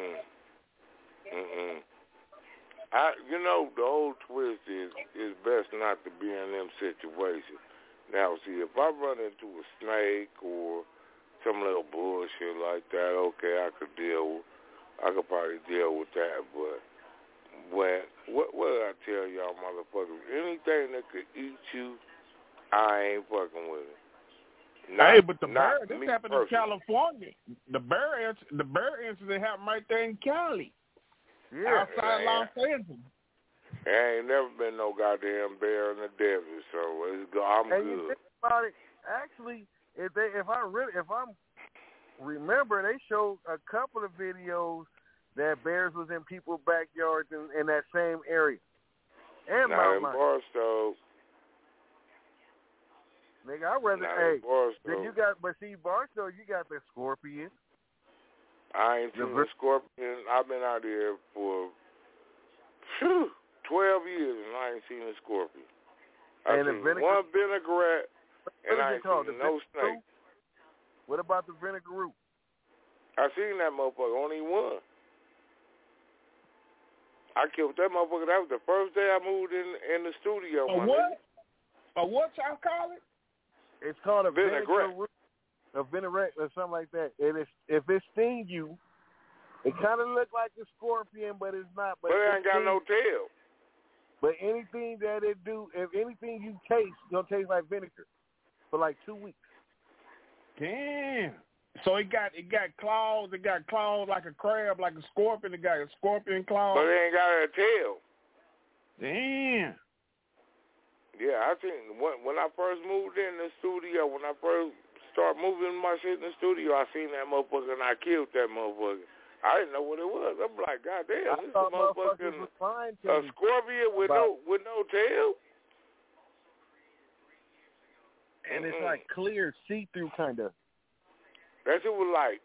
The whole twist is best not to be in them situations. Now, see, if I run into a snake or some little bullshit like that, okay, I could probably deal with that. But what did I tell y'all motherfuckers? Anything that could eat you, I ain't fucking with it. But the bear, this happened in California. The bear incident happened right there in Cali. Yeah, outside Los Angeles. There ain't never been no goddamn bear in the desert, so I'm good. You think about it, actually, if I remember, they showed a couple of videos that bears was in people's backyards in that same area. And not in Barstow. Nigga, I'd rather then you got, but see, Barstow, you got the scorpion. I ain't seen a scorpion. I've been out here for 12 years and I ain't seen a scorpion. I've seen one vinaigrette and I ain't seen no snake. What about the vinegar root? I seen that motherfucker, only one. I killed that motherfucker. That was the first day I moved in the studio. What y'all call it? It's called a vinaigrette. A vinaigrette or something like that. And if it stings you, it kind of look like a scorpion, but it's not. But it ain't got no tail. But anything that it do, if anything you taste, it'll taste like vinegar for like 2 weeks. Damn. So it got claws. It got claws like a crab, like a scorpion. It got a scorpion claw. But it ain't got a tail. Damn. Yeah, I think when I first moved in the studio, when I first started moving my shit in the studio, I seen that motherfucker and I killed that motherfucker. I didn't know what it was. I'm like, God damn, this is a motherfucking a scorpion with no tail. And it's like clear, see-through kind of. That shit was like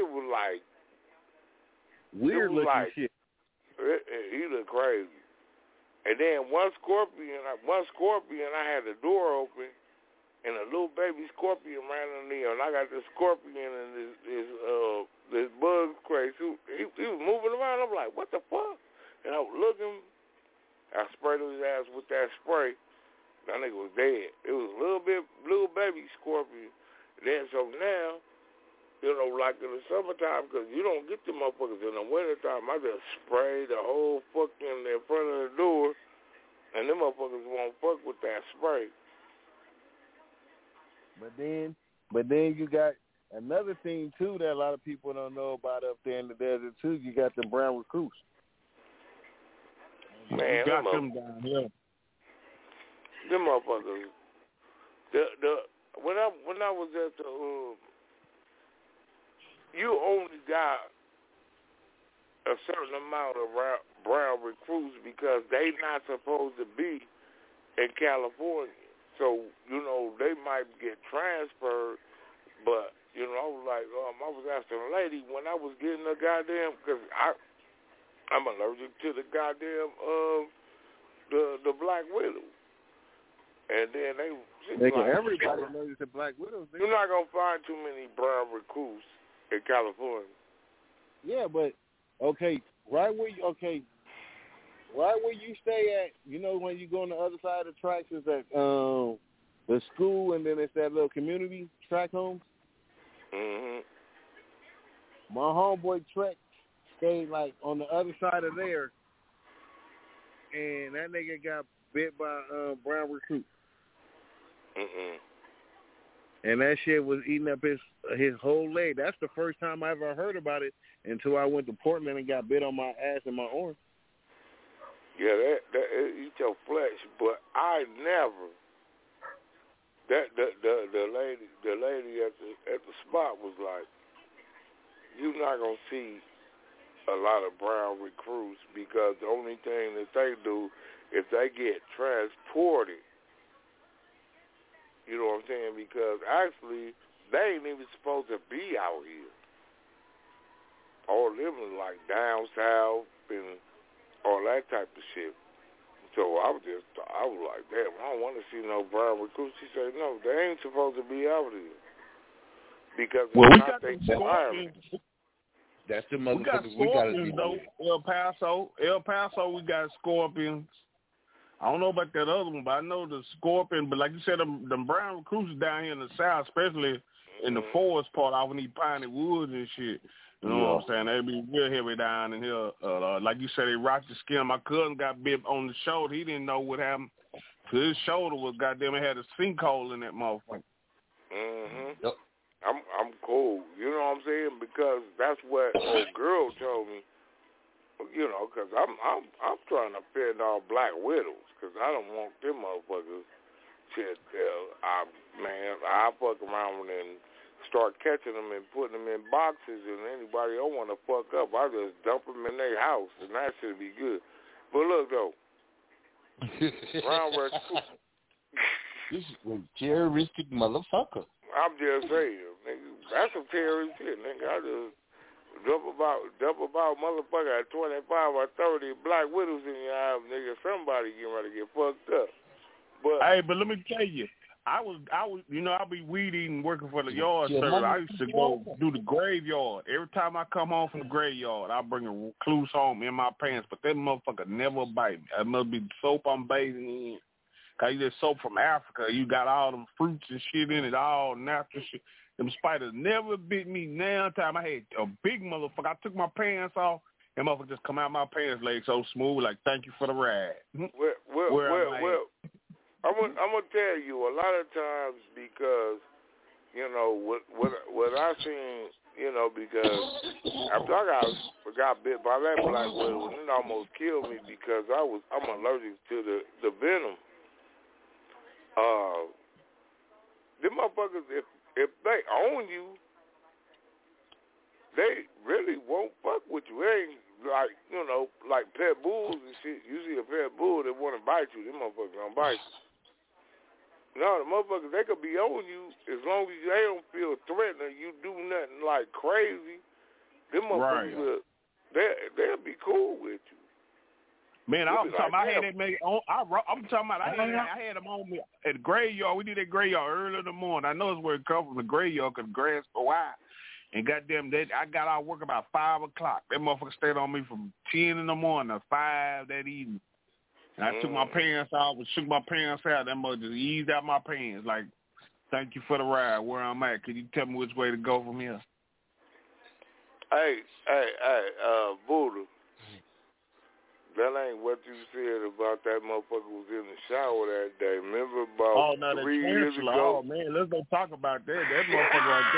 weird looking shit. He looked crazy. And then one scorpion, I had the door open, and a little baby scorpion ran in there, and I got this scorpion and this bug crate. He was moving around. I'm like, what the fuck? And I was looking. I sprayed his ass with that spray. That nigga was dead. It was a little baby scorpion. Then so now, like in the summertime, because you don't get the motherfuckers in the wintertime, I just spray the whole fucking in front of the door, and them motherfuckers won't fuck with that spray. But then you got another thing, too, that a lot of people don't know about up there in the desert, too. You got the brown recluse. Man, you got them down here. Them motherfuckers. When I was at the... you only got a certain amount of brown recruits because they not supposed to be in California. So, they might get transferred, but, I was like, I was asking a lady when I was getting the goddamn, because I'm allergic to the goddamn, the Black Widow. And then everybody knows the Black Widow. You're not going to find too many brown recruits in California. Yeah, but, right where right where you stay at, you know, when you go on the other side of the tracks is that the school, and then it's that little community track home. Mhm. My homeboy Trek stayed like on the other side of there, and that nigga got bit by brown recruit. And that shit was eating up his whole leg. That's the first time I ever heard about it until I went to Portland and got bit on my ass and my arm. Yeah, that eat your flesh, but I never. The lady at the spot was like, "You're not gonna see a lot of brown recruits because the only thing that they do is they get transported." You know what I'm saying? Because actually, they ain't even supposed to be out here. All of them is like down south and all that type of shit. So I was like, damn, I don't want to see no brown recruits. She said, no, they ain't supposed to be out here. Because we got the environment. That's the motherfuckers we got to though. El Paso, we got scorpions. I don't know about that other one, but I know the scorpion. But like you said, them brown recruits down here in the south, especially in the forest part, out in these piney woods and shit. You know what I'm saying? They be real heavy down in here. Like you said, they rocked the skin. My cousin got bit on the shoulder. He didn't know what happened. His shoulder was goddamn. It had a sinkhole in that motherfucker. Yep. I'm cool. You know what I'm saying? Because that's what old girl told me. You know, because I'm trying to fend off black widows because I don't want them motherfuckers. Shit, I fuck around and start catching them and putting them in boxes, and anybody I want to fuck up, I just dump them in their house, and that should be good. But look though, brown recruit. This is a terroristic motherfucker. I'm just saying, nigga, that's some terrorist shit, nigga. I just dump about motherfucker at 25 or 30 black widows in your house, nigga. Somebody getting ready to get fucked up. But hey, but let me tell you, I was, you know, I be weed eating, working for the yard service. I used to go do the graveyard. Every time I come home from the graveyard, I bring a recluse home in my pants, but that motherfucker never bite me. It must be the soap I'm bathing in. Cause you get soap from Africa. You got all them fruits and shit in it, all natural shit. Them spiders never bit me. Now time I had a big motherfucker. I took my pants off, and motherfucker just come out my pants leg so smooth, like thank you for the ride. Well, I'm gonna tell you a lot of times because you know what I seen, you know, because after I got bit by that black widow, it almost killed me because I'm allergic to the venom. Them motherfuckers, if they own you, they really won't fuck with you. They ain't like, you know, like pet bulls and shit. You see a pet bull that want to bite you, them motherfuckers gonna bite you. No, the motherfuckers, they could be on you as long as they don't feel threatened or you do nothing like crazy. Them motherfuckers, they'll be cool with you. Man, I'm talking about I had that man. I'm talking about I had them on me at the graveyard. We did that graveyard early in the morning. I know it's where it comes from, the graveyard, because the grass go wide. And goddamn, I got out of work about 5 o'clock. That motherfucker stayed on me from 10 in the morning to 5 that evening. And I took my pants off and shook my pants out. That mother just eased out my pants. Like, thank you for the ride. Where I'm at, can you tell me which way to go from here? Hey, Buddha. That ain't what you said about that motherfucker who was in the shower that day. Remember about 3 years ago? Oh, man, let's go talk about that. That motherfucker right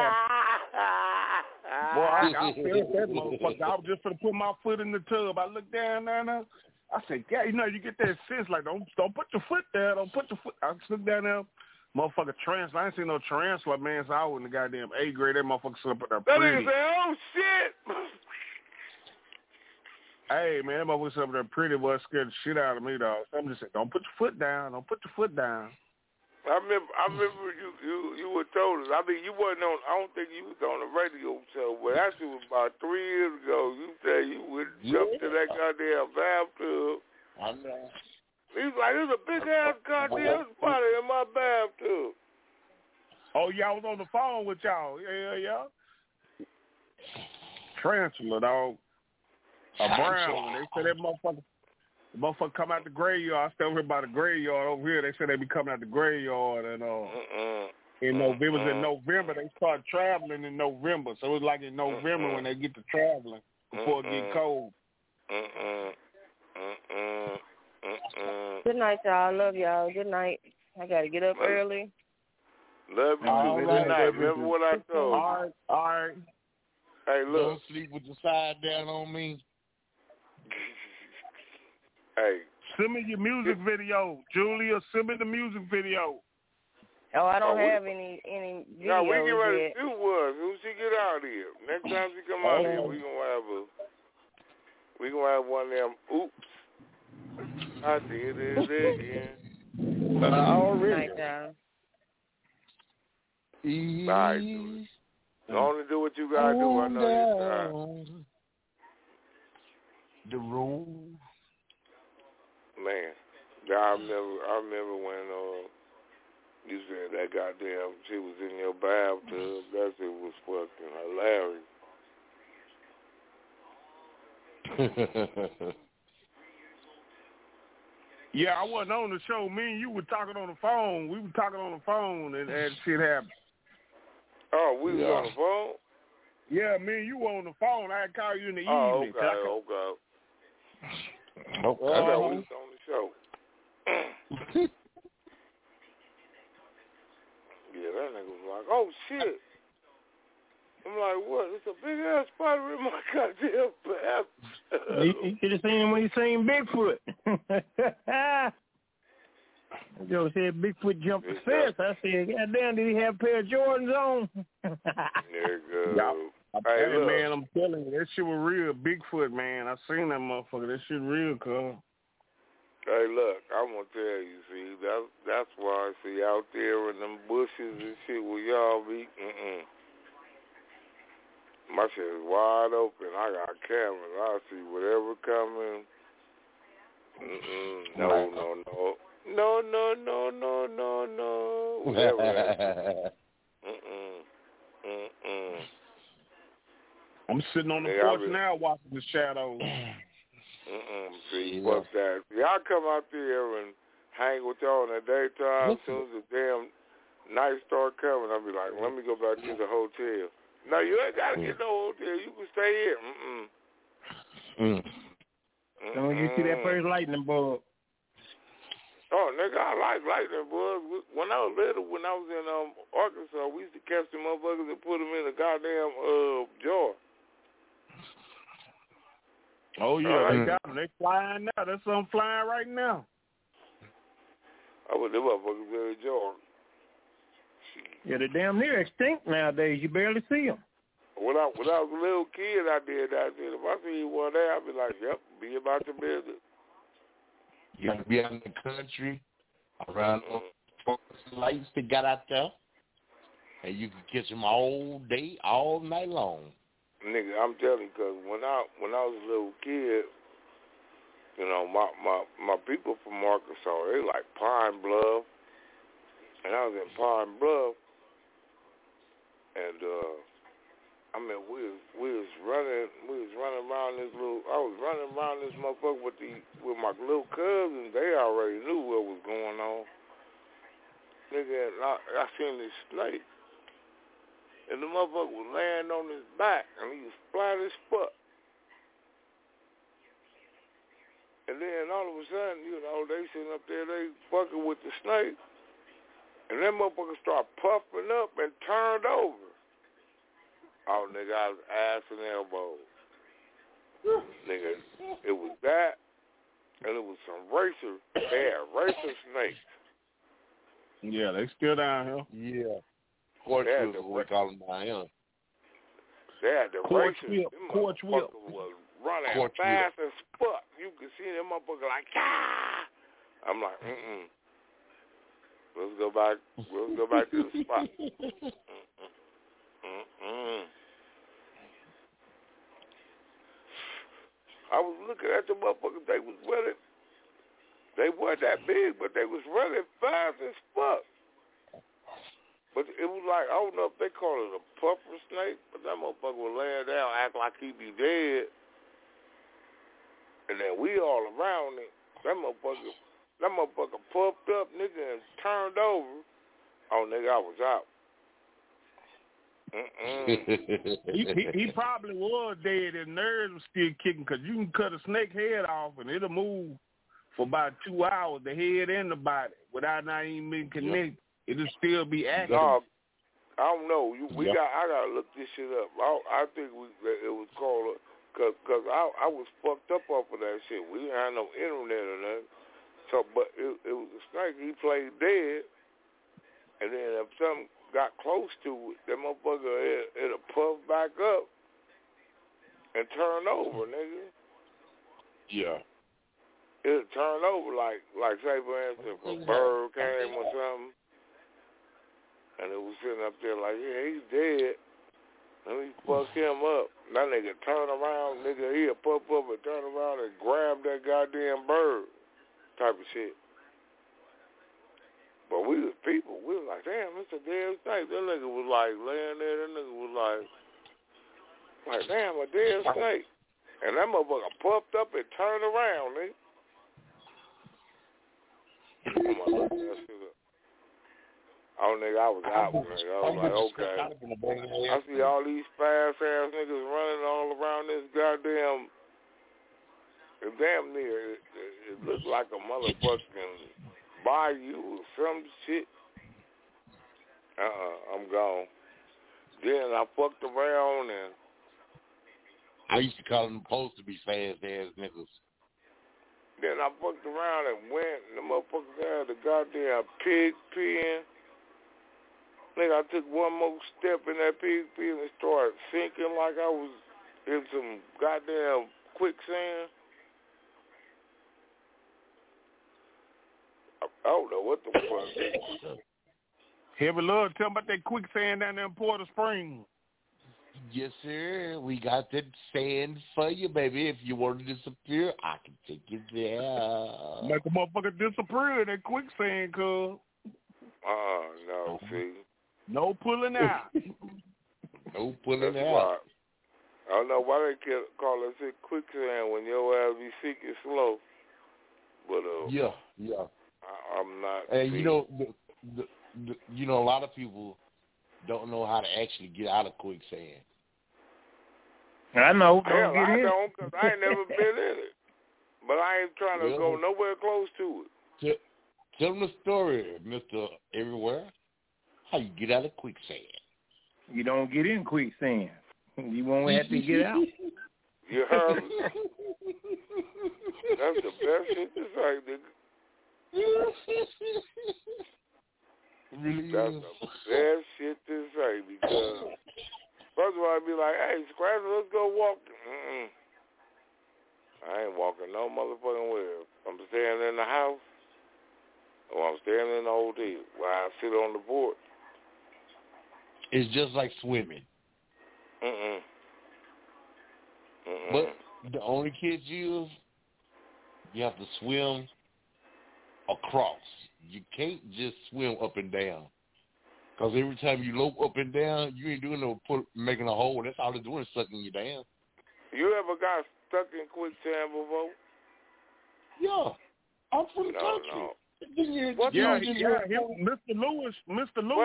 there. Boy, I felt that motherfucker. I was just going to put my foot in the tub. I looked down there. I said, yeah, you know, you get that sense like, don't put your foot there. Don't put your foot. I looked down there. Motherfucker transfer. I ain't seen no transfer, man, so I was in the goddamn 8th grade. That motherfucker stood up at that pretty. That nigga said, oh, shit. Hey, man, that motherfucker up there pretty boy scared the shit out of me, dog. So I'm just saying, don't put your foot down. Don't put your foot down. I remember you were told us. I mean, you wasn't on. I don't think you was on the radio show, but actually, it was about 3 years ago. You said you would jump to that goddamn bathtub. I know. He was like, "There's a big ass goddamn spider in my bathtub." Oh yeah, I was on the phone with y'all. Yeah. Tarantula, dog. A brown one. They said that motherfucker. The motherfucker come out the graveyard. I still hear about the graveyard over here. They say they be coming out the graveyard and in November. In November they start traveling in November, so it's like in November when they get to traveling before it get cold. Good night, y'all. Love y'all. Good night. I gotta get up early. Love you too. Good night. Remember what I told you. All right. Hey, look. Don't sleep with your side down on me. Hey. Send me your music video, Julia. Send me the music video. Oh, I don't have any videos no, we get ready yet. to do one. When she get out here. Next time she come out here, we gonna have one of them. Oops, I did it again. Already. Bye, dude. Only do what you gotta do. I know you're tired. The room. Man, I remember when you said that goddamn she was in your bathtub. That shit was fucking hilarious. Yeah, I wasn't on the show. Me and you were talking on the phone. We were talking on the phone and shit happened. Oh, we was on the phone? Yeah, me and you were on the phone. I had called you in the evening. Okay. I thought we was on the show. Yeah, that nigga was like, oh, shit. I'm like, what? It's a big-ass spider in my goddamn bathroom. You should have seen him when he seen Bigfoot. Joe said Bigfoot jumped the fence. I said, goddamn, did he have a pair of Jordans on? Nigga. Hey, man, I'm telling you, that shit was real. Bigfoot, man. I seen that motherfucker. That shit real, cuz. Hey, look, I'm going to tell you, see, that's why I see out there in them bushes and shit where y'all be, my shit is wide open. I got cameras. I see whatever coming. No. Whatever. I'm sitting on the porch now watching the shadows. See, fuck that. Y'all come out there and hang with y'all in the daytime. As soon as the damn night start coming, I'll be like, let me go back to the hotel. No, you ain't got to get no hotel. You can stay here. Don't you see that first lightning bug? Oh, nigga, I like lightning bugs. When I was little, when I was in Arkansas, we used to catch them motherfuckers and put them in a goddamn jar. Oh, yeah, they got them. They flying now. There's some flying right now. I put them motherfuckers in a jar. Yeah, they're damn near extinct nowadays. You barely see them. When I was a little kid, I did that. If I see one there, I'd be like, yep, be about your business. You got to be out in the country around lights that got out there, and you can catch them all day, all night long. Nigga, I'm telling you, because when I was a little kid, you know, my people from Arkansas, they like Pine Bluff, and I was in Pine Bluff, and I mean, we was running around this little. I was running around this motherfucker with my little cousins. They already knew what was going on. Nigga, and I seen this snake, and the motherfucker was laying on his back, and he was flat as fuck. And then all of a sudden, you know, they sitting up there, they fucking with the snake, and that motherfucker started puffing up and turned over. Oh, nigga, I was ass and elbows. Nigga, it was that, and it was some racer snakes. Yeah, they still down here. Yeah. Corchwhip, we call them down here. They had the racers. Corchwhip. Was running fast as fuck. You could see them motherfucker like, ah! I'm like, Let's go back to the spot. I was looking at the motherfuckers. They was running. They weren't that big, but they was running fast as fuck. But it was like, I don't know if they call it a puffer snake, but that motherfucker was laying down, act like he be dead. And then we all around it, That motherfucker puffed up, nigga, and turned over. Oh, nigga, I was out. he probably was dead. His nerves were still kicking because you can cut a snake head off and it'll move for about 2 hours, the head and the body, without not even being connected. It'll still be active. Dog, I don't know. I gotta look this shit up. I think it was called because I was fucked up off of that shit. We didn't have no internet or nothing. So, but it was a snake. He played dead, and then if something got close to it, that motherfucker it'll puff back up and turn over, nigga. Yeah. It'll turn over like say for instance, if a bird came or something, and it was sitting up there like, yeah, he's dead. Let me fuck him up. That nigga turn around, nigga, he'll puff up and turn around and grab that goddamn bird type of shit. But we was people. We was like, damn, it's a damn snake. That nigga was like laying there. That nigga was like, damn, a damn snake. And that motherfucker puffed up and turned around, nigga. I'm gonna look that shit up. Oh, nigga, I was out, nigga. I was like, okay. I see all these fast-ass niggas running all around this goddamn, damn near, it looked like a motherfucking bayou or some shit. I'm gone. Then I fucked around and I used to call them supposed to be fast-ass niggas. Then I fucked around and went, and the motherfuckers had the goddamn pig pen. Nigga, I took one more step in that pig pen and started sinking like I was in some goddamn quicksand. I don't know what the fuck. Heavy Love, tell me about that quicksand down there in Porter Springs. Yes, sir. We got that sand for you, baby. If you want to disappear, I can take you there. Make a motherfucker disappear in that quicksand, cuz. No, see. No pulling out. No pulling out. Why. I don't know why they call it quicksand when your ass be sinking slow. But yeah. I'm not. And you know, a lot of people don't know how to actually get out of quicksand. I know. Hell, I don't, because I ain't never been in it. But I ain't trying to go nowhere close to it. Tell them the story, Mr. Everywhere. How you get out of quicksand. You don't get in quicksand. You won't have to get out. You heard me? That's the best shit to say, nigga. That's the best shit to say, because first of all, I'd be like, hey, Scratch, let's go walk. I ain't walking no motherfucking where. I'm staying in the house, or I'm staying in the hotel where I sit on the porch. It's just like swimming. But the only kids you have to swim across. You can't just swim up and down. Because every time you lope up and down, you ain't doing no making a hole. That's all they're doing is sucking you down. You ever got stuck in quicksand before? Yeah. I'm from the country. No. Mr. Lewis took them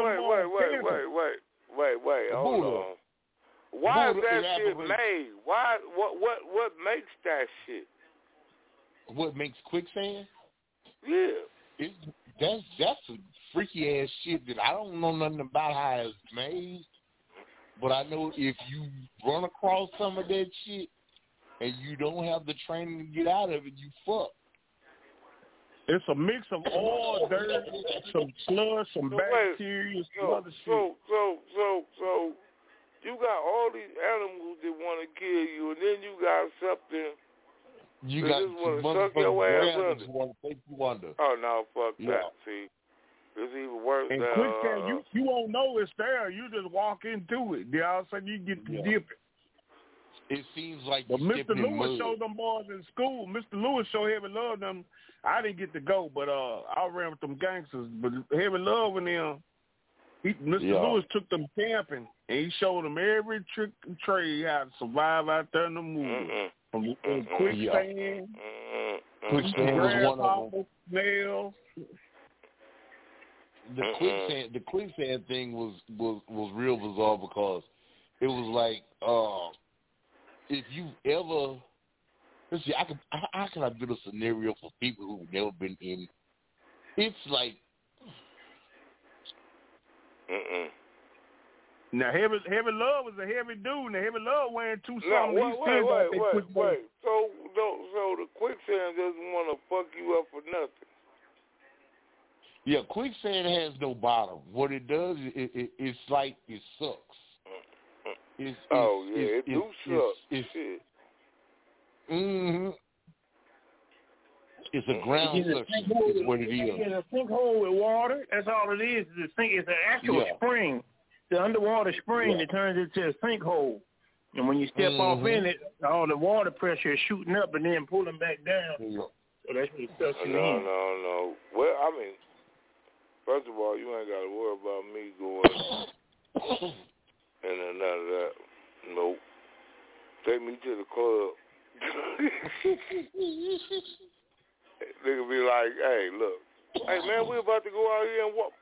Wait. Hold on. Why is that shit made? What makes that shit? What makes quicksand? Yeah. That's a freaky ass shit that I don't know nothing about how it's made. But I know if you run across some of that shit and you don't have the training to get out of it, you fuck. It's a mix of oil, dirt, some slush, some bacteria, some other shit. So you got all these animals that want to kill you, and then you got something you that got just want to suck your ass under. Want to take you under. Oh no, fuck that. See, it's even worse. And quicksand, you won't know it's there. You just walk into it. Then all of a sudden you get to dip it. It seems like. But Mr. Lewis showed them boys in school. Mr. Lewis showed Heavy Love them. I didn't get to go, but I ran with them gangsters. But Heavy Love and them, Mr. Lewis took them camping, and he showed them every trick and trade how to survive out there in the movie. From quicksand Quicksand was one of them. Smell. The quicksand thing was real bizarre because it was like if you ever let's see, how can I build a scenario for people who've never been in? It's like Now Heavy Love was a heavy dude. Now Heavy Love wearing two No, something. wait. So the quicksand doesn't want to fuck you up for nothing. Yeah, quicksand has no bottom. What it does, it's like it sucks. It do suck. Shit. It's a ground suction. Is what it is. It's a sinkhole with water. That's all it is. It's an actual spring. The underwater spring that turns into a sinkhole. And when you step off in it, all the water pressure is shooting up and then pulling back down. So that's what it sucks you in. No. Well, I mean, first of all, you ain't got to worry about me going and none of that. Nope. Take me to the club. Nigga be like, hey, look. Hey, man, we about to go out here and walk.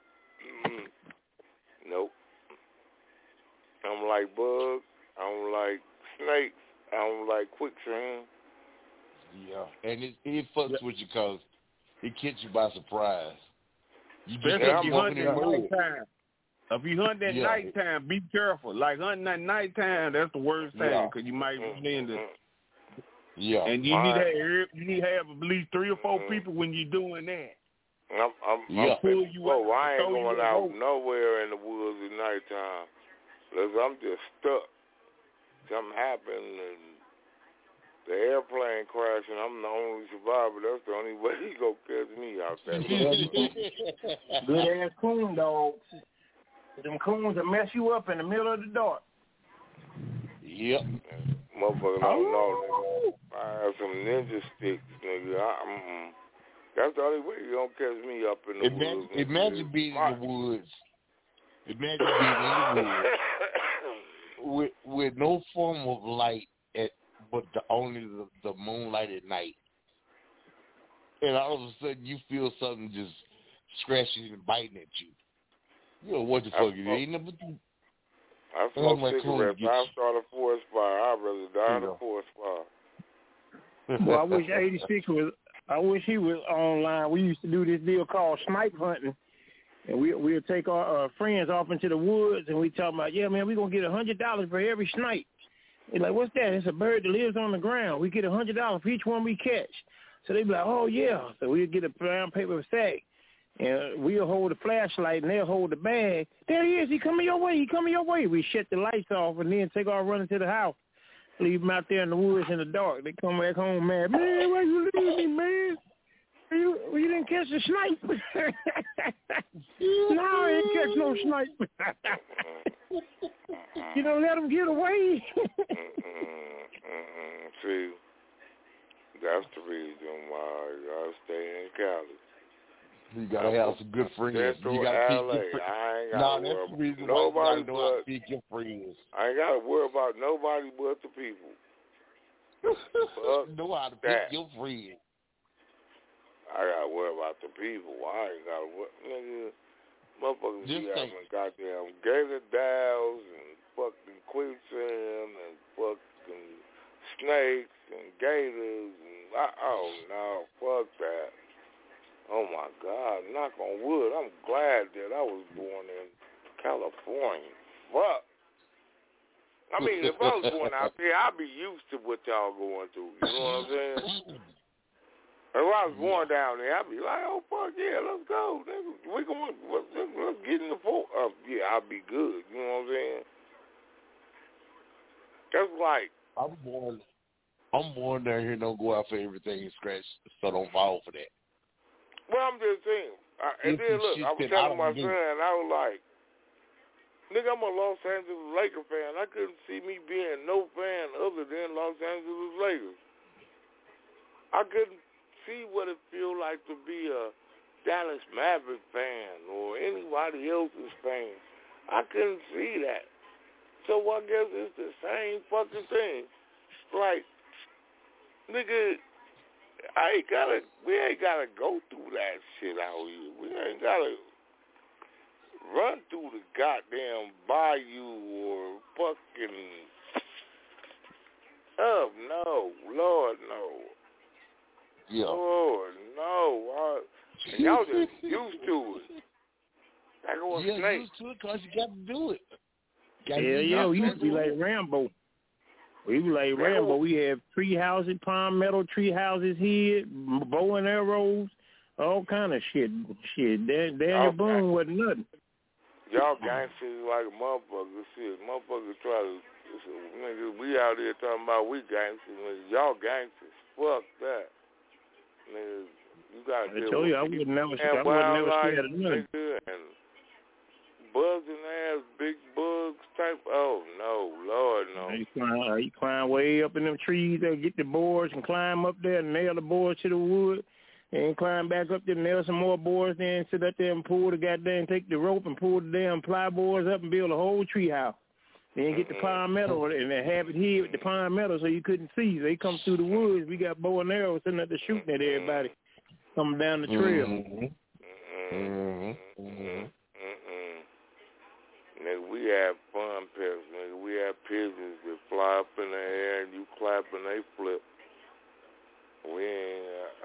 Nope. I don't like bugs. I don't like snakes. I don't like quicksand. Yeah, and it fucks with you because it catches you by surprise. You just if you hunt at nighttime. If you hunt at nighttime, be careful. Like hunting at nighttime, that's the worst thing because you might be in the. Yeah, and you need to have at least 3 or 4 people when you're doing that. I ain't going out nowhere in the woods at nighttime. Look, I'm just stuck. Something happened and the airplane crashed and I'm the only survivor. That's the only way he gonna catch me out there. Good ass coon dogs. Them coons will mess you up in the middle of the dark. Yep. Motherfucker don't know, nigga. I have some ninja sticks, nigga. That's the only way you don't catch me up in the woods. Imagine being in the woods. Imagine being in the woods with no form of light, but only the moonlight at night. And all of a sudden you feel something just scratching and biting at you. You know what the fuck it ain't nothing but you. I smoke cigarettes. I start a forest fire. I'd rather die in a forest fire. Well, I wish 86 was. I wish he was online. We used to do this deal called snipe hunting, and we'll take our friends off into the woods, and we talk about, yeah, man, we're gonna get $100 for every snipe. They're like, what's that? It's a bird that lives on the ground. We get $100 for each one we catch. So they be like, oh yeah. So we'll get a brown paper sack. And we'll hold the flashlight, and they'll hold the bag. There he is. He coming your way. We shut the lights off and then take off running to the house. Leave them out there in the woods in the dark. They come back home mad. Man, why you leave me, man? You didn't catch the snipe. No, I ain't catch no snipe. You don't let them get away. See, that's the reason why I stay in Cali. You gotta have some good friends. You gotta keep your friends. No, that's the reason why you gotta know how to keep your friends. I ain't gotta worry about nobody but the people. Know how to pick your friends. I gotta worry about the people. I ain't gotta worry. Nigga, motherfuckers be having goddamn gator dowels and fucking quicksand and fucking snakes and gators and fuck that. Oh my God, knock on wood. I'm glad that I was born in California. Fuck. I mean, if I was born out there, I'd be used to what y'all going through. You know what I'm saying? If I was born down there, I'd be like, oh fuck yeah, let's go. Let's get in the fort. Yeah, I'd be good. You know what I'm saying? That's like I'm born down here. Don't go out for everything and scratch, so don't fall for that. Well, I'm just saying. And then look, I was telling my son, I was like, nigga, I'm a Los Angeles Lakers fan. I couldn't see me being no fan other than Los Angeles Lakers. I couldn't see what it feel like to be a Dallas Maverick fan or anybody else's fan. I couldn't see that. So I guess it's the same fucking thing. Like, nigga, We ain't gotta go through that shit out here. We ain't gotta run through the goddamn bayou or fucking. Oh no, Lord no. Yeah. Lord no. Y'all just used to it. Used to it because you got to do it. Yeah, we used to be like Rambo. We were like Rambo. We had tree houses, palmetto tree houses here, bow and arrows, all kind of shit. Daniel Boone wasn't nothing. Y'all gangsters like motherfuckers. Shit, motherfuckers try to. Niggas, we out here talking about we gangsters. Niggas. Y'all gangsters. Fuck that. Niggas, you gotta I told you I would never scared of nothing. And buzzing ass, big bugs type. Oh no, Lord no. You climb way up in them trees, they get the boards and climb up there and nail the boards to the wood, and climb back up there, nail some more boards, then sit up there and pull the goddamn, take the rope and pull the damn ply boards up and build a whole tree house. Then get the palmetto and they have it here with the palmetto so you couldn't see. They come through the woods. We got bow and arrows sitting up there shooting at everybody coming down the trail. Nigga, we have fun pets, nigga. We have pigeons that fly up in the air and you clap and they flip. We ain't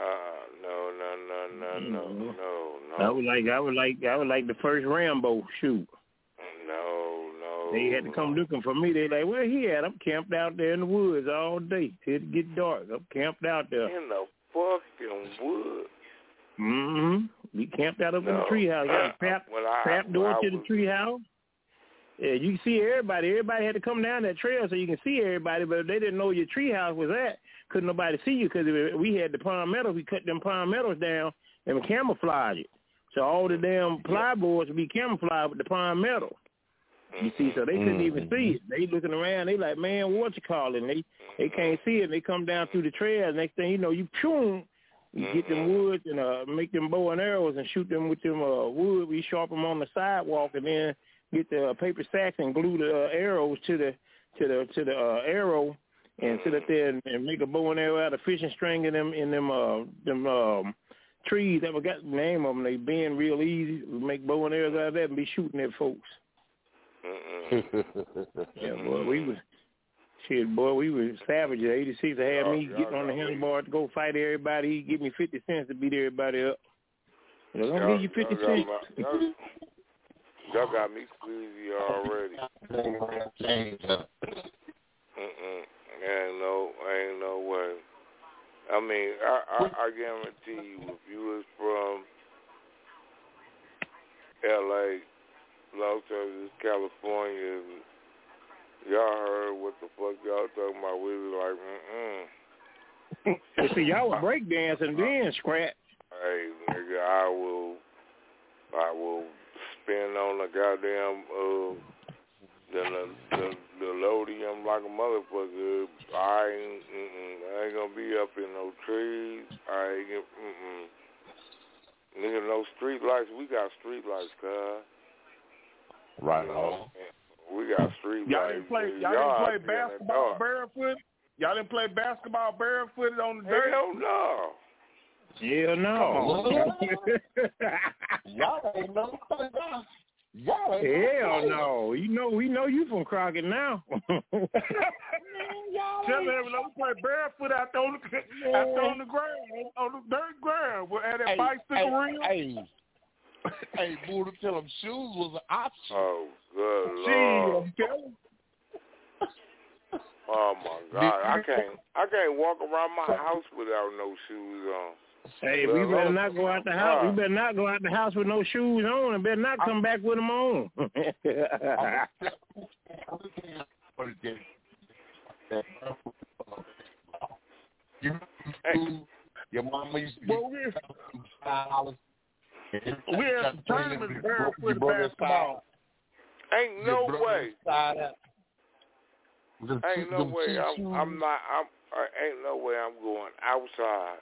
no. I would like the first Rambo shoot. No. They had to come looking for me. They like, where he at? I'm camped out there in the woods all day till it get dark. I'm camped out there. In the fucking woods. We camped out up in the treehouse. Got a trap door to the treehouse. Yeah, you can see everybody. Everybody had to come down that trail so you can see everybody, but if they didn't know where your treehouse was at, couldn't nobody see you because we had the palmettos. We cut them palmettos down and camouflaged it. So all the damn plyboards would be camouflaged with the palmetto. You see, so they couldn't even see it. They looking around. They like, man, what you calling? They can't see it. They come down through the trail. Next thing you know, you get them woods and make them bow and arrows and shoot them with them wood. We sharpen them on the sidewalk and then get the paper sacks and glue the arrows to the arrow and sit up there and make a bow and arrow out of fishing string in them trees. That we got the name of them. They bend real easy. We make bow and arrows out of that and be shooting at folks. Yeah, boy, we was savages. 86 had me getting on the handlebar to go fight everybody. He give me 50 cents to beat everybody up. I'm gonna give you 50 cents. Y'all got me squeezy already. Ain't no way. I mean, I guarantee you, if you was from L.A., Los Angeles, California, y'all heard what the fuck y'all talking about. We was like, See, y'all was breakdancing then, Scrap. Hey, nigga, I will spin on the goddamn the lodium like a motherfucker. I ain't gonna be up in no trees. I ain't nigga, no street lights. We got street lights, cuz. Right on. We got street lights. Y'all didn't play basketball barefoot? Y'all didn't play basketball barefooted on the dirt? Hell no. Hell no. Y'all ain't no Hell no. We know you from Crockett now. Tell them we play barefoot out on the ground, on the dirt ground. We're at that bicycle ring. Hey, Buddha, tell them shoes was an option. Oh, good Lord. Oh my God, I can't walk around my house without no shoes on. Hey, we better not go out the house. We better not go out the house with no shoes on, and better not come back with them on. Your mama used to get $5. We had some tournaments barefoot basketball. Ain't no way. Ain't no way. Ain't no way I'm going outside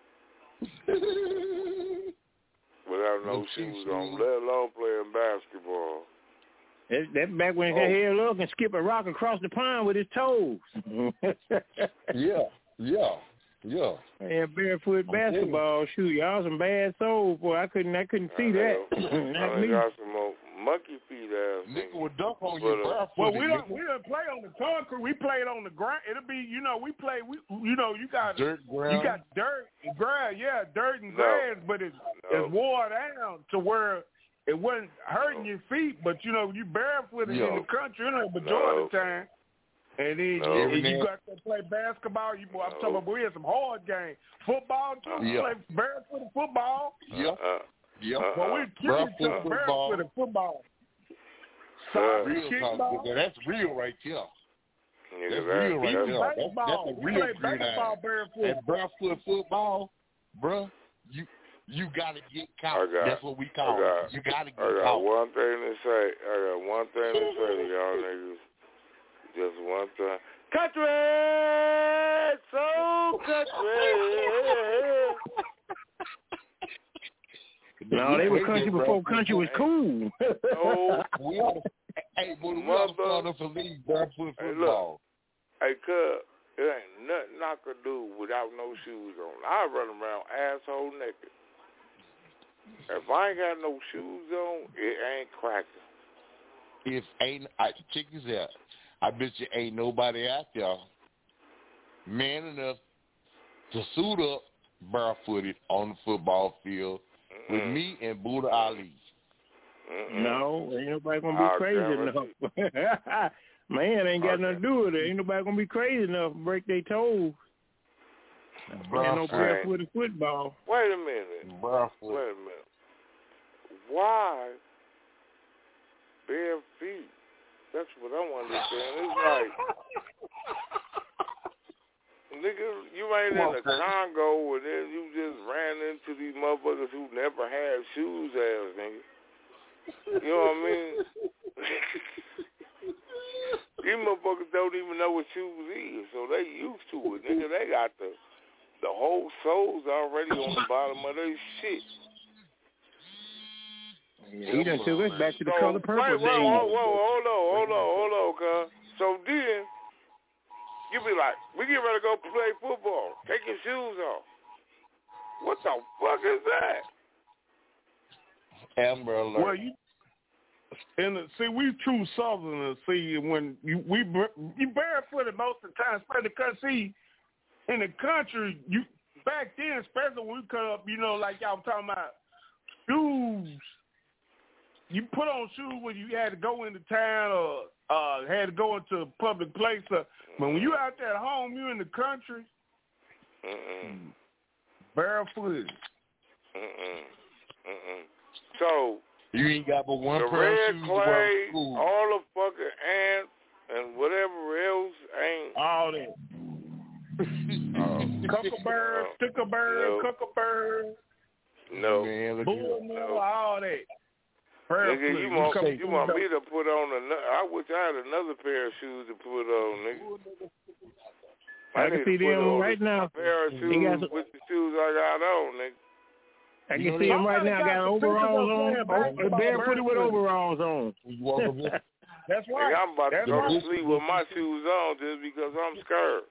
without no shoes on, let alone playing basketball. That's back when he had look and skip a rock across the pond with his toes. Yeah. Yeah. And barefoot basketball. Shoot, y'all some bad souls, boy. I couldn't see that. I got some more monkey feet ass. Nigga would dunk on you barefoot. Well, we don't play on the concrete. We played on the ground. It'll be, you got dirt, ground. You got dirt and grass. Yeah, dirt and grass, but it's wore down to where it wasn't hurting your feet. But you barefooted in the country, majority of the time. And then you got to play basketball. I'm talking about we had some hard games. Football too. You play barefooted football. Well, we killed each other barefooted football. That's real right there. That's real right there. That's a real baseball barefoot. And barefoot football, bro, you got to get caught. That's what we call it. You got to get caught. I got one thing to say to y'all niggas. Just one time. Country! So country! No, they were country before country was cool. Hey, boy, we ought to start up a league barefoot football. Hey, cuz, it ain't nothing I could do without no shoes on. I run around asshole naked. If I ain't got no shoes on, it ain't cracking. Check this out. I bet you ain't nobody out there man enough to suit up barefooted on the football field with me and Buddha Ali. No, ain't nobody gonna be crazy enough. Man, ain't got nothing to do with it. Ain't nobody gonna be crazy enough to break their toes. Ain't no barefooted football. Wait a minute. Why bare feet? That's what I want to understand. It's like, nigga, you ain't in the Congo and then you just ran into these motherfuckers who never had shoes ass, nigga. You know what I mean? These motherfuckers don't even know what shoes is, so they used to it, nigga. They got the whole soles already on the bottom of their shit. Yeah, he done took us back to the color purple days. Hold on, cuz. So then, you be like, we get ready to go play football. Take your shoes off. What the fuck is that? Amber Alert. Well, we true Southerners. See, when you barefooted most of the time, especially because in the country, back then, especially when we cut up, like y'all talking about shoes. You put on shoes when you had to go into town or had to go into a public place. But when you out there at home, you in the country, barefooted. So you ain't got but one the pair red of shoes clay, to school. all the fucking ants and whatever else ain't all that. Cuckabird, Cuckabird. No, man, all that. Nigga, you want me to put on another? I wish I had another pair of shoes to put on, nigga. I can see them right now. Pair of shoes with the shoes I got on, nigga. I can see them right now. Got overalls on, barefooted with overalls on. That's right. Nigga, I'm about to go to sleep with my shoes on just because I'm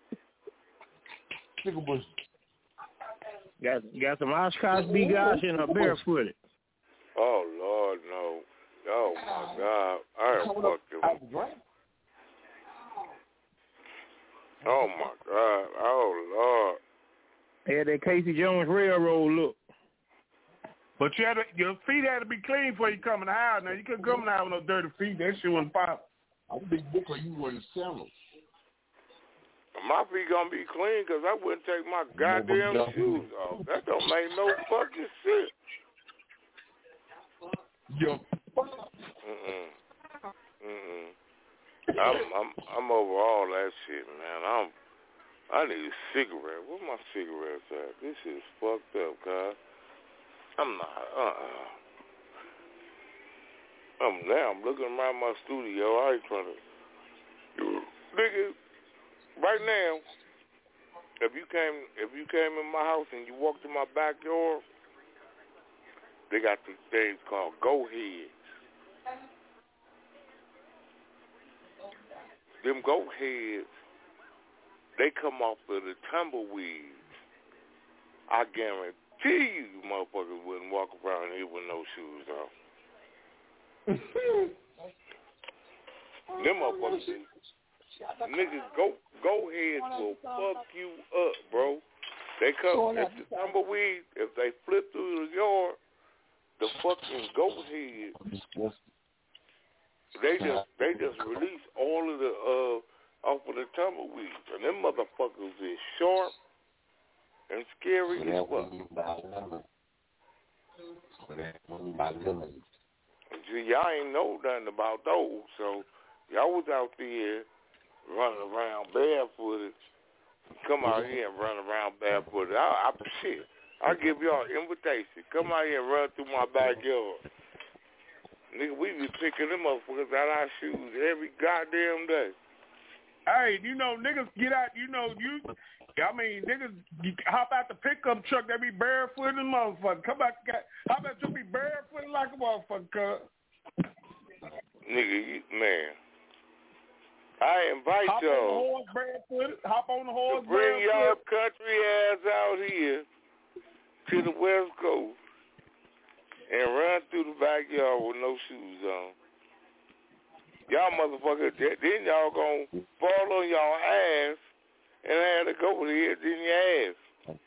scared. Got some Oshkosh B gosh and a barefooted. Oh, Lord, no. Oh, my God. I am fucking... Oh, my God. Oh, Lord. They had that Casey Jones Railroad look. But your feet had to be clean before you come in the house. Now, you couldn't come in the house with no dirty feet. That shit wasn't pop. I'm a big book you wearing sandals. My feet gonna be clean because I wouldn't take my goddamn shoes off. That don't make no fucking sense. Yo. I'm over all that shit, man. I need a cigarette. Where my cigarettes at? This is fucked up, cuz. I'm not. I'm looking around my studio. I ain't trying to. Nigga, right now, if you came in my house and you walked in my backyard, they got these things called go heads. Them go heads, they come off of the tumbleweeds I guarantee you motherfuckers wouldn't walk around here with no shoes on. Them motherfuckers, niggas go heads will fuck you up, bro. They come at the tumbleweed. If they flip through the yard, the fucking goat head, they just release all of the off of the tumbleweeds, and them motherfuckers is sharp and scary as fuck. See, y'all ain't know nothing about those, so y'all was out there running around barefooted. Come out here and run around barefooted. I give y'all an invitation. Come out here and run through my backyard. Nigga, we be picking them motherfuckers out our shoes every goddamn day. Hey, niggas get out, niggas hop out the pickup truck, they be barefooted and motherfucker. Come out, how about you be barefooted like a motherfucker? Nigga, man. I invite y'all hop on the horse, to bring y'all country ass out here to the West Coast and run through the backyard with no shoes on. Y'all motherfuckers, then y'all gonna fall on y'all ass and have to go with it in your ass.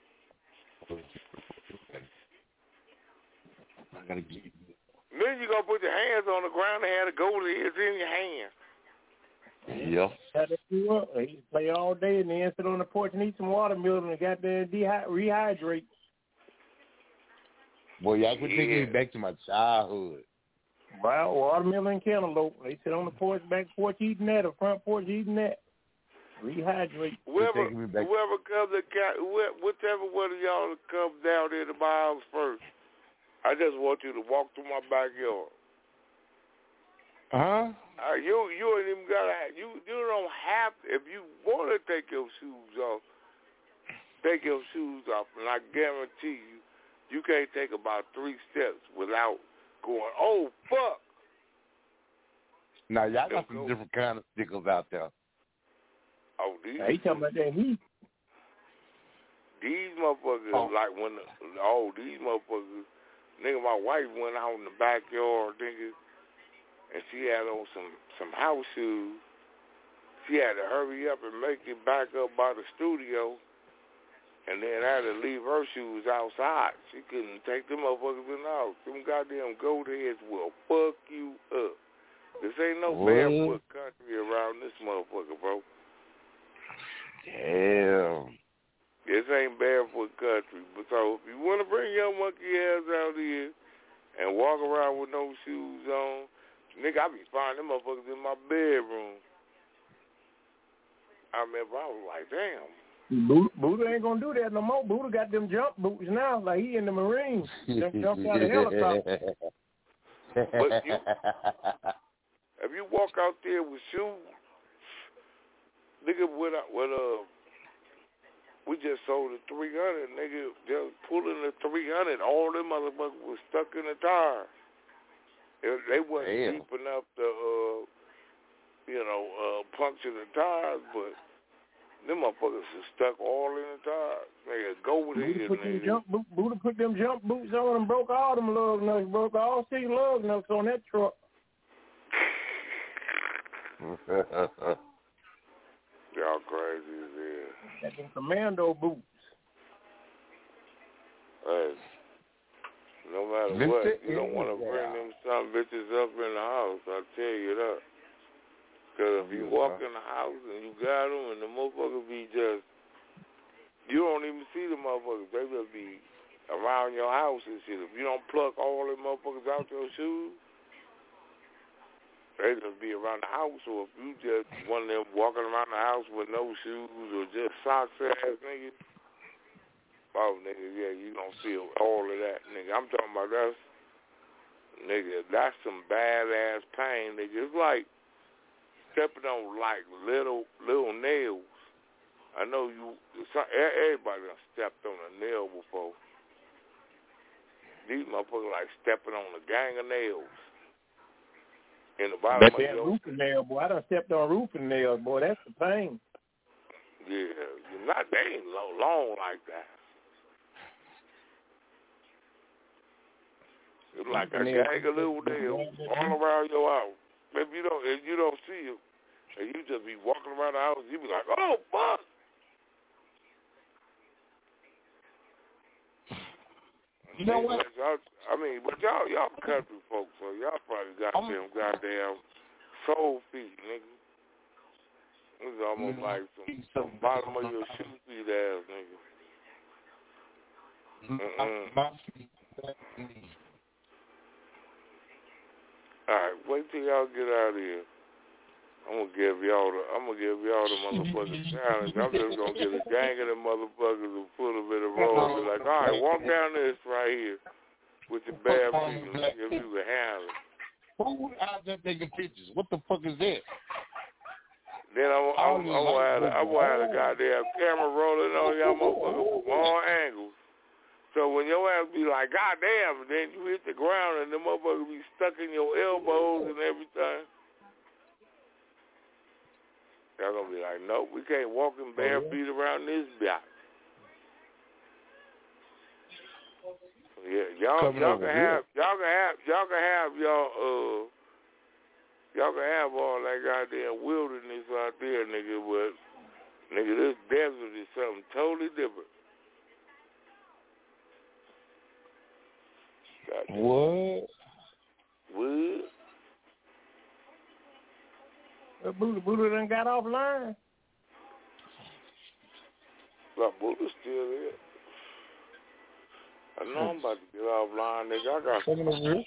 I gotta get you. Then you gonna put your hands on the ground and have to go with it in your hand. Yeah. They used to play all day and then sit on the porch and eat some watermelon and got there and rehydrate. Boy, y'all quit taking me back to my childhood. Well, watermelon and cantaloupe. They sit on the porch, back porch eating that, or front porch eating that. Rehydrate. Whoever comes to whichever one of y'all comes down there to my house first, I just want you to walk through my backyard. Huh? You ain't even gotta. You don't have to. If you want to take your shoes off, take your shoes off, and I guarantee you can't take about 3 steps without going, oh fuck. Now y'all got some different kind of stickers out there. Oh, these. He talking about that heat. These motherfuckers like when these motherfuckers. Nigga, my wife went out in the backyard, nigga, and she had on some house shoes. She had to hurry up and make it back up by the studio, and then had to leave her shoes outside. She couldn't take them motherfuckers in the house. Them goddamn goat heads will fuck you up. This ain't no barefoot country around this motherfucker, bro. Damn. This ain't barefoot country. But so if you want to bring your monkey ass out here and walk around with no shoes on, nigga, I be finding them motherfuckers in my bedroom. I remember I was like, damn. Buddha ain't gonna do that no more. Buddha got them jump boots now, like he in the Marines. Just jumped out of the helicopter. But if you walk out there with shoes, nigga, we just sold the 300, nigga. Just pulling the 300. All them motherfuckers was stuck in the tire. They wasn't deep enough to, puncture the tires, but them motherfuckers are stuck all in the tires. Nigga, go with it, nigga. Buddha put them jump boots on and broke all them lug nuts. Broke all 6 lug nuts on that truck. Y'all crazy as hell. Got them commando boots. Hey, no matter what, you don't want to bring them some bitches up in the house, I'll tell you that. Because if you walk in the house and you got them and the motherfuckers be just, you don't even see the motherfuckers. They just be around your house and shit. If you don't pluck all them motherfuckers out your shoes, they just be around the house. Or if you just one of them walking around the house with no shoes or just socks ass nigga, oh nigga, yeah, you gonna feel all of that, nigga. I'm talking about that's some badass pain, nigga. It's like stepping on like little nails. I know everybody done stepped on a nail before. These motherfuckers like stepping on a gang of nails. In the bottom of your roofing nail, boy. I done stepped on roofing nails, boy. That's the pain. Yeah, they ain't long like that. It's like a gang of little nails all around your house. If you don't see them, and you just be walking around the house, you be like, oh, fuck. You know what? But y'all country folks, so y'all probably got them goddamn soul feet, nigga. It's almost like some bottom of your shoe feet ass, nigga. Alright, wait till y'all get out of here. I'm gonna give y'all the motherfucking challenge. I'm just gonna get a gang of them motherfuckers who pull a bit of roll. Be like, all right, walk down this right here with your bare feet and see if you can handle it. Who out there taking pictures? What the fuck is that? Then I'm gonna have a goddamn camera rolling on y'all motherfuckers from all angles. So when your ass be like, God damn, then you hit the ground and the motherfucker be stuck in your elbows and everything. Y'all gonna be like, nope, we can't walk in bare feet around this bitch. Yeah, y'all can have all that goddamn wilderness out there, nigga, but nigga, this desert is something totally different. What? Buddha done got offline. Look, Buddha's still there. I know I'm about to get offline, nigga. I got some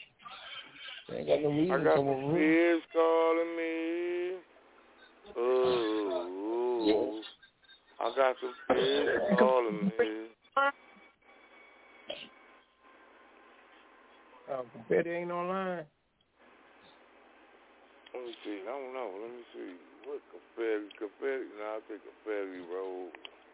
fish calling me. Ooh. I got some fish calling me. Confetti ain't online. Let me see. I don't know. Let me see. What confetti? No, I'll take confetti roll.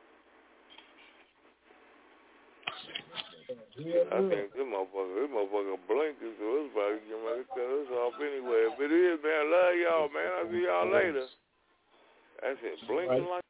I think this motherfucker blinking, so it's about to get ready to cut us off anyway. If it is, man, I love y'all, man. I'll see y'all later. That's it. Blinking like